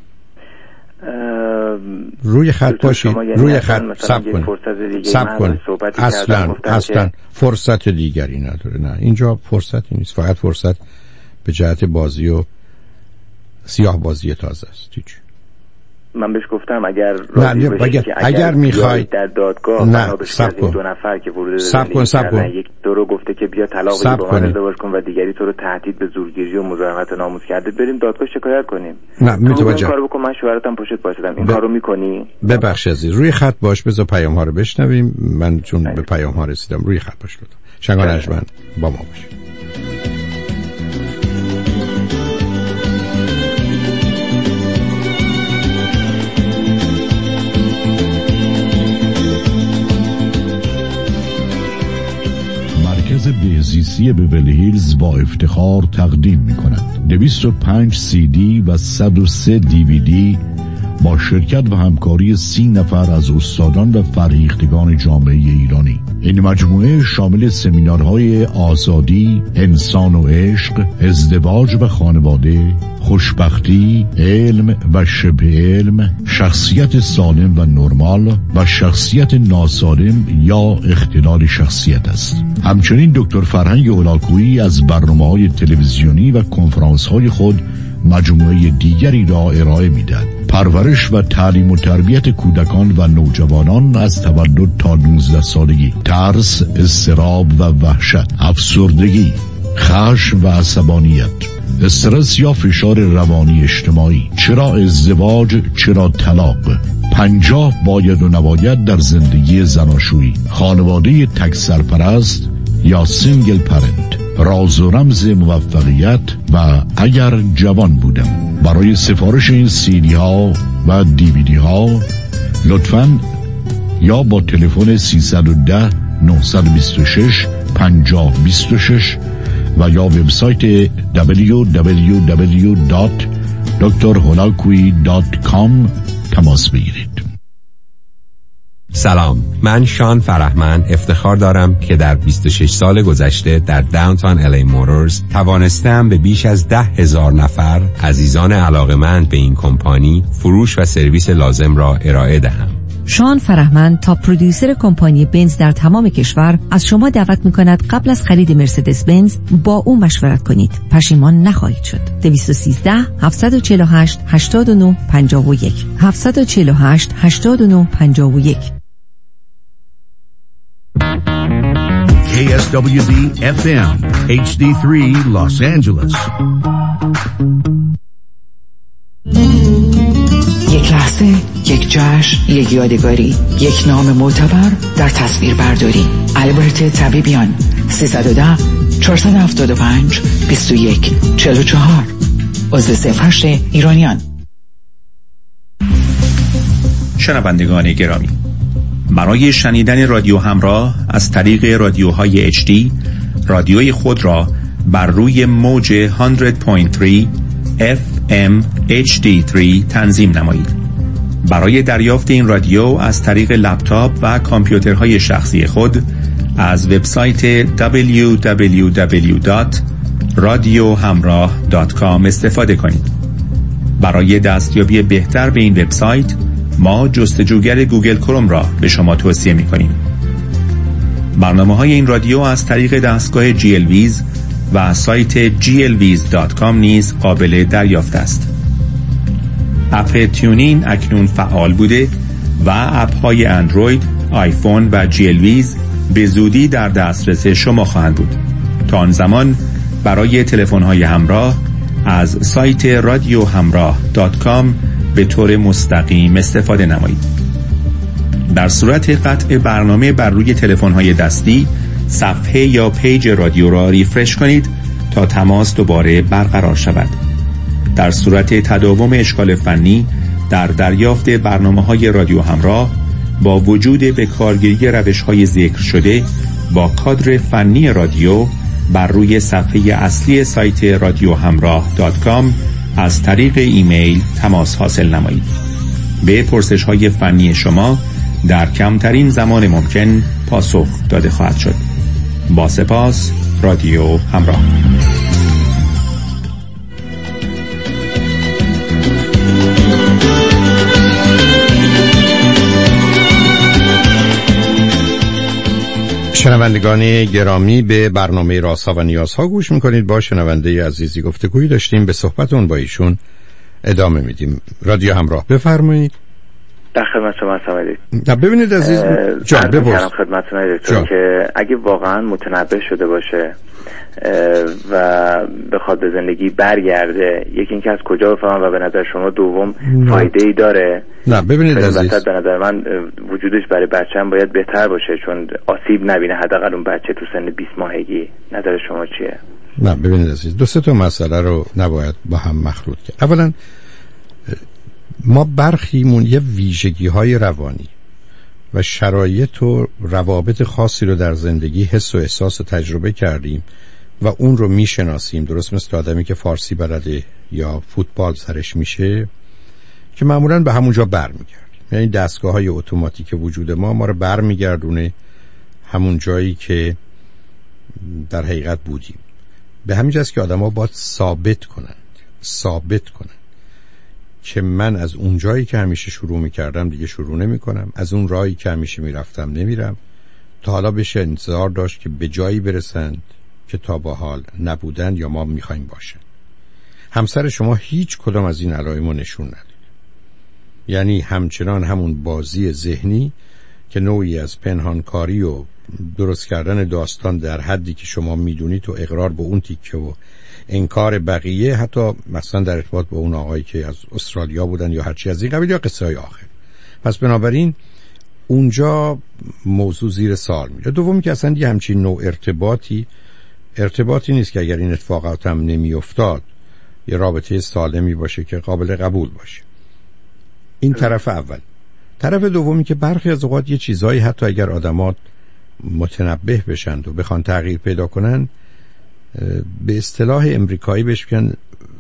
روی خط باشید، روی خط صبر کنید، صبر کنید. اصلا اصلا فرصت دیگری نداره. نه اینجا فرصتی نیست، فقط فرصت به جهت بازی و سیاه بازی تازه است. هیچ. من بهش گفتم اگر نه اگر, اگر, اگر میخوای در دادگاه نه سب کن دو نفر که ورود سب کن سب کن یک تو رو گفته که بیا طلاق بگیر با من ازدواج کن و دیگری تو رو تهدید به زورگیری و مزاحمت ناموس کرده، بریم دادگاه شکایت کنیم. نه متوجه کارو بکن، من شوهرتم پشت وایسادم. این ب... کارو میکنی؟ ببخش عزیز، روی خط باش، بذار پیام ها رو بشنویم. من چون به پیام ها رسیدم، روی خط باش لطفا. شنگان اجمن با ما باشید. مرکز بهزیستی بیولی هیلز با افتخار تقدیم می کند دویست و پنج سی دی و صد و سه دیویدی با شرکت و همکاری سی نفر از استادان و فرهیختگان جامعه ایرانی. این مجموعه شامل سمینارهای آزادی، انسان و عشق، ازدواج و خانواده، خوشبختی، علم و شبه علم، شخصیت سالم و نرمال و شخصیت ناسالم یا اختلال شخصیت است. همچنین دکتر فرهنگ هولاکویی از برنامه‌های تلویزیونی و کنفرانس‌های خود مجموعه دیگری را ارائه می‌دهد. پرورش و تعلیم و تربیت کودکان و نوجوانان از تولد تا نوزده سالگی، ترس، اضطراب و وحشت، افسردگی، خشم و عصبانیت، استرس یا فشار روانی اجتماعی، چرا ازدواج، چرا طلاق، پنجاه باید و نباید در زندگی زناشویی، خانواده تک سرپرست یا سینگل پرنت، راز و رمز موفقیت و اگر جوان بودم. برای سفارش این سیدی ها و دیویدی ها لطفاً یا با تلفن سیصد و ده نهصد و بیست و شش پنجاه بیست و شش و یا وبسایت دبلیو دبلیو دبلیو دات دکتر هولاکویی دات کام تماس بگیرید. سلام، من شان فرهمند افتخار دارم که در بیست و شش سال گذشته در داونتاون الی موتورز توانستم به بیش از ده هزار نفر عزیزان علاقمند به این کمپانی فروش و سرویس لازم را ارائه دهم. شان فرهمند تا پرودیوسر کمپانی بنز در تمام کشور از شما دعوت می‌کند قبل از خرید مرسدس بنز با او مشورت کنید. پشیمان نخواهید شد. دویست و سیزده هفتصد و چهل و هشت هشتاد و نه پنجاه و یک هفتصد و چهل و هشت هشتاد و نه پنجاه و یک. کی اس دبلیو دی اف ام اچ دی سه Los Angeles. یک لحظه، یک جشن، یک یادگاری، یک نام معتبر در تصویر برداری. البرت طبیبیان سیصد و ده چهارصد و هفتاد و پنج بیست و یک چهل و چهار عضو صفر هشت ایرانیان. شنوندگان گرامی، برای شنیدن رادیو همراه از طریق رادیوهای اچ دی، رادیوی خود را بر روی موج صد و سه اف ام اچ دی سه تنظیم نمایید. برای دریافت این رادیو از طریق لپتاپ و کامپیوترهای شخصی خود از وبسایت دبلیو دبلیو دبلیو دات رادیو همراه دات کام استفاده کنید. برای دستیابی بهتر به این وبسایت ما جستجوگر گوگل کروم را به شما توصیه می‌کنیم. برنامه‌های این رادیو از طریق دستگاه جی ال ویز و سایت جی ال ویز دات کام نیز قابل دریافت است. اپ تیونین اکنون فعال بوده و اپ‌های اندروید، آیفون و جی ال ویز به زودی در دسترس شما خواهند بود. تا آن زمان برای تلفن‌های همراه از سایت رادیو همراه دات کام به طور مستقیم استفاده نمایید. در صورت قطع برنامه بر روی تلفن‌های دستی صفحه یا پیج رادیو را ریفرش کنید تا تماس دوباره برقرار شود. در صورت تداوم اشکال فنی در دریافت برنامه‌های رادیو همراه با وجود به کارگیری روش‌های ذکر شده با کادر فنی رادیو بر روی صفحه اصلی سایت رادیو همراه دات کام از طریق ایمیل تماس حاصل نمایید. به پرسش‌های فنی شما در کمترین زمان ممکن پاسخ داده خواهد شد. با سپاس. رادیو همراه. شنوندگان گرامی، به برنامه رازها و نیازها گوش میکنید. با شنونده عزیزی گفتگویی داشتیم، به صحبتون با ایشون ادامه میدیم. رادیو همراه، بفرمایید. در خدمت شما هستم. ببینید عزیز جان، بپرس خدمتتون دکتر که اگه واقعا متنبه شده باشه و بخواد به زندگی برگرده، یکی اینکه از کجا بفهمم و به نظر شما دوم فایده ای داره؟ نه ببینید عزیز، به نظر من وجودش برای بچه‌م باید بهتر باشه چون آسیب نبینه، حداقل اون بچه تو سن بیست ماهگی. نظر شما چیه؟ نه ببینید عزیز، دو سه تا مسئله رو نباید با هم مخلوط کرد. اولا ما برخیمون یه ویژگی های روانی و شرایط و روابط خاصی رو در زندگی حس و احساس و تجربه کردیم و اون رو میشناسیم، درست مثل آدمی که فارسی بلده یا فوتبال سرش میشه که معمولاً به همونجا برمیگرد. یعنی دستگاه های اتوماتیک وجود ما ما رو برمیگردونه همون جایی که در حقیقت بودیم. به همین جاست که آدم ها باید ثابت کنند ثابت کنند که من از اون جایی که همیشه شروع میکردم دیگه شروع نمی کنم، از اون راهی که همیشه میرفتم نمیرم، تا حالا بشه انتظار داشت که به جایی برسند که تا با حال نبودن یا ما میخوایم باشن. همسر شما هیچ کدام از این علائمو نشون نداد. یعنی همچنان همون بازی ذهنی که نوعی از پنهانکاری و درست کردن داستان در حدی که شما میدونید و اقرار به اون تیکه و انکار بقیه، حتی مثلا در ارتباط با اون آقایی که از استرالیا بودن یا هرچی از این قبیل یا قصه های آخر. پس بنابراین اونجا موضوع زیر سوال میره. دومی که اصلا یه همچین نوع ارتباطی ارتباطی نیست که اگر این اتفاقات هم نمی افتاد یه رابطه سالمی باشه که قابل قبول باشه. این طرف اول. طرف دومی که برخی از اوقات یه چیزایی حتی اگر آدمات متنبه بشند و بخوان تغییر پیدا کنن، به اصطلاح امریکایی بهش میگن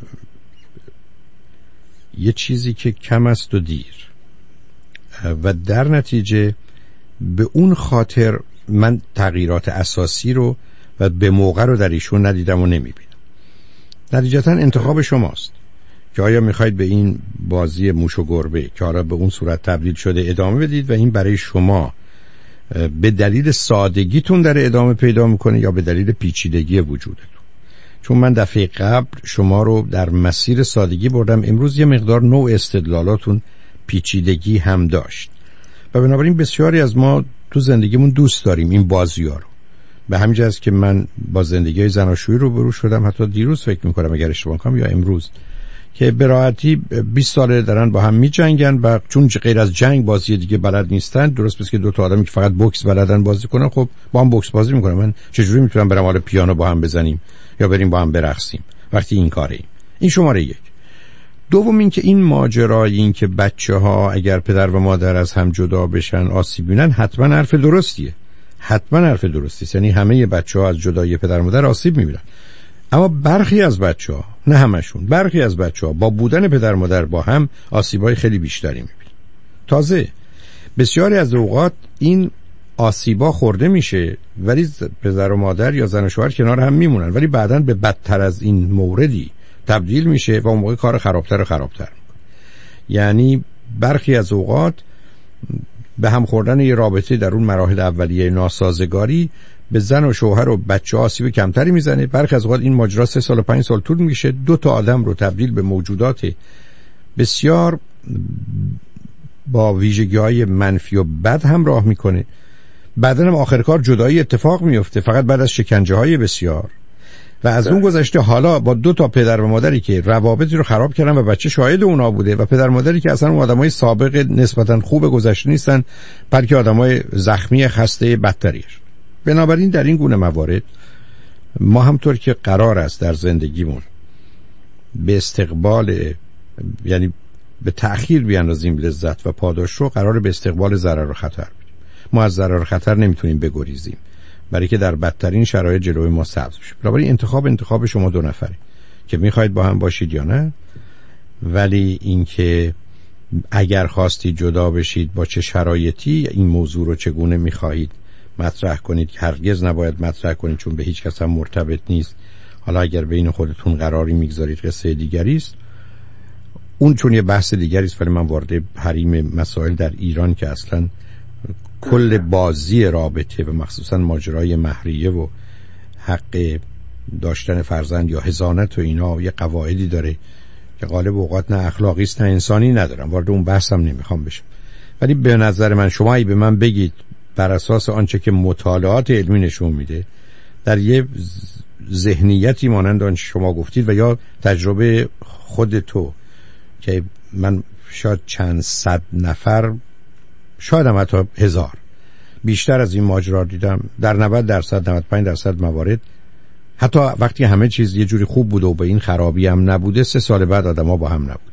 یه چیزی که کم است و دیر، و در نتیجه به اون خاطر من تغییرات اساسی رو و به موقع رو در ایشون ندیدم و نمیبینم. نتیجتا انتخاب شماست که آیا میخواید به این بازی موش و گربه که حالا به اون صورت تبدیل شده ادامه بدید و این برای شما به دلیل سادگیتون در ادامه پیدا میکنه یا به دلیل پیچیدگی وجودتون. چون من دفعه قبل شما رو در مسیر سادگی بردم، امروز یه مقدار نوع استدلالاتون پیچیدگی هم داشت و بنابراین بسیاری از ما تو زندگیمون دوست داریم این بازی‌ها رو. به همین جهت که من با زندگی زناشویی رو برو شدم، حتی دیروز فکر میکنم اگر اشتباه کنم یا امروز، که به راحتی بیست ساله دارن با هم میجنگن و چون غیر از جنگ بازی دیگه بلد نیستن، درست مثل که دو تا آدمی که فقط بوکس بلدن بازی کنن، خب با هم بوکس بازی میکنن. من چجوری میتونم برم حالا پیانو با هم بزنیم یا بریم با هم برقصیم وقتی این کاره؟ این شماره یک. دوم این که این ماجرای این که بچه‌ها اگر پدر و مادر از هم جدا بشن آسیب ببینن، حتما حرف درستیه، حتما حرف درستی است. یعنی همه بچه‌ها از جدایی پدر و مادر آسیب میبینن، اما برخی از بچه‌ها، نه همشون، برخی از بچه‌ها با بودن پدر و مادر با هم آسیب‌های خیلی بیشتری می‌بینن. تازه بسیاری از اوقات این آسیبا خورده میشه ولی پدر و مادر یا زن و شوهر کنار هم میمونن، ولی بعداً به بدتر از این موردی تبدیل میشه و اون موقع کار خرابتر و خرابتر میکنه. یعنی برخی از اوقات به هم خوردن یه رابطه در اون مراحل اولیه ناسازگاری به زن و شوهر و بچه ها آسیب کمتری میزنه. برخی از اوقات این ماجرا سه سال و پنج سال طول میشه، دو تا آدم رو تبدیل به موجودات بسیار با ویژگی‌های منفی و بد همراه میکنه. بعدن هم آخر کار جدایی اتفاق میفته، فقط بعد از شکنجه های بسیار. و از اون گذشته حالا با دو تا پدر و مادری که روابطی رو خراب کردن و بچه شاهد اونا بوده و پدر مادری که اصلا آدمای سابق نسبتا خوب گذشته نیستن، بلکه آدمای زخمی خسته بدتریش. بنابراین در این گونه موارد ما همطور که قرار است در زندگیمون به استقبال، یعنی به تأخیر بیاندازیم لذت و پاداش رو، قرار به استقبال ضرر و خطر بدیم. ما از ضرر و خطر نمیتونیم بگریزیم، برای که در بدترین شرایط جلوی ما سبز بشه. بنابراین انتخاب انتخاب شما دو نفره که میخواید با هم باشید یا نه. ولی اینکه اگر خواستی جدا بشید با چه شرایطی این موضوع رو چگونه میخواهید مطرح کنید، که هرگز نباید مطرح کنید چون به هیچ کس هم مرتبط نیست. حالا اگر بین خودتون قراری میگذارید قصه دیگری است، اون چون یه بحث دیگری است. ولی من وارد حریم مسائل در ایران که اصلا کل بازی رابطه و مخصوصا ماجرای مهریه و حق داشتن فرزند یا حضانت و اینا یه قواعدی داره که غالب اوقات نه اخلاقی است نه انسانی ندارم، وارد اون بحثم نمیخوام بشم. ولی به نظر من شما ای به من بگید بر اساس آنچه که مطالعات علمی نشون میده در یه ذهنیتی مانند آنچه شما گفتید و یا تجربه خود تو که من شاید چند صد نفر، شاید هم حتی هزار بیشتر از این ماجرا دیدم، در نود درصد نود و پنج درصد موارد حتی وقتی همه چیز یه جوری خوب بوده و به این خرابی هم نبوده، سه سال بعد آدما با هم نبود.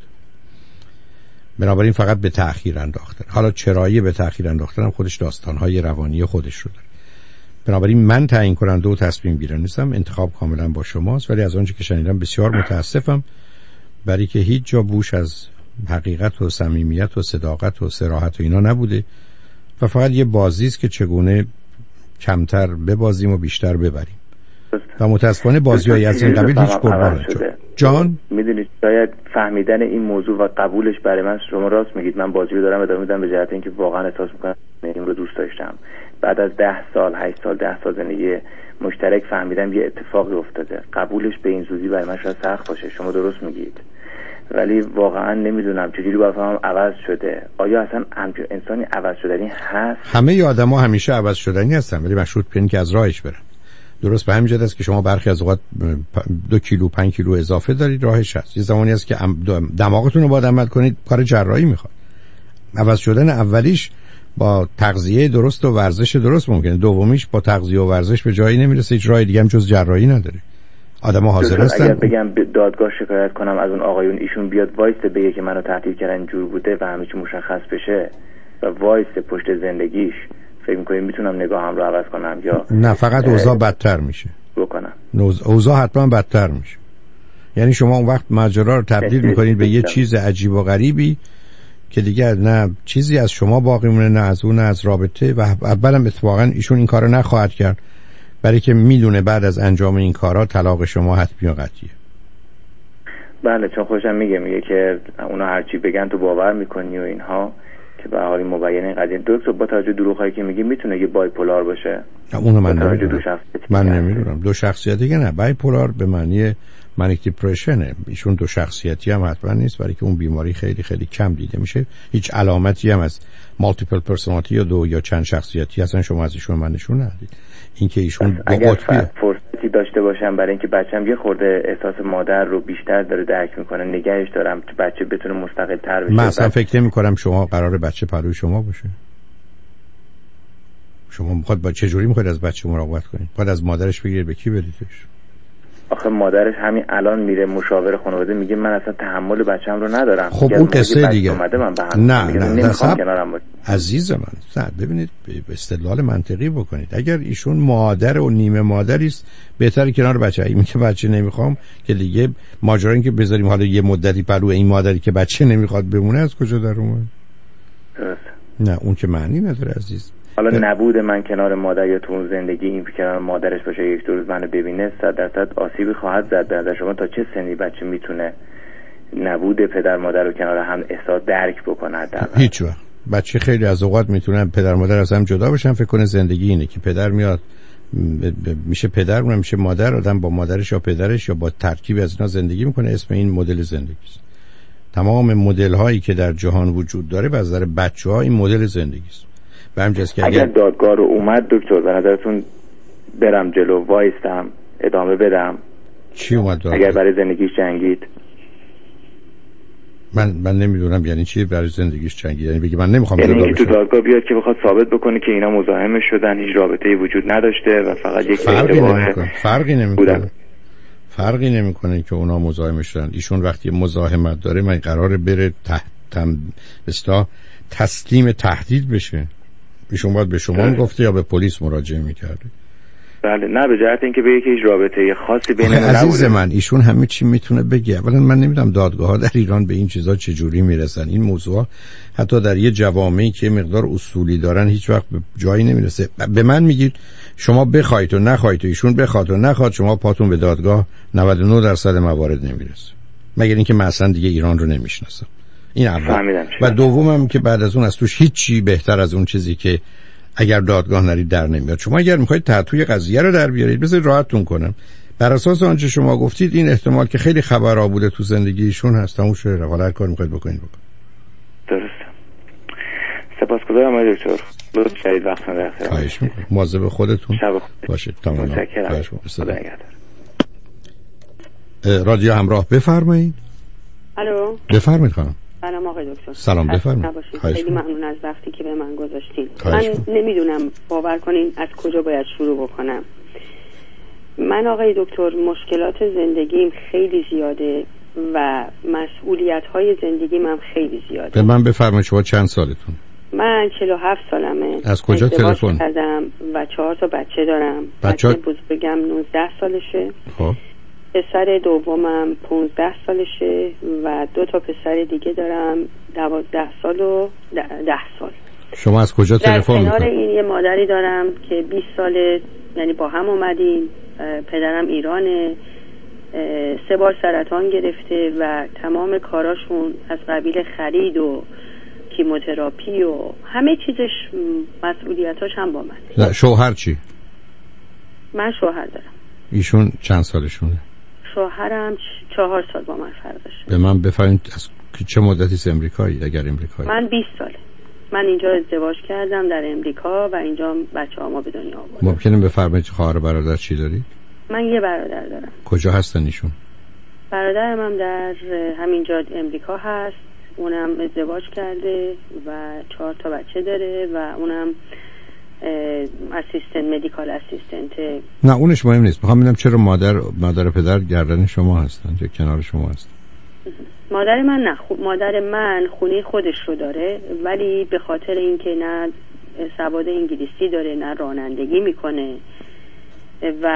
بنابراین فقط به تأخیر انداختن. حالا چرایی به تأخیر انداختن هم خودش داستان‌های روانی خودش رو داره. بنابراین من تعیین کننده و تصمیم گیرنده نیستم، انتخاب کاملا با شماست. ولی از آنچه که شنیدم بسیار متاسفم، برای که هیچ جا بوش از حقیقت و صمیمیت و صداقت و صراحت و اینا نبوده و فقط یه بازی است که چگونه کمتر ببازیم و بیشتر ببریم و متاسفانه بازی‌های از این قبیل هیچ قربانی نشد. جان میدونید شاید فهمیدن این موضوع و قبولش برای من، شما راست میگید، من بازی رو دارم ادامه میدم به جهت اینکه واقعا احساس میکنم این رو دوست داشتم. بعد از ده سال هشت سال ده سال زندگی مشترک فهمیدم یه اتفاقی افتاده. قبولش به این زودی برای من شاید سخت باشه، شما درست میگید، ولی واقعا نمیدونم چجوری باید فهمم عوض شده. آیا اصلا همچون انسانی عوض شدنی هست؟ همه آدما همیشه عوض شدنی هستن، ولی مشروط به این که از راهش برن. درست به همین جهت است که شما برخی از اوقات دو کیلو پنج کیلو اضافه دارید، راهش هست. یه زمانی هست که دماغتون رو باید عمل کنید، کار جراحی میخواد. عوض شدن اولیش با تغذیه درست و ورزش درست ممکنه، دومیش با تغذیه و ورزش به جایی نمیرسه، هیچ راه دیگه هم جز جراحی نداره. آدم‌ها حاضر هستن اگر بگم به دادگاه شکایت کنم از اون آقایون، ایشون بیاد وایسته بگه که منو تهدید کردن جور بوده و همه چی مشخص بشه و وایسته پشت زندگیش، فکر می‌کنید میتونم نگاهم رو عوض کنم یا نه؟ فقط اوضاع بدتر میشه بکنم. اوضاع حتما بدتر میشه. یعنی شما اون وقت ماجرا رو تبدیل میکنید به یه چیز عجیب و غریبی که دیگه نه چیزی از شما باقی مونه، نه از اون، نه از رابطه. و اولم اتفاقا ایشون این کارو نخواهد کرد، برای که میدونه بعد از انجام این کارا طلاق شما حتمی و قطعیه. بله، چون خوشم میگه میگه که اونا هرچی بگن تو باور میکنی و اینها، که به حالی مبین این قضیه. دکتر با توجه دروغایی که میگی میتونه یه بایپولار باشه؟ اونو من نمیدونم. من نمیدونم دو شخصیتی که نه، بایپولار به معنی منیک دیپرشنه. ایشون دو شخصیتی هم حتما نیست، برای که اون بیماری خیلی خیلی کم دیده میشه. هیچ علامتی هم از مالتیپل پرسونالیتی یا دو یا چند شخصیتی اصلا شما از ایشون من نشون ندید. اینکه ایشون اگر فرصتی داشته باشم برای اینکه بچه‌م یه خورده احساس مادر رو بیشتر داره درک میکنه، نگهش دارم که بچه بتونه مستقل تر بشه. من اصلا فکر نمی کنم شما قراره بچه پروی شما باشه. شما میخواد با چه جوری میخواید از بچه مراقبت کنید؟ باید از مادرش بگیرید، به کی بدیدش؟ آخه مادرش همین الان میره مشاور خانواده میگه من اصلا تحمل بچه‌م رو ندارم. خب اون قصه دیگه. نه نه نه عزیز من، نه ببینید به استدلال منطقی بکنید. اگر ایشون مادر و نیمه مادری است، بهتره کنار بچه. این که بچه نمیخوام که دیگه ماجرا این که بذاریم حالا یه مدتی پلو این مادری که بچه نمیخواد بمونه از کجا در اومد؟ نه اون که معنی نداره عزیز. حالا نبود من کنار مادر یا تو اون زندگی این کنار مادرش باشه، یک دو روز منو ببینه، صد درصد آسیبی خواهد زد. در شما تا چه سنی بچه میتونه نبود پدر مادر رو کنار هم احساس درک بکنه؟ هیچ وقت. بچه خیلی از اوقات میتونه پدر مادر از هم جدا بشن، فکر کنه زندگی اینه که پدر میاد میشه پدر، اونم میشه مادر، آدم با مادرش یا پدرش یا با ترکیب از اینا زندگی میکنه. اسم این مدل زندگی است. تمام مدل هایی که در جهان وجود داره به نظر بچه‌ها این مدل زندگی است. اگر, اگر دادگاه رو اومد دکتر، به نظرتون برم جلو وایستم ادامه بدم چی اومد دادگاه؟ اگر برای زندگیش جنگید. من من نمیدونم یعنی چی برای زندگیش جنگید. یعنی بگی من نمیخوام یعنی جدا اینکه بشم. تو دادگاه بیاد که بخواد ثابت بکنه که اینا مزاحم شدن، هیچ رابطه‌ای وجود نداشته و فقط یک فرقی اشتباه نمیکنه. فرقی نمیکنه. فرقی نمیکنه که اونا مزاحم شدن. ایشون وقتی مزاحمت داره من قراره بره تحت تم استا تسلیم تهدید بشه. ایشون باید به شما گفته یا به پلیس مراجعه میکرده. بله نه به جهت اینکه بگه که هیچ رابطه خاصی بین ما نبوده. عزیز من ایشون همه چی میتونه بگه. اولا من نمیدونم دادگاه ها در ایران به این چیزا چجوری میرسن. این موضوع حتی در یه جوامعی که مقدار اصولی دارن هیچ وقت به جایی نمیرسه. به من میگید شما بخواید و نخواید و ایشون بخواد و نخواد شما پاتون به دادگاه نود و نه درصد موارد نمیرسه. مگر اینکه من اصلا دیگه ایران رو نمیشناسم. این اول. و دومم که بعد از اون از توش هیچی بهتر از اون چیزی که اگر دادگاه نرید در نمیاد. شما اگر میخواید تحتوی قضیه رو در بیارید بذارید راحتتون کنم. بر اساس آنچه شما گفتید این احتمال که خیلی خبرها بوده تو زندگیشون هست. تموم شده. حالا هر کاری میخواید بکنید بکنید. درسته. سپاسگزارم آقای دکتر. لطف کردید وقتتون رو اختیار. خواهش می‌کنم. مواظب خودتون باشید. تمام. متشکرم. رادیو همراه بفرمایید. الو. بفرمایید خانم. سلام آقای دکتر. سلام بفرمایید. خیلی ممنون از وقتی که به من گذاشتین. من نمیدونم باور کنین از کجا باید شروع بکنم. من آقای دکتر مشکلات زندگیم خیلی زیاده و مسئولیت‌های زندگیم هم خیلی زیاده. به من بفرمایید شما چند سالتون؟ من چهل و هفت سالمه. از کجا تلفن کردم و چهار تا بچه دارم. بچه بزرگم نوزده سالشه. خب. پسر دومم پونزده سالشه و دو تا پسر دیگه دارم دوازده سال و ده سال. شما از کجا تلفن میکنید؟ در کنار این یه مادری دارم که بیست ساله یعنی با هم اومدیم. پدرم ایرانه، سه بار سرطان گرفته و تمام کاراشون از قبیل خرید و کیموتراپی و همه چیزش مسئولیتاش هم با من. شوهر چی؟ من شوهر دارم. ایشون چند سالشونه؟ شوهرم چهار سال با من فرقش. به من بفرمایید از چه مدتی امریکایی؟ اگر امریکایی؟ من بیست ساله. من اینجا ازدواج کردم در امریکا و اینجا بچه‌هامو به دنیا آوردم. ممکنه بفرمایید خواهر برادر چی دارید؟ من یه برادر دارم. کجا هستن ایشون؟ برادرم هم در همینجا امریکا هست. اونم ازدواج کرده و چهار تا بچه داره و اونم اسیستنت مدیکال اسیستنت. نه اونش مهم نیست. میخوام ببینم چرا مادر مادر پدر گردن شما هستن یا کنار شما هستن؟ مادر من نه خو... مادر من خونه خودش رو داره ولی به خاطر اینکه نه سواد انگلیسی داره نه رانندگی میکنه و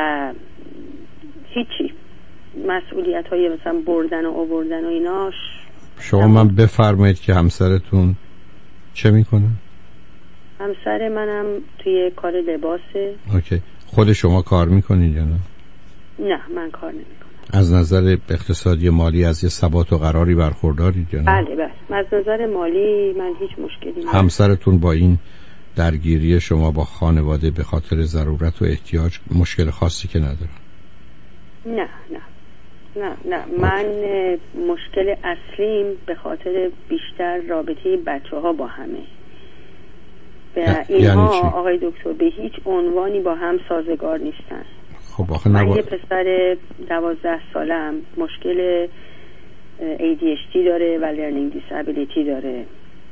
هیچی مسئولیت های مثلا بردن و آوردن و ایناش. شما من بفرمایید که همسرتون چه میکنه؟ همسر منم توی کار لباسه. اوکی. خود شما کار میکنید یا نه؟ نه من کار نمیکنم. از نظر اقتصادی مالی از یه ثبات و قراری برخوردارید یا نه؟ بله بله. از نظر مالی من هیچ مشکلی ندارم. همسرتون با این درگیری شما با خانواده به خاطر ضرورت و احتیاج مشکل خاصی که نداره؟ نه نه نه نه من مشکل اصلیم به خاطر بیشتر رابطه بچه ها با همه. به اینها یعنی آقای دکتر به هیچ عنوانی با هم سازگار نیستن. خب آخه من یه پسر دوازده سالم مشکل ای دی اچ دی داره و لرنینگ دیسابیلیتی داره.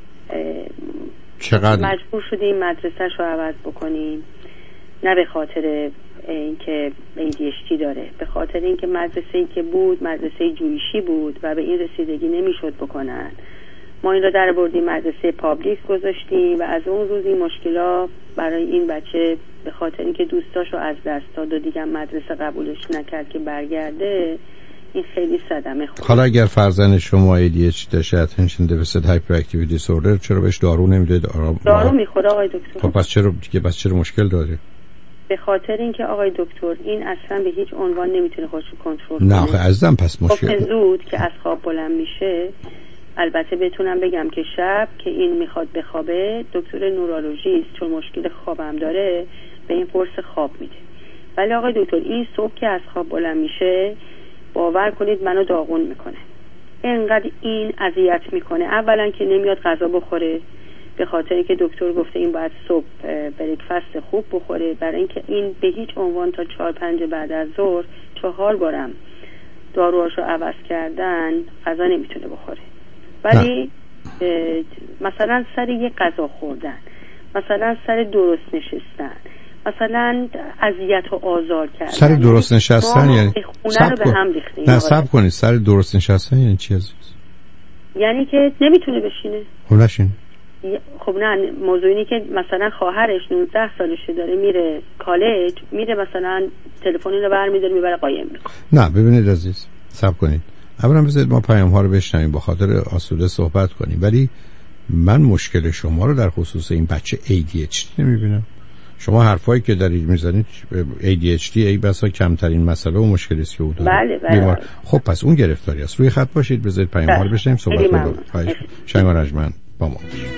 چقدر مجبور شدیم مدرسه‌ش رو عوض بکنیم، نه به خاطر اینکه ای دی اچ دی داره، به خاطر اینکه مدرسه‌ای که بود مدرسه جویشی بود و به این رسیدگی نمیشد بکنن. ما این رو در بردیم مدرسه پابلیک گذاشتیم و از اون روز این مشکلات برای این بچه به خاطر اینکه دوستاشو از دست داد و دیگه مدرسه قبولش نکرد که برگرده، این خیلی صدمه خورد. حالا اگر فرزند شما ای دی اچ دی داشته، اتنشن دیفیسیت هایپر اکتیویتی دیسوردر، چرا بهش دارو نمیدید؟ دارو میخوره آقای دکتر. خب پس چرا دیگه پس چرا مشکل داره؟ به خاطر اینکه آقای دکتر این اصلا به هیچ عنوان نمیتونه خودش رو کنترل کنه. نه آخه عزیزم پس مشکل زود که از خواب بلند میشه. البته بتونم بگم که شب که این میخواد بخوابه دکتر نورولوژیست چون مشکل خوابم داره به این قرص خواب میده. ولی آقای دکتر این صبح که از خواب بلند میشه باور کنید منو داغون میکنه. اینقدر این اذیت میکنه. اولا که نمیاد غذا بخوره به خاطر اینکه دکتر گفته این باید صبح بریکفست خوب بخوره، برای اینکه این به هیچ عنوان تا چهار پنج بعد از ظهر چهار بارم داروهاشو عوض کردن غذا نمیتونه بخوره، ولی مثلا سر یه غذا خوردن، مثلا سر درست نشستن، مثلا اذیت و آزار کردن. سر درست نشستن یعنی خونه رو به هم ریختیم. نه صبر کنید، سر درست نشستن یعنی چی عزیز؟ یعنی که نمیتونه بشینه. خب نشین. خب نه، موضوع اینه که مثلا خواهرش نوزده سالشه داره میره کالج، میره مثلا تلفن رو برمی‌داره میبره قایم میکنه. نه ببینید عزیز، صبر کنید. اولا بذارید ما پیام ها رو بشنویم با خاطر آسوده صحبت کنیم، ولی من مشکل شما رو در خصوص این بچه ای دی اچ دی نمیبینم. شما حرفایی که دارید میزنید ای دی اچ دی ای بسا کمترین مسئله و مشکلی است که او داره. بله بله. خب پس اون گرفتاری است. روی خط باشید، بذارید پیام ها رو بشنویم صحبت کنیم. شنگ رجمن با ما.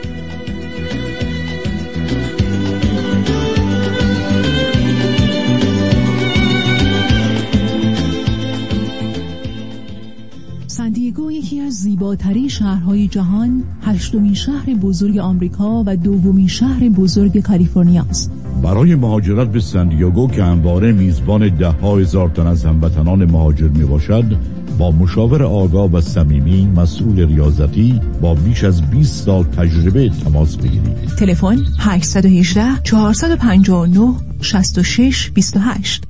سان دیگو یکی از زیباترین شهرهای جهان، هشتمین شهر بزرگ آمریکا و دومین شهر بزرگ کالیفرنیا است. برای مهاجرت به سان دیگو که همواره میزبان ده ها هزار تن از هموطنان مهاجر می باشد، با مشاور آگاه و صمیمی مسئول ریاضتی با بیش از بیست سال تجربه تماس بگیرید. تلفن هشت یک هشت چهار پنج نه شش شش دو هشت.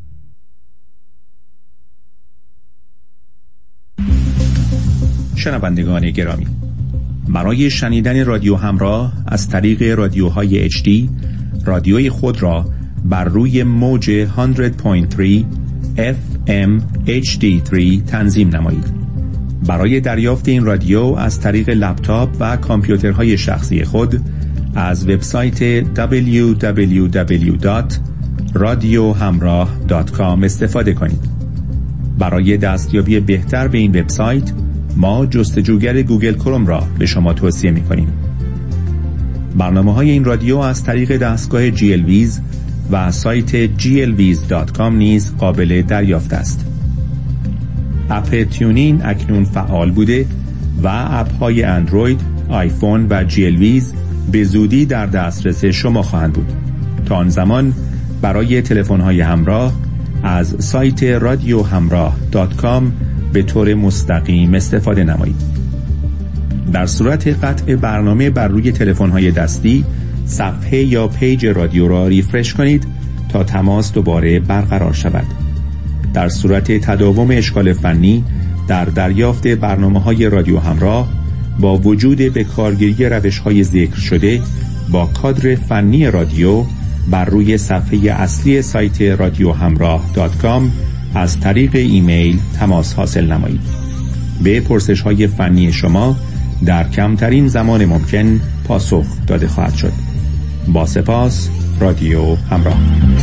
شنوندگان گرامی، برای شنیدن رادیو همراه از طریق رادیوهای اچ دی، رادیوی خود را بر روی موج صد و سه اف ام اچ دی سه تنظیم نمایید. برای دریافت این رادیو از طریق لپتاپ و کامپیوترهای شخصی خود از وبسایت دبلیو دبلیو دبلیو دات رادیو همراه دات کام استفاده کنید. برای دستیابی بهتر به این وبسایت ما جستجوگر گوگل کروم را به شما توصیه می‌کنیم. برنامه‌های این رادیو از طریق دستگاه جی ال ویز و سایت جی ال ویز دات کام نیز قابل دریافت است. اپ تیونین اکنون فعال بوده و اپ‌های اندروید، آیفون و جی ال ویز به زودی در دسترس شما خواهند بود. تا آن زمان برای تلفن‌های همراه از سایت رادیو همراه دات کام به طور مستقیم استفاده نمایید. در صورت قطع برنامه بر روی تلفن‌های دستی صفحه یا پیج رادیو را ریفرش کنید تا تماس دوباره برقرار شود. در صورت تداوم اشکال فنی در دریافت برنامه‌های رادیو همراه با وجود به کارگیری روش‌های ذکر شده با کادر فنی رادیو بر روی صفحه اصلی سایت رادیو همراه دات کام از طریق ایمیل تماس حاصل نمایید. به پرسش‌های فنی شما در کمترین زمان ممکن پاسخ داده خواهد شد. با سپاس. رادیو همراه.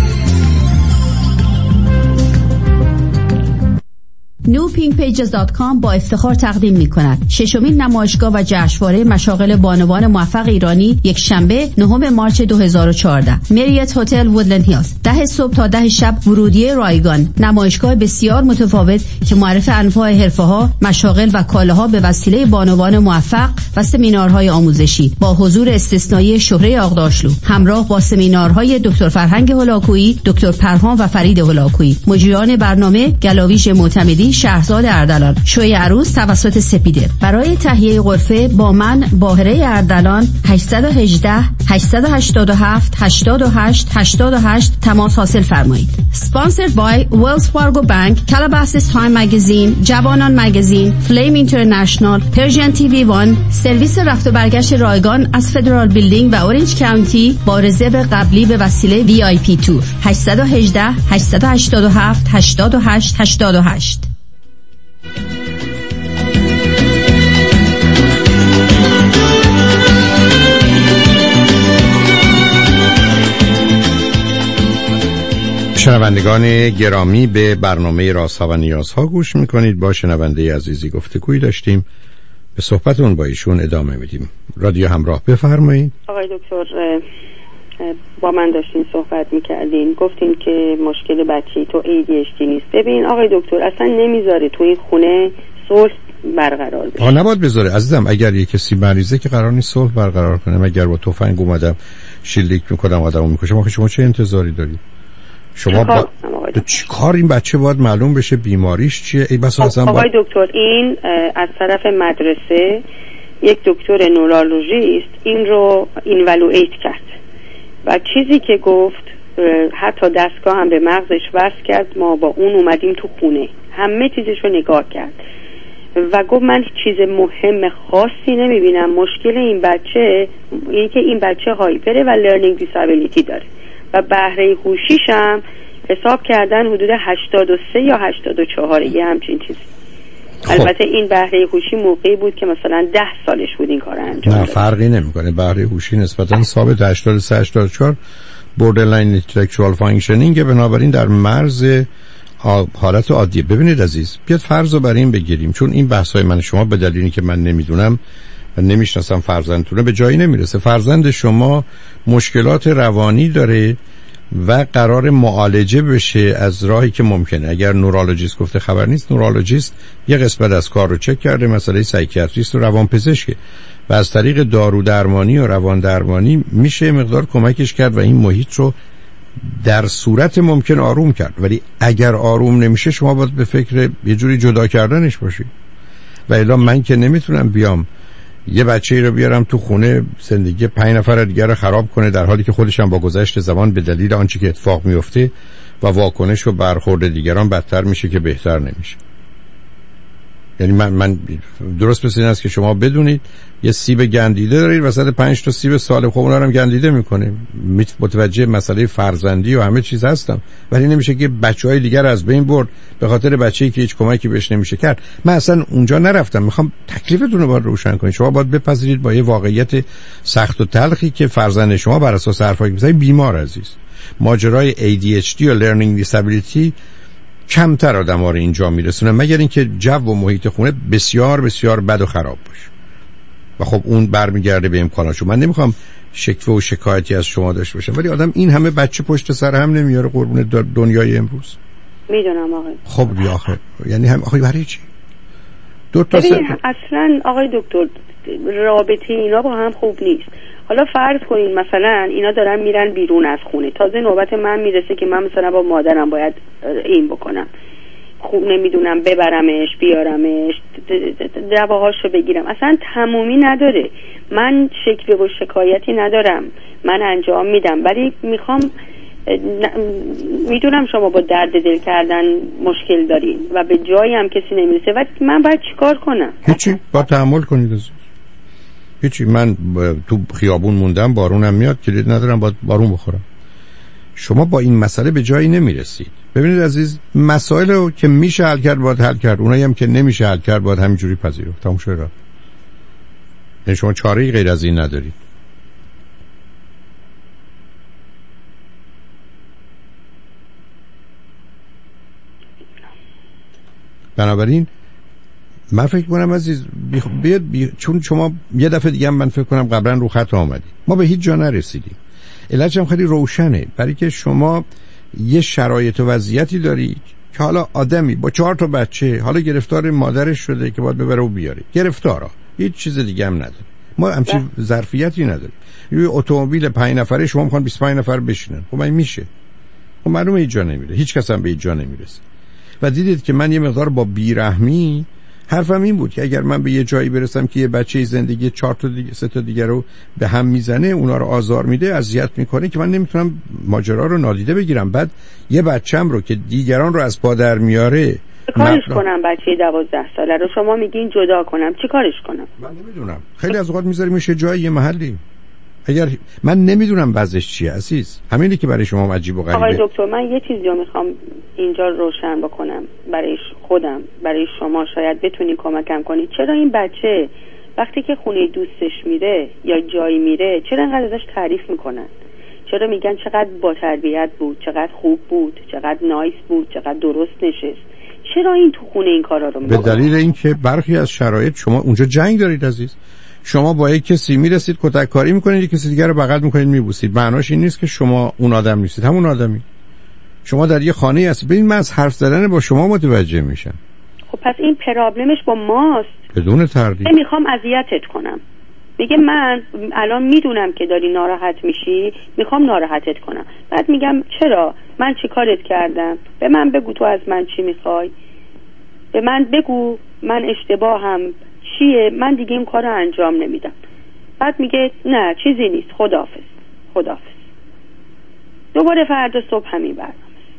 نیو پینک پیجز دات کام با افتخار تقدیم می کند ششمین نمایشگاه و جشنواره مشاغل بانوان موفق ایرانی، یک شنبه نهم مارس دو هزار و چهارده، مریت هتل وودلند هیلز، ده صبح تا ده شب، ورودی رایگان. نمایشگاه بسیار متفاوت که معرف انواع حرفه‌ها، مشاغل و کالاها به وسیله بانوان موفق و سمینارهای آموزشی با حضور استثنایی شهره آقداشلو، همراه با سمینارهای دکتر فرهنگ هولاکویی، دکتر پرهام و فرید هولاکویی. مجریان برنامه گلاویش معتمدی، شهرزاد اردلان. شوی عروس توسط سپیده. برای تهیه غرفه با من باهره اردلان هشت یک هشت هشت هشت هفت هشت هشت هشت هشت تماس حاصل فرمایید. Sponsored by Wells Fargo Bank, Calabasas Time Magazine, جوانان مگزین، فلیم اینترنشنال، پرژن تی وی وان، سرویس رفت و برگشت رایگان از فدرال بیلدینگ و اورنج کانتی با رزرو قبلی به وسیله وی آی پی تور. هشت یک هشت هشت هشت هفت هشت هشت هشت هشت. شنوندگان گرامی، به برنامه رازها و نیازها گوش میکنید. با شنونده عزیزی گفتگویی داشتیم، به صحبتون با ایشون ادامه میدیم. رادیو همراه، بفرمایید. آقای دکتر، با من داشتین صحبت میکردین، گفتین که مشکل بچه‌ای تو ای دی اچ دی نیست. ببین آقای دکتر، اصلا نمیذاره تو این خونه صلح برقرار بشه. آ نباید بذاره عزیزم. اگر یک کسی مریضه که قرار نیست صلح برقرار کنه. اگر با تفنگ اومدم شلیک میکنم آدمو میکشم، آخه شما چه انتظاری دارید؟ شما با چی کار این بچه باید معلوم بشه بیماریش چیه؟ ای بس اصلا آقای با... دکتر این از طرف مدرسه یک دکتر نورولوژیست این رو اینوالویت کرد و چیزی که گفت حتی دستگاه هم به مغزش وصل کرد. ما با اون اومدیم تو خونه، همه چیزش رو نگاه کرد و گفت من چیز مهم خاصی نمیبینم. مشکل این بچه اینه که این بچه هایپره و لرنینگ دیسابیلیتی داره و بهره هوشیش هم حساب کردن حدود هشتاد و سه یا هشتاد و چهار، یه همچین چیزی. خب. البته این بهره هوشی موقعی بود که مثلا ده سالش بود این کار انجام نه فرقی نمیکنه. بهره هوشی نسبتا ثابت هشتاد و سه هشتاد و چهار borderline intellectual functioning، بنابراین در مرز حالت عادیه. ببینید عزیز، بیاد فرض رو بر این بگیریم، چون این بحث‌های من شما به دلیلی که من نمیدونم و نمیشناسم فرزندتونه به جایی نمیرسه. فرزند شما مشکلات روانی داره و قرار معالجه بشه از راهی که ممکنه. اگر نورولوژیست گفته خبر نیست، نورولوژیست یه قسمت از کار رو چک کرده، مسئله سایکیاتریست و روانپزشکه و از طریق دارو درمانی و روان درمانی میشه مقدار کمکش کرد و این محیط رو در صورت ممکن آروم کرد. ولی اگر آروم نمیشه شما باید به فکر یه جوری جدا کردنش باشید. و الا من که نمیتونم بیام یه بچه‌ای رو بیارم تو خونه زندگی پنج نفر دیگر رو خراب کنه در حالی که خودش هم با گذشت زمان به دلیل آنچه که اتفاق میفته و واکنش و برخورد دیگران بدتر میشه که بهتر نمیشه. یعنی من من درست مثل این است که شما بدونید یه سیب گندیده دارید وسط پنج تا سیب سالم، خب اونا رو هم گندیده میکنه. متوجه مسئله فرزندی و همه چیز هستم، ولی نمیشه که بچهای دیگر از بین برد به خاطر بچه‌ای که هیچ کمکی بهش نمیشه کرد. من اصلا اونجا نرفتم، میخوام تکلیفتون رو باید روشن کنید. شما باید بپذیرید با یه واقعیت سخت و تلخی که فرزند شما بر اساس حرفایی که میزنید بیمار عزیز. ماجرای ای دی اچ دی و learning disability کمتر آدم‌ها رو اینجا میرسونه مگر اینکه جو و محیط خونه بسیار بسیار بد و خراب باشه و خب اون برمیگرده به امکاناتشون. من نمیخوام شکوه و شکایتی از شما داشته باشم، ولی آدم این همه بچه پشت سر هم نمیاره قربون دنیای امروز. میدونم آقای. خب بیا آخه یعنی هم آخه برای چی؟ دو تا سه اصلا آقای دکتر رابطه اینا با هم خوب نیست. حالا فرض کنین مثلا اینا دارن میرن بیرون از خونه، تازه نوبت من میرسه که من مثلا با مادرم باید این بکنم، خوب نمیدونم ببرمش بیارمش دواهاشو بگیرم، اصلا تمومی نداره. من شکوه و شکایتی ندارم، من انجام میدم، ولی میخوام میدونم شما با درد دل کردن مشکل دارین و به جایی هم کسی نمیرسه و من باید چیکار کنم؟ هیچی، با تحمل کنید عزیز. هیچی، من تو خیابون موندم بارونم میاد کلید ندارم باید بارون بخورم. شما با این مسئله به جایی نمیرسید. ببینید عزیز، مسائل رو که میشه حل کرد باید حل کرد، اونایی هم که نمیشه حل کرد باید همینجوری پذیرفت. تموم شد. یعنی شما چاره‌ای غیر از این ندارید. بنابراین من فکر کنم عزیز بیاد بی... چون شما یه دفعه دیگه هم من فکر کنم قبلا رو خط آمدید، ما به هیچ جا نرسیدیم. علتش هم خیلی روشنه، برای که شما یه شرایط و وضعیتی داری که حالا آدمی با چهار تا بچه حالا گرفتار مادرش شده که باید ببره و بیاره، گرفتارا، هیچ چیز دیگه هم نداره. ما همچین ظرفیتی نداریم. یه اتومبیل پنج نفره شما میخوان بیست و پنج نفر بشینن، خب این میشه؟ خب معلومه هیچ جا نمیره، هیچ کس هم به هیچ جا نمیرسه. و دیدید که من یه مقدار با بیرحمی حرفم این بود که اگر من به یه جایی برسم که یه بچه زندگی چهار تا دیگه سه تا دیگه رو به هم میزنه، اونا رو آزار میده، اذیت میکنه، که من نمیتونم ماجرا رو نادیده بگیرم. بعد یه بچه‌م رو که دیگران رو از پا در میاره کارش کنم، بچه دوازده ساله رو شما میگین جدا کنم، چی کارش کنم؟ من نمیدونم. خیلی از اوقات میذاریمش یه جایی، یه محلی. اگر من نمیدونم وضعش چیه عزیز، همینی که برای شما عجیب و غریبه. آقای دکتر من یه چیزی رو میخوام اینجا روشن بکنم برای خودم، برای شما شاید بتونی کمکم کنی. چرا این بچه وقتی که خونه دوستش میره یا جایی میره چرا انقدر ازش تعریف میکنن؟ چرا میگن چقدر با تربیت بود، چقدر خوب بود، چقدر نایس بود، چقدر درست نشست؟ چرا این تو خونه این کارا رو میکنه؟ به دلیل اینکه برخی از شرایط شما اونجا جنگ دارید عزیز. شما با یک کسی میرسید کتک کاری میکنید، یک کسی دیگر رو بغل میکنید میبوسید، معناش این نیست که شما اون آدم نیستید، همون آدمی. شما در یه خانه هستید. ببین من از حرف زدن با شما متوجه میشم. خب پس این پرابلمش با ماست. بدون تردید. نمیخوام اذیتت کنم. میگه من الان میدونم که داری ناراحت میشی، میخوام ناراحتت کنم. بعد میگم چرا؟ من چی کارت کردم؟ به من بگو تو از من چی میخوای، به من بگو من اشتباهم چیه، من دیگه این کار رو انجام نمیدم. بعد میگه نه چیزی نیست، خداحافظ خداحافظ. دوباره فردا صبح همین برنامه،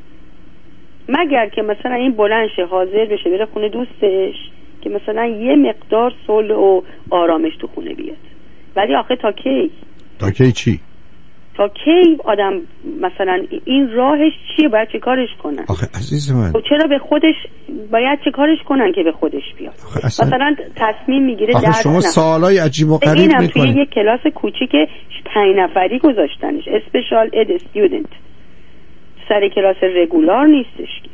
مگر که مثلا این بلند شه حاضر بشه بره خونه دوستش که مثلا یه مقدار صلح و آرامش تو خونه بیاد. ولی آخه تا کی؟ تا کی چی؟ تا کی آدم مثلا این راهش چیه؟ باید چه کارش کنن؟ آخه عزیز من و چرا به خودش باید چه کارش کنن که به خودش بیاد؟ اصلا... مثلا تصمیم میگیره آخه شما سوالای عجیب و غریب میکنید. اینم توی یه کلاس کوچیک پنج نفری گذاشتنش، اسپشال اد استودنت، سر کلاس رگولار نیستش که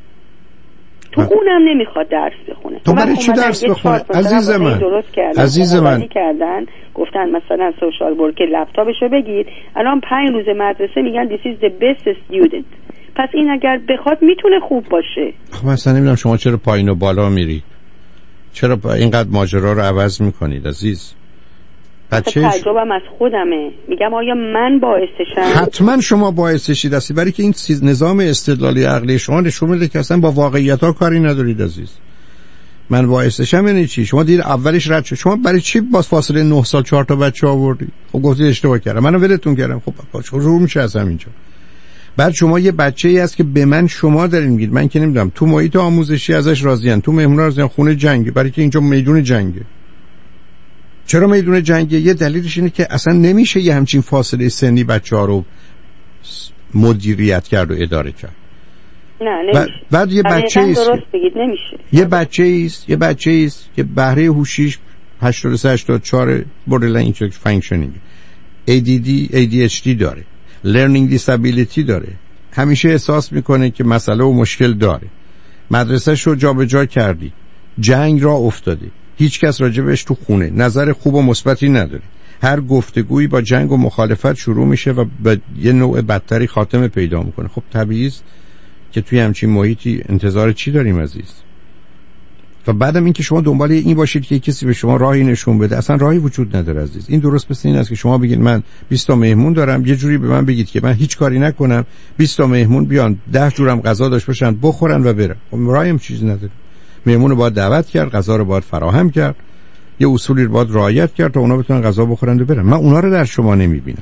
تو اونم نمیخواد درس بخونه. تو برای چی درس بخونه عزیز من؟ عزیز من کردن گفتن مثلا سوشال ورک لپتاپشو بگید، الان پنج روز مدرسه میگن this is the best student. پس این اگر بخواد میتونه خوب باشه. من اصلا نمیدونم شما چرا پایین و بالا میرید، چرا اینقدر ماجرا رو عوض میکنید عزیز؟ بچه‌ش تجربه‌ام از خودمه، میگم آیا من باعثشم؟ حتما شما باعثشید هستی، برای که این نظام استدلالی عقلی شما نشون میده که اصلا با واقعیت‌ها کاری ندارید عزیز. من باعثشم یعنی چی؟ شما دیر اولش رد شد، شما برای چی با فاصله نه سال چهار تا بچه آوردید؟ خب گفتید اشتباه کردم، منو ولتون کردم. خب شروع میشه از همینجا. بعد شما یه بچه‌ای هست که به من شما دارین میگید، من که نمیدونم تو محیط آموزشی ازش راضین، تو مهمون راضین، خونه جنگه، برای که اینجا میدون جنگه. چرا میدون جنگه؟ یه دلیلش اینه که اصلا نمیشه یه همچین فاصله سنی بچه‌ها رو مدیریت کرد و اداره کرد. نه نمیشه. بعد یه بچه‌ایست درست بگید نمیشه. یه بچه‌ایست یه بچه‌ایست که بهره هوشیش هشتاد و سه هشتاد و چهار borderline functioning، ای دی دی ای دی اچ دی داره، learning disability داره، همیشه احساس میکنه که مسئله و مشکل داره، مدرسه‌ش رو جابجا کردی، جنگ را افتاده، هیچ کس راجبش تو خونه نظر خوب و مثبتی نداره، هر گفتگویی با جنگ و مخالفت شروع میشه و به یه نوع بدتری خاتمه پیدا میکنه. خب طبیعیه که توی همچین محیطی انتظار چی داریم عزیز؟ و بعدم این که شما دنبال این باشید که کسی به شما راهی نشون بده، اصلا راهی وجود نداره عزیز. این درست مثل این است که شما بگید من بیست تا مهمون دارم، یه جوری به من بگید که من هیچ کاری نکنم، بیست تا مهمون بیان، ده جورم غذا داشته باشن بخورن و برن. خب راهی هم چیزی نداره. مهمون رو باید دعوت کرد، غذا رو باید فراهم کرد، یه اصولی رو باید رعایت کرد تا اونا بتونن غذا بخورن و برن. من اونا رو در شما نمیبینم.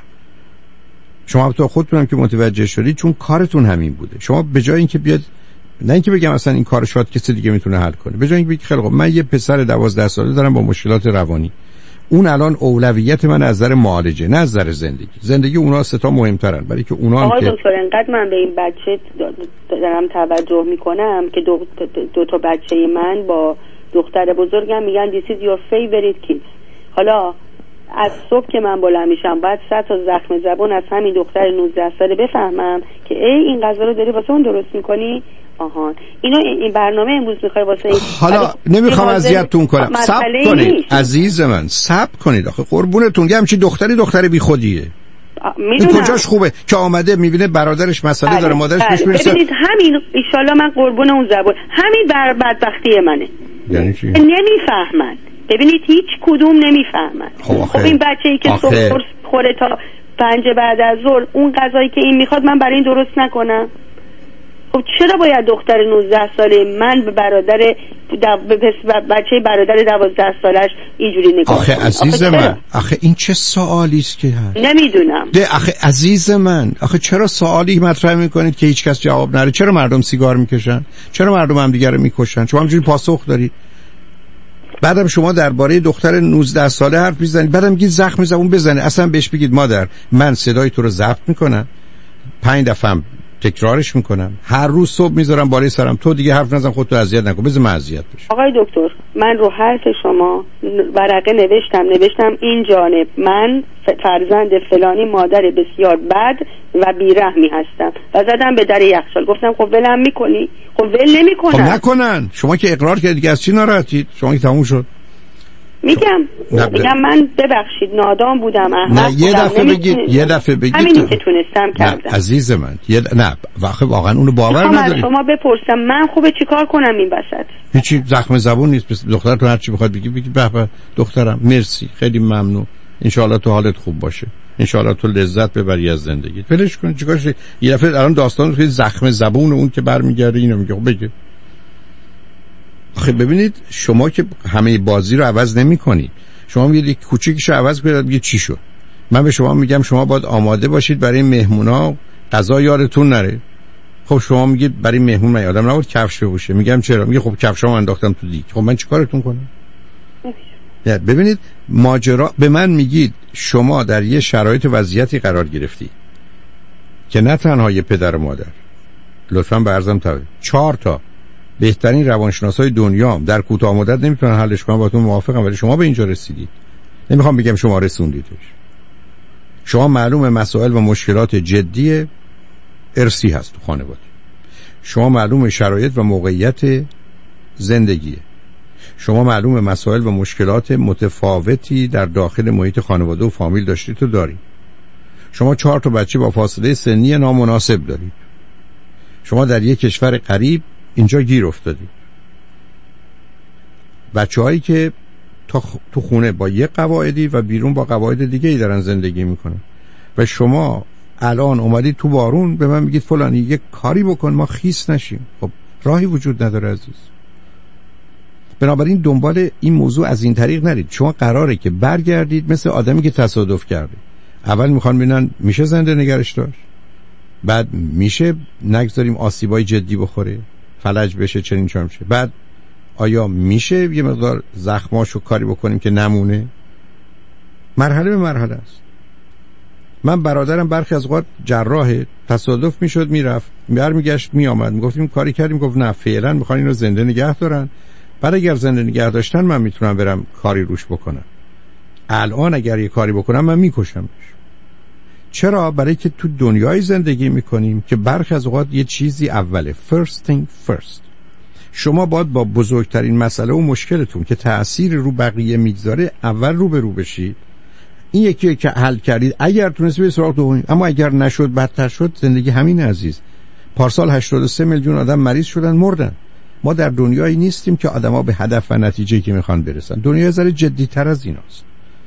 شما تو خودتونم که متوجه شدید چون کارتون همین بوده. شما به جای اینکه بیاد، نه اینکه بگم اصلا این کارو شاید کسی دیگه میتونه حل کنه، به جای اینکه بگید خیلی خب من یه پسر دوازده ساله دارم با مشکلات روانی، اون الان اولویت من از نظر معالجه نه از نظر زندگی، زندگی اونا سه تا مهمترن، برای که اونا هم آقای که دکتر انقدر من به این بچه دارم توجه میکنم که دو, دو تا بچه من با دختر بزرگم میگن this is your favorite kids. حالا از صبح که من بلند میشم بعد صد تا زخم زبون از همین دختر نوزده ساله بفهمم که ای این غذا رو داری واسه اون درست میکنی. آهان اینو این برنامه امروز میخوای واسه این. حالا نمیخوام اذیتتون کنم، صبر کنید عزیز من، صبر کنید. آخه قربونتون گم چی دختری دختر بیخودیه، این کجاش خوبه که آمده میبینه برادرش مسئله بله. داره مادرش بله. پیش میرسه. ببینید همین ان شاءالله من قربون اون زبون، همین بر بدبختی منه. یعنی چی؟ نمیفهمن. ببینید هیچ کدوم نمیفهمن. خب, خب این بچه‌ای که صبح خوره تا پنج بعد از ظهر اون غذایی که این میخواد من برای این درست نکنم؟ خب چرا باید دختر نوزده ساله من به برادر به بچه برادر دوازده سالش اینجوری نگاه؟ آخه عزیز آخه من، آخه این چه سوالی است که هست؟ نمیدونم. ده آخه عزیز من، آخه چرا سوالی مطرح میکنید که هیچ کس جواب نره؟ چرا مردم سیگار میکشن؟ چرا مردم همدیگه رو میکشن؟ شما همینجوری پاسخ دارید. بعدم شما درباره دختر نوزده ساله حرف میزنید، بعدم میگید زخم زبون بزنه. اصلا بهش بگید مادر من صدای تو رو ضبط میکنم، پنج دفعه تکرارش میکنم، هر روز صبح میذارم بالای سرم، تو دیگه حرف نزن، خودتو اذیت نکن، بذار من اذیت بشم. آقای دکتر من رو حرف شما ورقه نوشتم نوشتم این جانب من فرزند فلانی مادر بسیار بد و بیرحمی هستم و زدم به در یخچال. گفتم خب ولم میکنی؟ خب ول نمیکنن. خب نکنن. شما که اقرار کردید که از چی ناراحتید؟ شما که تموم شد. میگم میگم من ببخشید نادان بودم، احمق نه یه دفعه بگید، یه دفعه بگید همینی که تونستم کردم. عزیز من یه د... نه واقعا واقعا اونو باور نداری. شما بپرسم من خوبه چیکار کنم این وسط؟ هیچی، زخم زبون نیست. بس دخترتون هر چی بخواد بگی بگید به به دخترم مرسی خیلی ممنون، ان شاء الله تو حالت خوب باشه، ان شاء الله تو لذت ببری از زندگیت. ولش کن چیکارش. یه دفعه الان داستان خیلی زخم زبون اون که برمیگرده اینو میگه بگه. آخه ببینید شما که همه بازی رو عوض نمی‌کنید. شما میگید کوچیکشو عوض کنید میگه چی شد. من به شما میگم شما باید آماده باشید برای مهمونا غذا یارتون نره. خب شما میگید برای مهمون من آدم نباید کفش بپوشه. میگم چرا؟ میگه خب کفشامو انداختم تو دیگ. خب من چیکارتون کنم؟ ببینید ماجرا به من میگید شما در یه شرایط وضعیتی قرار گرفتی که نه تنها یه پدر و مادر، لطفاً به عرضم توجه، چهار تا بهترین روانشناسای دنیا در کوتاه مدت نمیتونن حلش کنن. باهاتون موافقم، ولی شما به اینجا رسیدید. نمیخوام بگم شما رسوندیدش. شما معلومه مسائل و مشکلات جدی ارثی هست تو خانواده. شما معلومه شرایط و موقعیت زندگیه. شما معلومه مسائل و مشکلات متفاوتی در داخل محیط خانواده و فامیل داشتید و دارید. شما چهار تا بچه با فاصله سنی نامناسب دارید. شما در یک کشور غریب اینجا گیر افتادید. بچه‌هایی که تو خونه با یک قواعدی و بیرون با قواعد دیگه‌ای دارن زندگی میکنن و شما الان اومدید تو بارون به من میگید فلانی یک کاری بکن ما خیس نشیم. خب راهی وجود نداره عزیز. بنابراین دنبال این موضوع از این طریق نرید. شما قراره که برگردید مثل آدمی که تصادف کرده. اول میخوان ببینن میشه زنده نگرش داشت، بعد میشه نگذاریم آسیبای جدی بخوره، فلج بشه، چنین چنین شه، بعد آیا میشه یه مقدار زخماشو کاری بکنیم که نمونه. مرحله به مرحله است. من برادرم برخی از اوقات جراح، تصادف میشد میرفت برمیگشت میآمد، میگفتیم کاری کردیم، گفت نه فعلا میخوان اینو زنده نگه دارن، بعد اگر زنده نگه داشتن من میتونم برم کاری روش بکنم. الان اگر یه کاری بکنم من میکشمش. چرا؟ برای که تو دنیای زندگی میکنیم که برخی از اوقات یه چیزی اوله. first thing first. شما باید با بزرگترین مسئله و مشکلتون که تأثیر رو بقیه میگذاره اول رو به رو بشید. این یکی که حل کردید اگر تونستی به سراغ دومی، اما اگر نشد بدتر شد. زندگی همین عزیز. پارسال هشتاد و سه میلیون آدم مریض شدن مردن. ما در دنیایی نیستیم که آدما به هدف و نتیجه‌ای که میخوان برسن. دنیا ذره جدی‌تر از ایناست.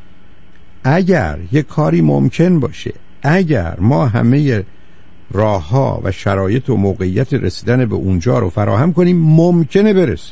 اگر یه کاری ممکن باشه، اگر ما همه راه‌ها و شرایط و موقعیت رسیدن به اونجا رو فراهم کنیم ممکنه برسیم.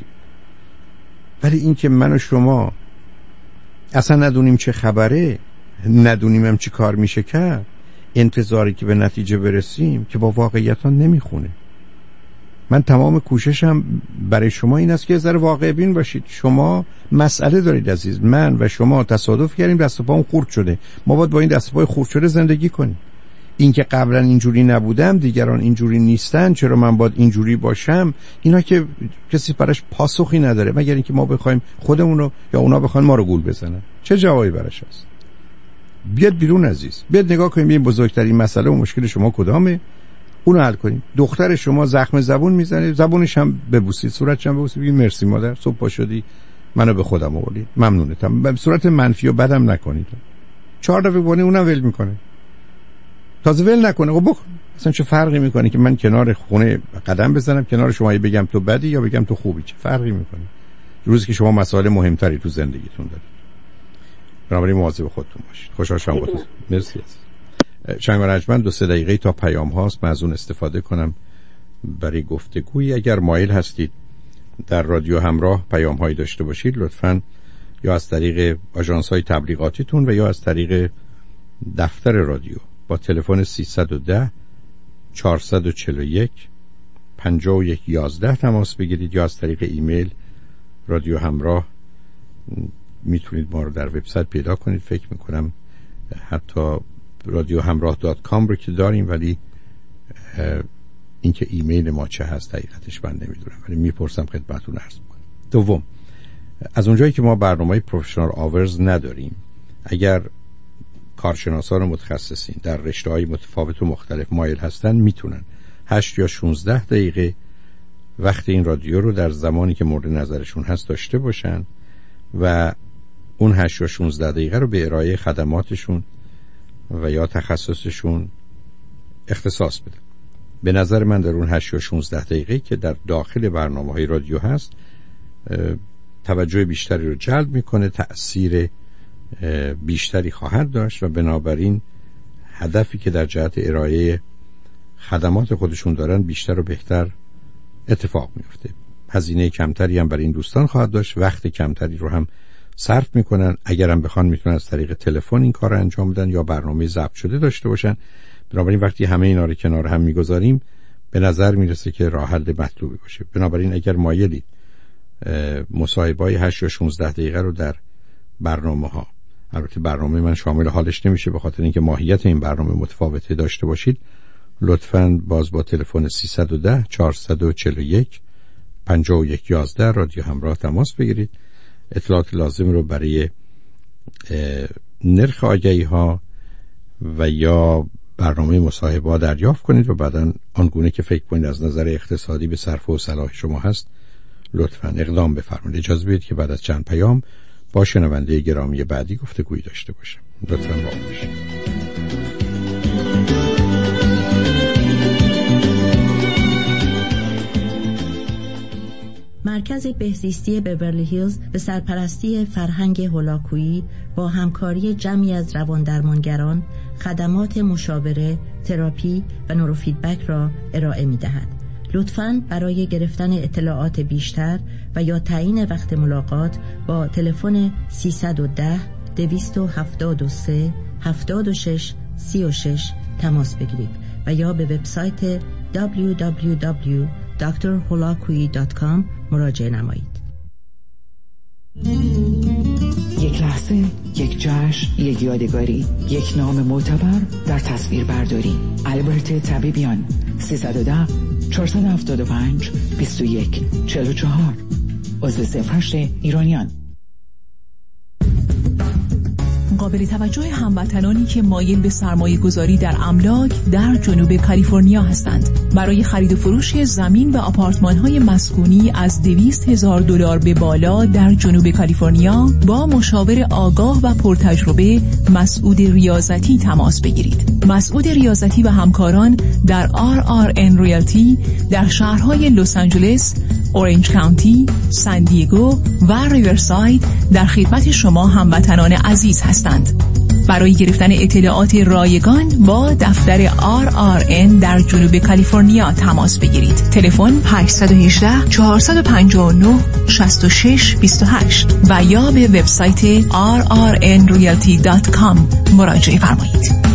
ولی این که من و شما اصلا ندونیم چه خبره، ندونیم هم چی کار میشه کرد، انتظاری که به نتیجه برسیم که با واقعیت ها نمیخونه. من تمام کوششم برای شما این است که ذره واقع بین باشید. شما مسئله دارید عزیز. من و شما تصادف کردیم، دست و پامون خورد شده. ما باید با این دست و پای خورد شده زندگی کنیم. این که قبلا اینجوری نبودم، دیگران اینجوری نیستن، چرا من باید اینجوری باشم، اینا که کسی براش پاسخی نداره مگر اینکه ما بخوایم خودمون رو یا اونا بخوان ما رو گول بزنن. چه جوابی براش هست؟ بیاد بیرون عزیز. بیاد نگاه کنیم این بزرگترین مسئله و مشکل شما کدامه، اونو حل کنیم. دختر شما زخم زبون میزنه، زبونش هم ببوسید، صورتش هم ببوسید، بگید مرسی مادر، صبح پا شدی منو به خودم آوردی، ممنونتم. به صورت منفی و بدم نکنید. چهار دفعه بونه اونم ول میکنه. تازه ول نکنه. خب بکن. اصلا چه فرقی میکنه که من کنار خونه قدم بزنم، کنار شما بگم تو بدی یا بگم تو خوبی؟ چه فرقی میکنه؟ روزی که شما مسائل مهمتری تو زندگیتون دارید. بنابراین مواظب خودتون باشید. خوشحال شدم باهاتون. مرسی. شنگ و رجمن دو سه دقیقه تا پیام هاست، من از اون استفاده کنم برای گفتگویی. اگر مایل هستید در رادیو همراه پیام هایی داشته باشید لطفاً یا از طریق آژانس های تبلیغاتیتون و یا از طریق دفتر رادیو با تلفن سیصد و ده چهارصد و چهل و یک پنجاه و یک یازده تماس بگیرید یا از طریق ایمیل رادیو همراه میتونید ما رو در وبسایت پیدا کنید. فکر میکنم حتی رادیو همراه دات کام رو که داریم، ولی این که ایمیل ما چه هست حقیقتش من نمیدونم، ولی میپرسم خدمتتون عرض میکنم. دوم، از اونجایی که ما برنامه پروفشنال آورز نداریم، اگر کارشناسان و متخصصین در رشته‌های متفاوت و مختلف مایل هستن میتونن هشت یا شانزده دقیقه وقت این رادیو رو در زمانی که مورد نظرشون هست داشته باشن و اون هشت یا شانزده دقیقه رو به ارائه خدماتشون و یا تخصصشون اختصاص بدن. به نظر من در اون هشت یا شانزده دقیقه که در داخل برنامه‌های رادیو هست توجه بیشتری رو جلب میکنه، تأثیر بیشتری خواهد داشت و بنابراین هدفی که در جهت ارائه خدمات خودشون دارن بیشتر و بهتر اتفاق میفته. هزینه کمتری هم برای این دوستان خواهد داشت، وقت کمتری رو هم صرف میکنن. اگرم بخوان میتونن از طریق تلفن این کار رو انجام بدن یا برنامه ضبط شده داشته باشن. بنابراین وقتی همه اینا رو کنار هم میگذاریم به نظر میرسه که راه حل مطلوبی باشه. بنابراین اگر مایلید مصاحبه‌های هشت یا شانزده دقیقه رو در برنامه‌ها، البته برنامه من شامل حالش نمیشه به خاطر اینکه ماهیت این برنامه متفاوته، داشته باشید، لطفاً باز با تلفن سیصد و ده چهارصد و چهل و یک پنجاه و یک یازده رادیو همراه تماس بگیرید. اطلاعات لازم رو برای نرخ آگهی‌ها و یا برنامه مصاحبه دریافت کنید و بعداً آنگونه که فکر کنید از نظر اقتصادی به صرف و صلاح شما هست لطفاً اقدام بفرمایید. اجازه بدید که بعد از چند پیام با شنونده گرامی بعدی گفتگویی داشته باشم. لطفاً با ما باشید. مرکز بهزیستی بیورلی هیلز به سرپرستی فرهنگ هولاکویی با همکاری جمعی از رواندرمانگران خدمات مشاوره، تراپی و نوروفیدبک را ارائه می‌دهد. لطفاً برای گرفتن اطلاعات بیشتر و یا تعیین وقت ملاقات با تلفن سیصد و ده دویست و هفتاد و سه هفتاد و شش سی و شش تماس بگیرید و یا به وبسایت دبلیو دبلیو دبلیو دات دکتر هولاکویی دات کام مراجعه نمایید. یک لحظه، یک جشن، یک یادگاری، یک نام معتبر در تصویر برداری. البرت طبیبیان سیصد و ده چهارصد و هفتاد و پنج بیست و یک چهل و چهار عضو صفر هشت ایرانیان. قابل توجه هموطنانی که مایل به سرمایه گذاری در املاک در جنوب کالیفرنیا هستند. برای خرید و فروش زمین و آپارتمان های مسکونی از دویست هزار دلار به بالا در جنوب کالیفرنیا با مشاور آگاه و پرتجربه مسعود ریاضتی تماس بگیرید. مسعود ریاضتی و همکاران در آر آر ان ریالتی در شهرهای لس آنجلس، اورنج کانتی، سان دیگو و ریورساید در خدمت شما هموطنان عزیز هستند. برای گرفتن اطلاعات رایگان با دفتر آر آر ان در جنوب کالیفرنیا تماس بگیرید. تلفن هشت یک هشت چهار پنج نه شش شش دو هشت و یا به وبسایت آر آر ان ریالتی دات کام مراجعه فرمایید.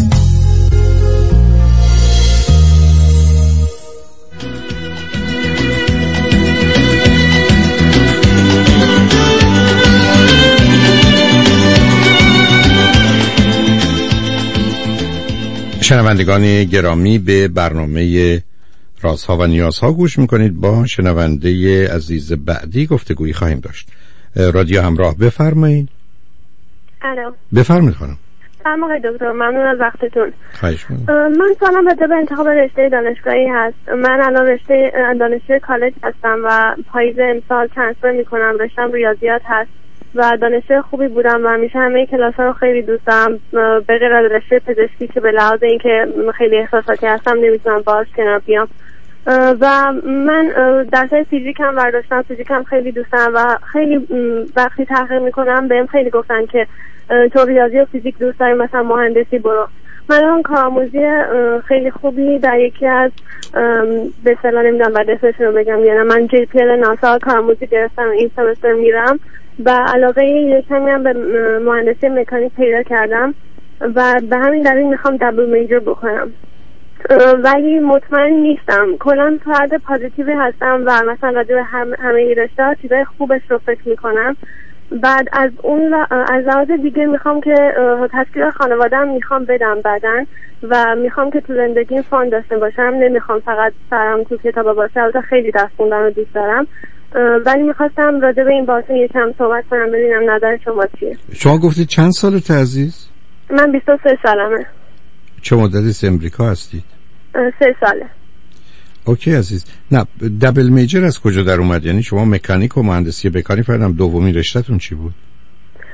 شنوندگان گرامی، به برنامه رازها و نیازها گوش میکنید. با شنونده عزیز بعدی گفتگویی خواهیم داشت. رادیو همراه، بفرمایید. الو، بفرمایید خانم. سلام آقای دکتر، ممنون از وقتتون. خواهش می‌کنم. من سوالم راجع به انتخاب رشته دانشگاهی هست. من الان رشته دانشجوی کالج هستم و پاییز امسال ترانسفر میکنم. رشتم ریاضیات هست و دانشجوی خوبی بودم و همیشه همه کلاس‌ها رو خیلی دوست دارم، به غیر از رشته پزشکی که به لحاظ اینکه خیلی احساساتی هستم نمیتونم باهاش کنار بیام. و من درسای فیزیک هم برداشتم، فیزیک هم خیلی دوست دارم و خیلی وقتی تحقیق میکنم بهم خیلی گفتن که تو ریاضی و فیزیک دوست داری، مثلا مهندسی برو. من الان کارآموزی خیلی خوبی در یکی از به اصطلاح نمیدونم بعد اسمش رو بگم یا نه، من جی پی ال ناسا کارآموزی گرفتم، این سمستر میرم و علاقه یکمی هم به مهندسی مکانیک پیدا کردم و به همین دلیل میخوام دبل میجر بکنم، ولی مطمئن نیستم. کلا فرد پازیتیوی هستم و مثلا راجع به همه رشته چیزای خوبش رو فکر میکنم. بعد از اون از لحاظ دیگه میخوام که تشکیل خانواده‌ام میخوام بدم بعدن و میخوام که تو زندگیم فاند داشته باشم، نمیخوام فقط سرم تو کتابا باشه. البته خیلی درس خوندن رو دوست دارم، ولی میخواستم راجع به این بحث یکم صحبت کنم، ببینم نظر شما چیه. شما گفتید چند سالته عزیز؟ من بیست و سه سالمه. چه مدتی از امریکا هستید؟ سه ساله. اوکی عزیز. نه، دبل میجر از کجا در اومد؟ یعنی شما مکانیک و مهندسی مکانیک فردم دومی رشته‌تون چی بود؟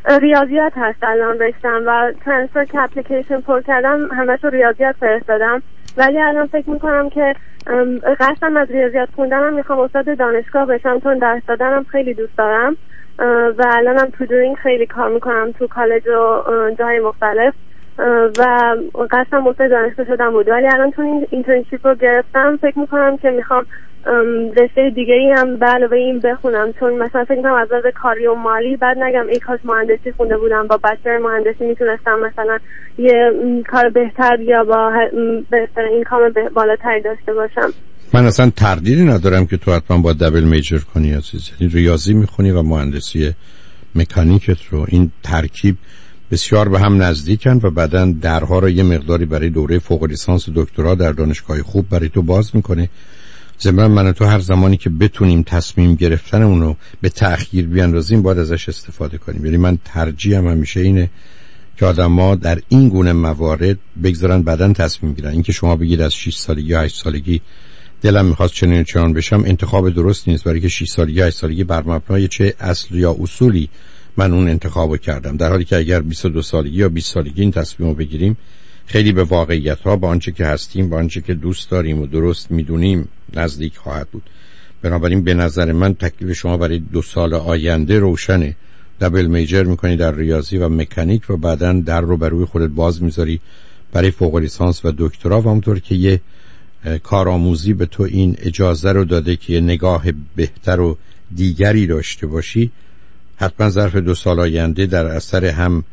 ریاضیات هست الان رشتم و ترانسفر که اپلیکیشن پر کردم همش رو ریاضیات فرستادم، ولی الان فکر میکنم که قصدم از ریاضیات خوندنم میخوام استاد دانشگاه بشم، چون درس دادنم خیلی دوست دارم و الانم تودورینگ خیلی کار میکنم تو کالج و جاهای مختلف و قصدم استاد دانشگاه شدم بود، ولی الان چون این اینترنشیپ رو گرفتم فکر میکنم که میخوام رشته دیگه ای هم به علاوه این بخونم، چون مثلا فکر میکنم از لحاظ کاری و مالی بعد نگم ای کاش مهندسی خونده بودم، با بچلر مهندسی میتونستم مثلا یه کار بهتر یا با بهتر اینکام بالاتری داشته باشم. من اصلا تردیدی ندارم که تو حتما با دبل میجر کنی عزیز، یعنی ریاضی میخونی و مهندسی مکانیکت رو، این ترکیب بسیار به هم نزدیکن و بعداً درها رو یه مقداری برای دوره فوق لیسانس و دکترا در دانشگاه خوب برای تو باز میکنه. ضمن من و تو هر زمانی که بتونیم تصمیم گرفتنمون رو به تأخیر بیاندازیم باید ازش استفاده کنیم. یعنی من ترجیحم همیشه اینه که آدم‌ها در این گونه موارد بگذارن بعداً تصمیم گیرن. اینکه شما بگید از شش سالگی یا هشت سالگی دلم میخواست چنین چنان بشم، انتخاب درست نیست، برای که شش سالگی هشت سالگی بر مبنای چه اصل یا اصولی من اون انتخابو کردم، در حالی که اگر بیست و دو سالگی یا بیست سالگی این تصمیمو بگیریم خیلی به واقعیت‌ها، با آنچه که هستیم، با آنچه که دوست داریم و درست میدونیم نزدیک خواهد بود. بنابراین به نظر من تکلیف شما برای دو سال آینده روشنه. دبل میجر میکنی در ریاضی و مکانیک و بعداً در رو بر روی خودت باز میذاری برای فوق لیسانس و دکترا، و همونطور که یه کارآموزی به تو این اجازه رو داده که یه نگاه بهتر و دیگری داشته باشی، حتما ظرف دو سال آینده در اثر هم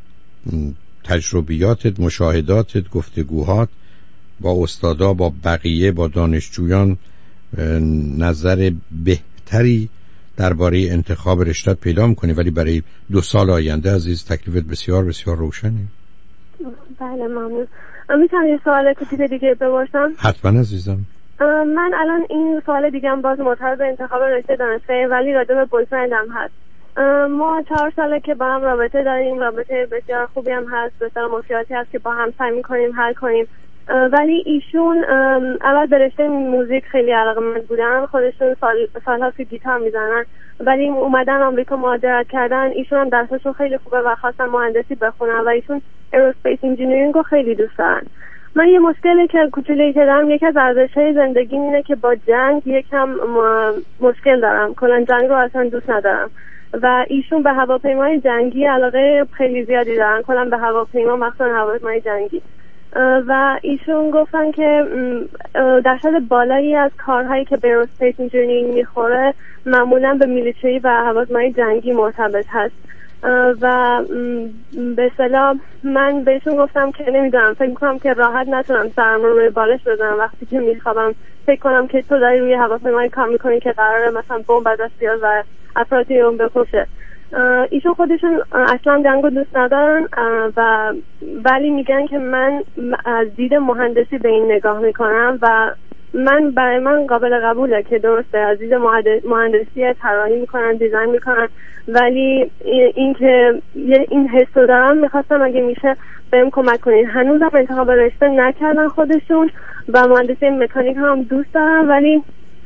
تجربیاتت، مشاهداتت، گفتگوهات با استادا، با بقیه، با دانشجویان نظر بهتری درباره انتخاب رشته‌ات پیدا می‌کنی. ولی برای دو سال آینده عزیز تکلیفت بسیار بسیار روشنه. بله ممنون. میتونم یه سوال کوچیک دیگه بپرسم؟ حتما عزیزم. من الان این سوال دیگه هم باز مرتبط به انتخاب رشته دانشگاهی، ولی راجع به بویفرندم هست. ما چهار ساله که با هم رابطه داریم، رابطه بسیار خوبی هم هست، بسیار مفیدی هست که با هم سعی می‌کنیم حل کنیم، ولی ایشون اول به رشته موزیک خیلی علاقه‌مند بودن، خودشون سال سال‌ها که گیتار میزنن، ولی اومدن آمریکا مهاجرت کردن. ایشون هم درسشون خیلی خوبه و خواستن مهندسی بخونن و ایشون ایروسپیس انجینیرینگ رو خیلی دوست دارن. من یه مشکلی که کوچولویی که دارم، یکی از ارزش‌های زندگی اینه که با جنگ یکم مشکل دارم، کلا جنگ رو اصلا دوست ندارم و ایشون به هواپیمای جنگی علاقه خیلی زیادی دارن، کلا به هواپیما، مخصوصا هواپیمای جنگی، و ایشون گفتن که درصد بالایی از کارهایی که به ایروسپیس انجینیرینگ میخوره معمولا به میلیتری و هواپیمای جنگی مرتبط هست و به اصطلاح من بهشون گفتم که نمیدونم، فکر میکنم که راحت نتونم سرم رو روی بالش بزنم وقتی که میخوابم، فکر کنم که تو داری روی هواپیمای کار میکنی که قراره مثلا بمب ازش بیاد و افرادی اون بکشه. ایشون خودشون اصلا جنگو دوست ندارن و ولی میگن که من از دید مهندسی به این نگاه میکنم و من برای من قابل قبوله که درسته از دید مهندسی طراحی میکنن، دیزاین میکنن، ولی این که این حسو دارم میخواستم اگه میشه بهم کمک کنین. هنوزم انتخاب رشته نکردن خودشون و مهندسی مکانیک هم دوست دارم، ولی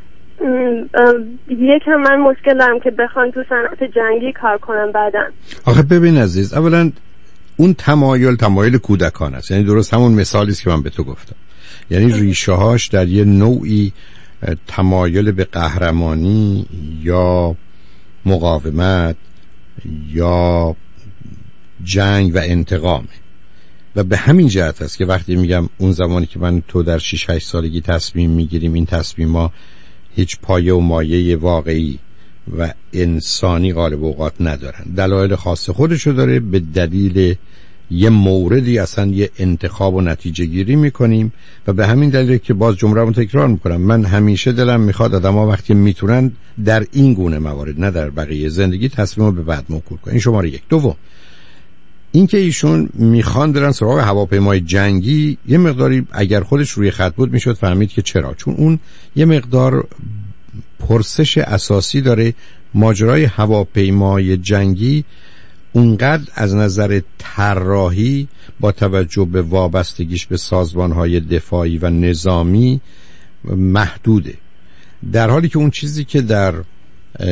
یکم من مشکل دارم که بخوان تو صنعت جنگی کار کنم بعدن. آخه ببین عزیز، اولا اون تمایل تمایل کودکان است، یعنی درست همون مثالی است که من به تو گفتم، یعنی ریشه هاش در یه نوعی تمایل به قهرمانی یا مقاومت یا جنگ و انتقامه و به همین جهت است که وقتی میگم اون زمانی که من تو در شش هشت سالگی تصمیم میگیریم، این تصمیم ها هیچ پایه و مایه واقعی و انسانی غالب اوقات ندارن، دلایل خاص خودشو داره، به دلیل یه موردی اصلا یه انتخاب و نتیجه گیری میکنیم و به همین دلیل که باز جمله رو تکرار میکنم، من همیشه دلم میخواد آدم‌ها وقتی میتونن در این گونه موارد، نه در بقیه زندگی، تصمیم به بعد موکول کنن. این شماره یک. دوم، این که ایشون میخوان برن سراغ هواپیمای جنگی، یه مقداری اگر خودش روی خط بود میشد فهمید که چرا، چون اون یه مقدار پرسش اساسی داره. ماجرای هواپیمای جنگی اونقدر از نظر طراحی با توجه به وابستگیش به سازمان‌های دفاعی و نظامی محدوده، در حالی که اون چیزی که در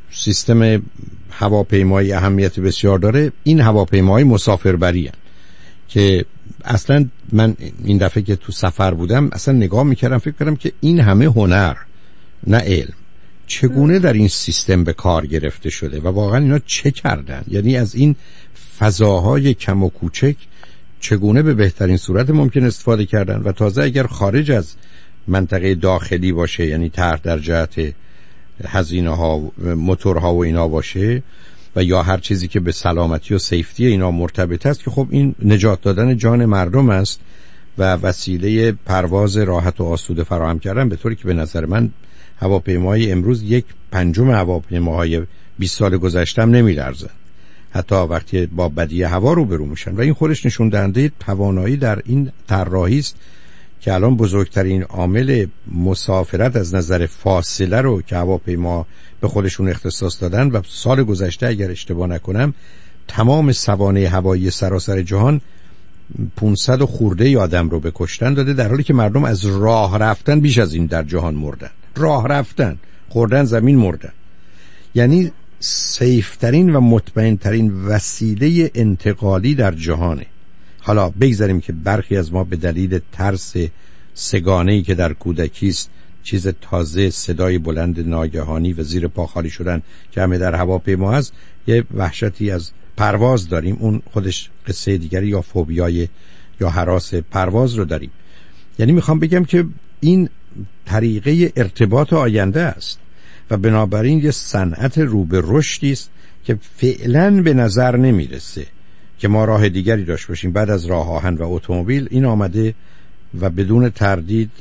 سیستم هواپیمایی اهمیت بسیار داره، این هواپیماهای مسافربری هست که اصلا من این دفعه که تو سفر بودم اصلا نگاه میکردم فکر کردم که این همه هنر نه علم چگونه در این سیستم به کار گرفته شده و واقعا اینا چه کردن، یعنی از این فضاهای کم و کوچک چگونه به بهترین صورت ممکن استفاده کردن و تازه اگر خارج از منطقه داخلی باشه، یعنی تحت در جهت هزینه ها موتورها و اینا باشه و یا هر چیزی که به سلامتی و سیفتی اینا مرتبط است که خب این نجات دادن جان مردم است و وسیله پرواز راحت و آسوده فراهم کردن، به طوری که به نظر من هواپیمای امروز یک پنجم هواپیماهای بیست سال گذشتم نمی‌لرزن، حتی وقتی با بدی هوا روبرو میشن و این خودش نشون دهنده توانایی در این طراحی است که الان بزرگترین عامل مسافرت از نظر فاصله رو که هواپیما به خودشون اختصاص دادن و سال گذشته اگر اشتباه نکنم تمام سوانح هوایی سراسر جهان پانصد خورده آدم رو به کشتن داده، در حالی که مردم از راه رفتن بیش از این در جهان مردن. راه رفتن، خوردن زمین مردن. یعنی سیفترین و مطمئنترین وسیله انتقالی در جهانه. حالا بگذاریم که برخی از ما به دلیل ترس سگانه‌ای که در کودکی است، چیز تازه، صدای بلند ناگهانی و زیر پا خالی شدن که همه در هواپیما هست، یه وحشتی از پرواز داریم، اون خودش قصه دیگری، یا فوبیای یا هراس پرواز رو داریم. یعنی میخوام بگم که این طریقه ارتباط آینده است و بنابراین یه صنعت رو به رشدی است که فعلا به نظر نمیرسه که ما راه دیگری داشت باشیم بعد از راه آهن و اتومبیل. این آمده و بدون تردید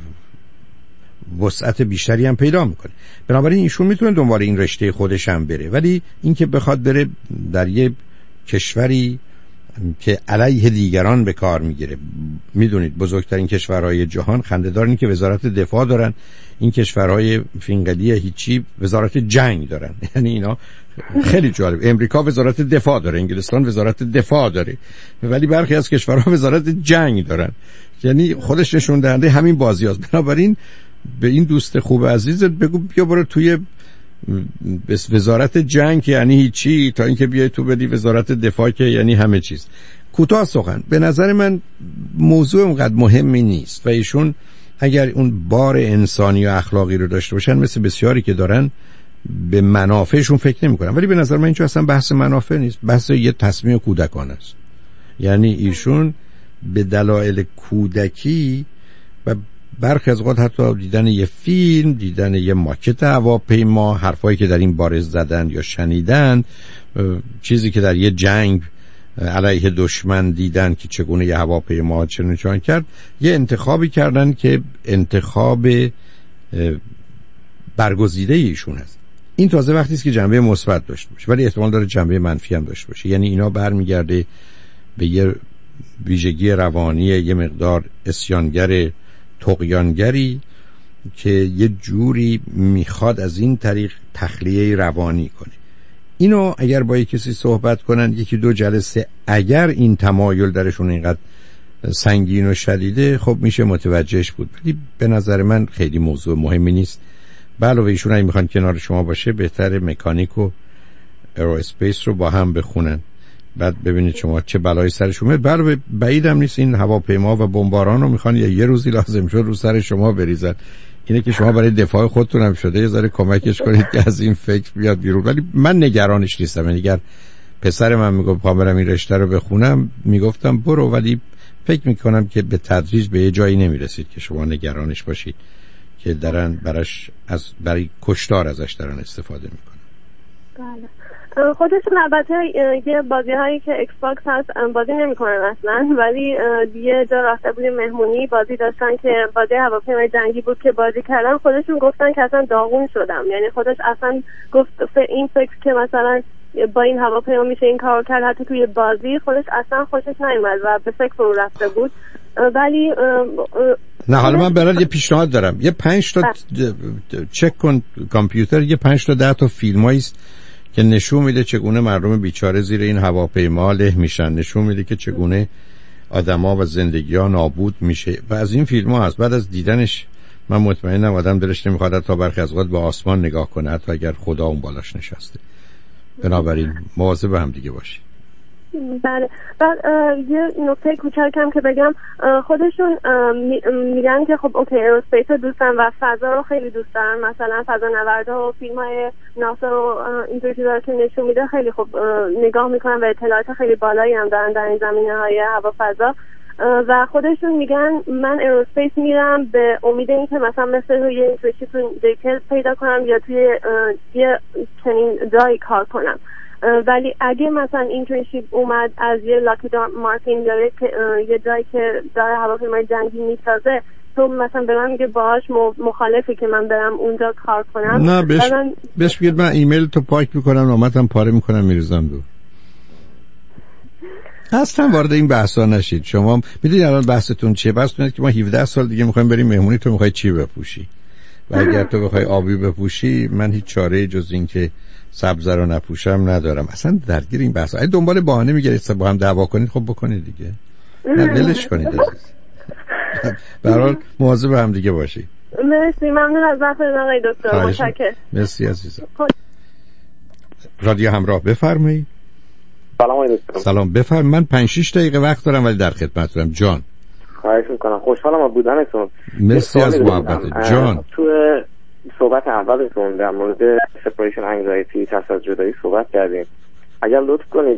وسعت بیشتری هم پیدا میکنه. بنابراین ایشون میتونه دنبال این رشته خودش هم بره، ولی این که بخواد بره در یه کشوری که علیه دیگران به کار میگیره، میدونید بزرگترین کشورهای جهان خنده‌دار این که وزارت دفاع دارن، این کشورهای فینگلی هیچی وزارت جنگ دارن. یعنی اینا خیلی جالب، امریکا وزارت دفاع داره، انگلستان وزارت دفاع داره، ولی برخی از کشورها وزارت جنگ دارن. یعنی خودش نشون دهنده همین بازی هست. بنابراین به این دوست خوب عزیزت بگو بیا برو توی وزارت جنگ یعنی هیچی، تا اینکه بیای تو بدی وزارت دفاع که یعنی همه چیز. کوتاه سخن به نظر من موضوع اونقدر مهمی نیست و ایشون اگر اون بار انسانی و اخلاقی رو داشته باشن مثل بسیاری که دارن به منافعشون فکر نمی کنن، ولی به نظر من اینجا اصلا بحث منافع نیست، بحث یه تصمیم کودکانه است. یعنی ایشون به دلایل کودکی و برخی از اوقات حتی دیدن یه فیلم، دیدن یه ماکت هواپیما، حرفایی که در این باره زدن یا شنیدن، چیزی که در یه جنگ علیه دشمن دیدن که چگونه یه هواپیما چنین چنان کرد، یه انتخابی کردن که انتخاب برگزیده ایشون هست. این تازه وقتی است که جنبه مثبت داشته باشه، ولی احتمال داره جنبه منفی هم داشته باشه. یعنی اینا برمیگرده به یه ویژگی روانی یه مقدار اسیانگر طغیانگری که یه جوری میخواد از این طریق تخلیه روانی کنه. اینو اگر با یک کسی صحبت کنن یکی دو جلسه، اگر این تمایل درشون اینقدر سنگین و شدیده، خب میشه متوجهش بود، ولی به نظر من خیلی موضوع مهمی نیست. علاوه ایشون اگه میخوان کنار شما باشه بهتره مکانیک و ایرواسپیس رو با هم بخونن، بعد ببینید شما چه بلایی سرشون میاد. علاوه بعیدم نیست این هواپیما و بمباران رو میخوان یا یه روزی لازم شد رو سر شما بریزن. اینه که شما برای دفاع خودتون هم شده یه ذره کمکش کنید که از این فکر بیاد بیرون. ولی من نگرانش نیستم. یعنی اگر پسر من میگفت پا برم این رشته رو بخونم میگفتم برو، ولی فکر میکنم که به تدریج به یه جایی نمیرسید که شما نگرانش باشید که درن براش از برای کشتار ازش دارن استفاده میکنن. بله. خودشون البته یه بازی هایی که ایکس باکس هست بازی نمیکنن اصلا، ولی یه جا رفته بودیم مهمونی بازی داشتن که بازی هواپیمای جنگی بود که بازی کردن، خودشون گفتن که اصلا داغون شدم. یعنی خودش اصلا گفت این فکر که مثلا با این هواپیما میشه این کار کرد، حتی توی بازی خودش اصلا خوشش نیومد و به فکر فرو رفته بود. ولی نه حالا من برات یه پیشنهاد دارم، یه پنج تا چک کن کامپیوتر، یه پنج تا ده تا فیلمایی است که نشون میده چگونه مردم بیچاره زیر این هواپیما له میشن، نشون میده که چگونه آدما و زندگی‌ها نابود میشه و از این فیلم‌ها هست. بعد از دیدنش من مطمئنم آدم دلش نمیخواد تا برخی از اوقات به آسمان نگاه کنه حتی اگر خدا اون بالاش نشسته. بنابراین مواظب هم دیگه باشی. بله. بعد یه نکته کوچکم که بگم، خودشون میگن که خب اوکی ایروسپیس رو دوست دارن و فضا رو خیلی دوست دارن، مثلا فضا نوردها و فیلم های ناسا و اینطور چیزا که نشون میده خیلی خوب نگاه میکنن و اطلاعات خیلی بالایی هم دارن در این زمینه های هوا فضا. و خودشون میگن من ایروسپیس میرم به امید اینکه مثلا مثل روی اینتویشن دیتیل پیدا کنم یا توی یه چنین جایی کار کنم. ولی اگه مثلا اینترنشیپ اومد از یه لاکی مارتین داره که یه جایی که داره هواپیمای جنگی میسازه، تو مثلا به من میگه باهاش مخالفه که من برم اونجا کار کنم. نه بهش من... بهش بگید من ایمیل تو پاک میکنم، نامتم پاره میکنم میریزم دور. اصلا وارد این بحثا نشید. شما میدونید الان بحثتون چیه؟ بحثتون که ما هفده سال دیگه میخوایم بریم مهمونی، تو میخوای چی بپوشی؟ و اگر تو بخوای آبی بپوشی من هیچ چاره‌ای جز این که سبز رو نپوشم ندارم. اصلا درگیر این بحثا اگه دنبال بهانه میگردید با هم دعوا کنید خب بکنید دیگه، نه ولش کنید عزیز. به هر حال مواظب هم دیگه باشید. مرسی، ممنون از وقتتون آقای دکتر. متشکرم. مرسی عزیزم. رادیو همراه بفرمایید. سلام آقای دکتر. سلام بفرمایید. من پنج شش دقیقه وقت دارم ولی در خدمتتونم. جان خواهش میکنم. خوشحالم از بودنتون. مرسی از محبت. جان تو صحبت اولتون در مورد سپریشن انگزایتی، ترس از جدایی صحبت کردیم. اگر لطف کنید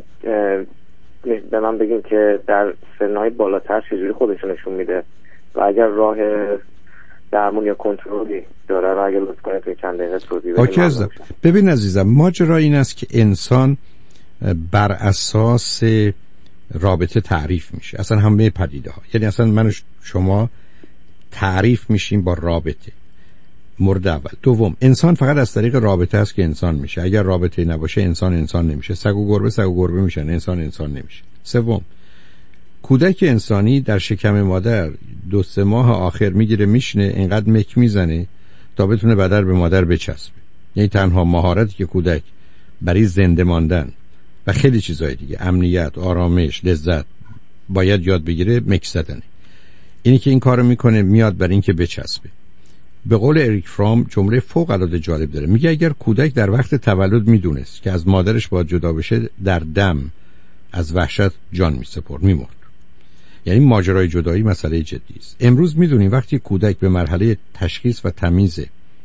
به من بگین که در سنهای بالاتر چجوری خودشون نشون میده و اگر راه درمان یا کنترلی داره رو اگر لطف کنید توی چند دقیقه توضیح بدید. اوکی عزیزم. ببین عزیزم، ماجرا این است که انسان بر اساس رابطه تعریف میشه. اصلا همه پدیده ها، یعنی اصلا من و شما تعریف میشیم با رابطه. مورد اول. دوم، انسان فقط از طریق رابطه است که انسان میشه. اگر رابطه نباشه انسان انسان نمیشه. سگ و گربه سگ و گربه میشن، انسان انسان نمیشه. سوم، کودک انسانی در شکم مادر دو سه ماه آخر میگیره میشنه، اینقدر مک میزنه تا بتونه بدر به مادر بچسبه. یعنی تنها مهارتی که کودک برای زنده ماندن و خیلی چیزهای دیگه، امنیت، آرامش، لذت باید یاد بگیره مک زدنه. اینی که این کارو میکنه میاد برای اینکه بچسبه. به قول اریک فرام جمله فوق العاده جالب داره، میگه اگر کودک در وقت تولد میدونست که از مادرش باید جدا بشه، در دم از وحشت جان میسپرد، میمرد. یعنی ماجرای جدایی مسئله جدی است. امروز میدونیم وقتی کودک به مرحله تشخیص و تمیز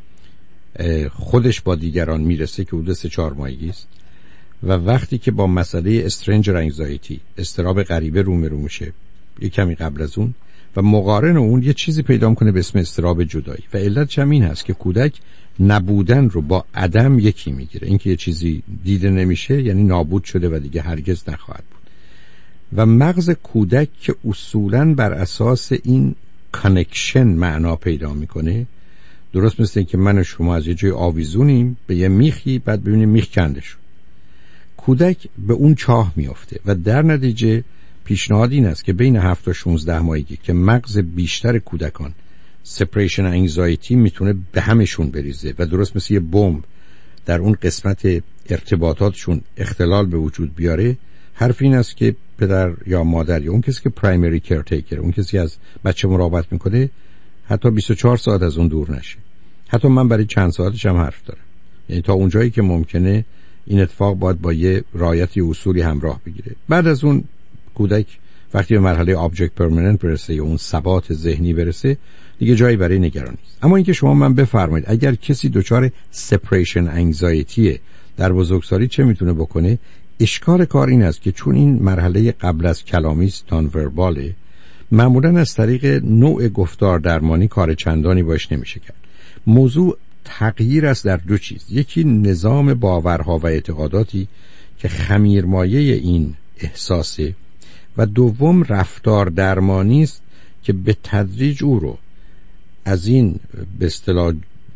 خودش با دیگران میرسه که حدود سه چهار ماهگی است و وقتی که با مسئله استرنجر انگزایتی، اضطراب غریبه روبرو میشه یه کمی قبل از اون، و مقارن اون یه چیزی پیدا میکنه به اسم اضطراب جدایی. و علت همین هست که کودک نبودن رو با عدم یکی میگیره. اینکه یه چیزی دیده نمیشه یعنی نابود شده و دیگه هرگز نخواهد بود. و مغز کودک که اصولاً بر اساس این کانکشن معنا پیدا میکنه، درست مثل این که من و شما از یه جای آویزونیم به یه میخی، بعد ببینیم میخ کنده شد، کودک به اون چاه میافته و در نتیجه پیشنهاد این است که بین هفت تا شانزده ماهگی که مغز بیشتر کودکان سپریشن انگزایتی میتونه به همشون بریزه و درست مثل یه بمب در اون قسمت ارتباطاتشون اختلال به وجود بیاره، حرف این است که پدر یا مادر یا اون کسی که پرایمری کیرتیکر، اون کسی از بچه مراقبت میکنه، حتی بیست و چهار ساعت از اون دور نشه. حتی من برای چند ساعتش هم حرف دارم. یعنی تا اونجایی که ممکنه این اتفاق باید با یه رعایتی اصولی همراه بگیره. بعد از اون کودک وقتی به مرحله آبجکت پرمننت برسه یا اون ثبات ذهنی برسه، دیگه جایی برای نگرانی نیست. اما اینکه شما من بفرمایید اگر کسی دچار سپریشن انگزایتی در بزرگسالی چه میتونه بکنه؟ اشکال کار این است که چون این مرحله قبل از کلامی است، نان ورباله، معمولا از طریق نوع گفتار درمانی کار چندانی باش نمیشه کرد. موضوع تغییر است در دو چیز. یکی نظام باورها و اعتقاداتی که خمیرمایه این احساسه و دوم رفتار درمانی است که به تدریج او رو از این به اصطلاح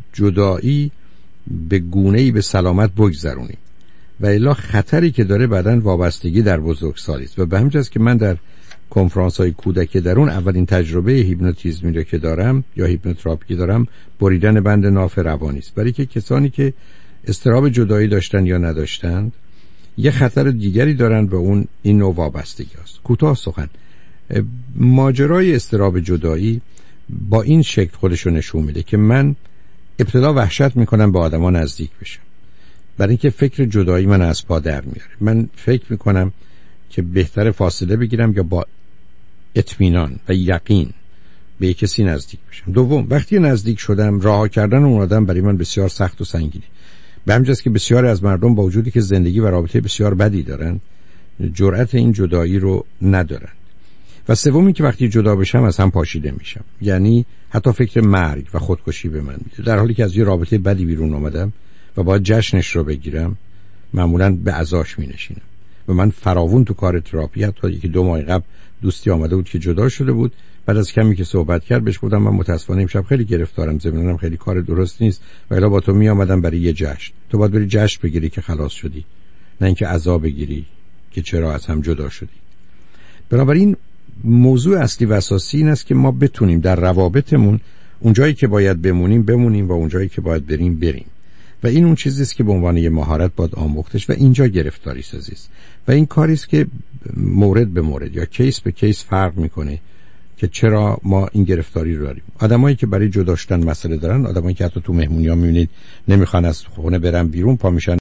جدایی به گونه‌ای به سلامت بگذرونیم و الا خطری که داره بعداً وابستگی در بزرگسالی است. و به همین جاست که من در کنفرانس‌های کودک درون اولین تجربه هیپنوتیزمی رو که دارم یا هیپنوتراپی دارم بریدن بند ناف روانی است، برای که کسانی که اضطراب جدایی داشتن یا نداشتند یه خطر دیگری دارن و اون این نوع وابستگی است. کوتاه سخن، ماجرای اضطراب جدایی با این شکل خودشو نشون میده که من ابتدا وحشت میکنم به آدما نزدیک بشم، برای اینکه فکر جدایی من از پا در میاره. من فکر میکنم که بهتر فاصله بگیرم یا با اطمینان و یقین به کسی نزدیک بشم. دوم، وقتی نزدیک شدم رها کردن اون آدم برای من بسیار سخت و سنگینه، به همین جاست که بسیاری از مردم با وجودی که زندگی و رابطه بسیار بدی دارن جرأت این جدایی رو ندارن. و سومی که وقتی جدا بشم از هم پاشیده میشم، یعنی حتی فکر مرگ و خودکشی به من میده. در حالی که از یه رابطه بدی بیرون اومدم و باید جشنش رو بگیرم، معمولاً به عزاش مینشینم. و من فراوون تو کار تراپی، حتی یکی دو ماه قبل دوستی آمده بود که جدا شده بود، بعد از کمی که صحبت کرد بهش گفتم من متاسفانه امشب خیلی گرفتارم، ضمناً خیلی کار درست نیست و الا با تو می آمدم برای یه جشن. تو باید بری جشن بگیری که خلاص شدی، نه اینکه عذاب بگیری که چرا از هم جدا شدی. بنابراین موضوع اصلی و اساسی این است که ما بتونیم در روابطمون اونجایی که باید بمونیم بمونیم و اونجایی که باید بریم بریم. و این اون چیزی است که به عنوان یه مهارت باید آموختش و اینجا گرفتاری سازی است. و این کاری است که مورد به مورد یا کیس به کیس فرق میکنه که چرا ما این گرفتاری رو داریم. آدمایی که برای جدا شدن مسئله دارن، آدمایی که حتی تو مهمونی‌ها می‌بینید نمیخوان از خونه برن بیرون، پا میشن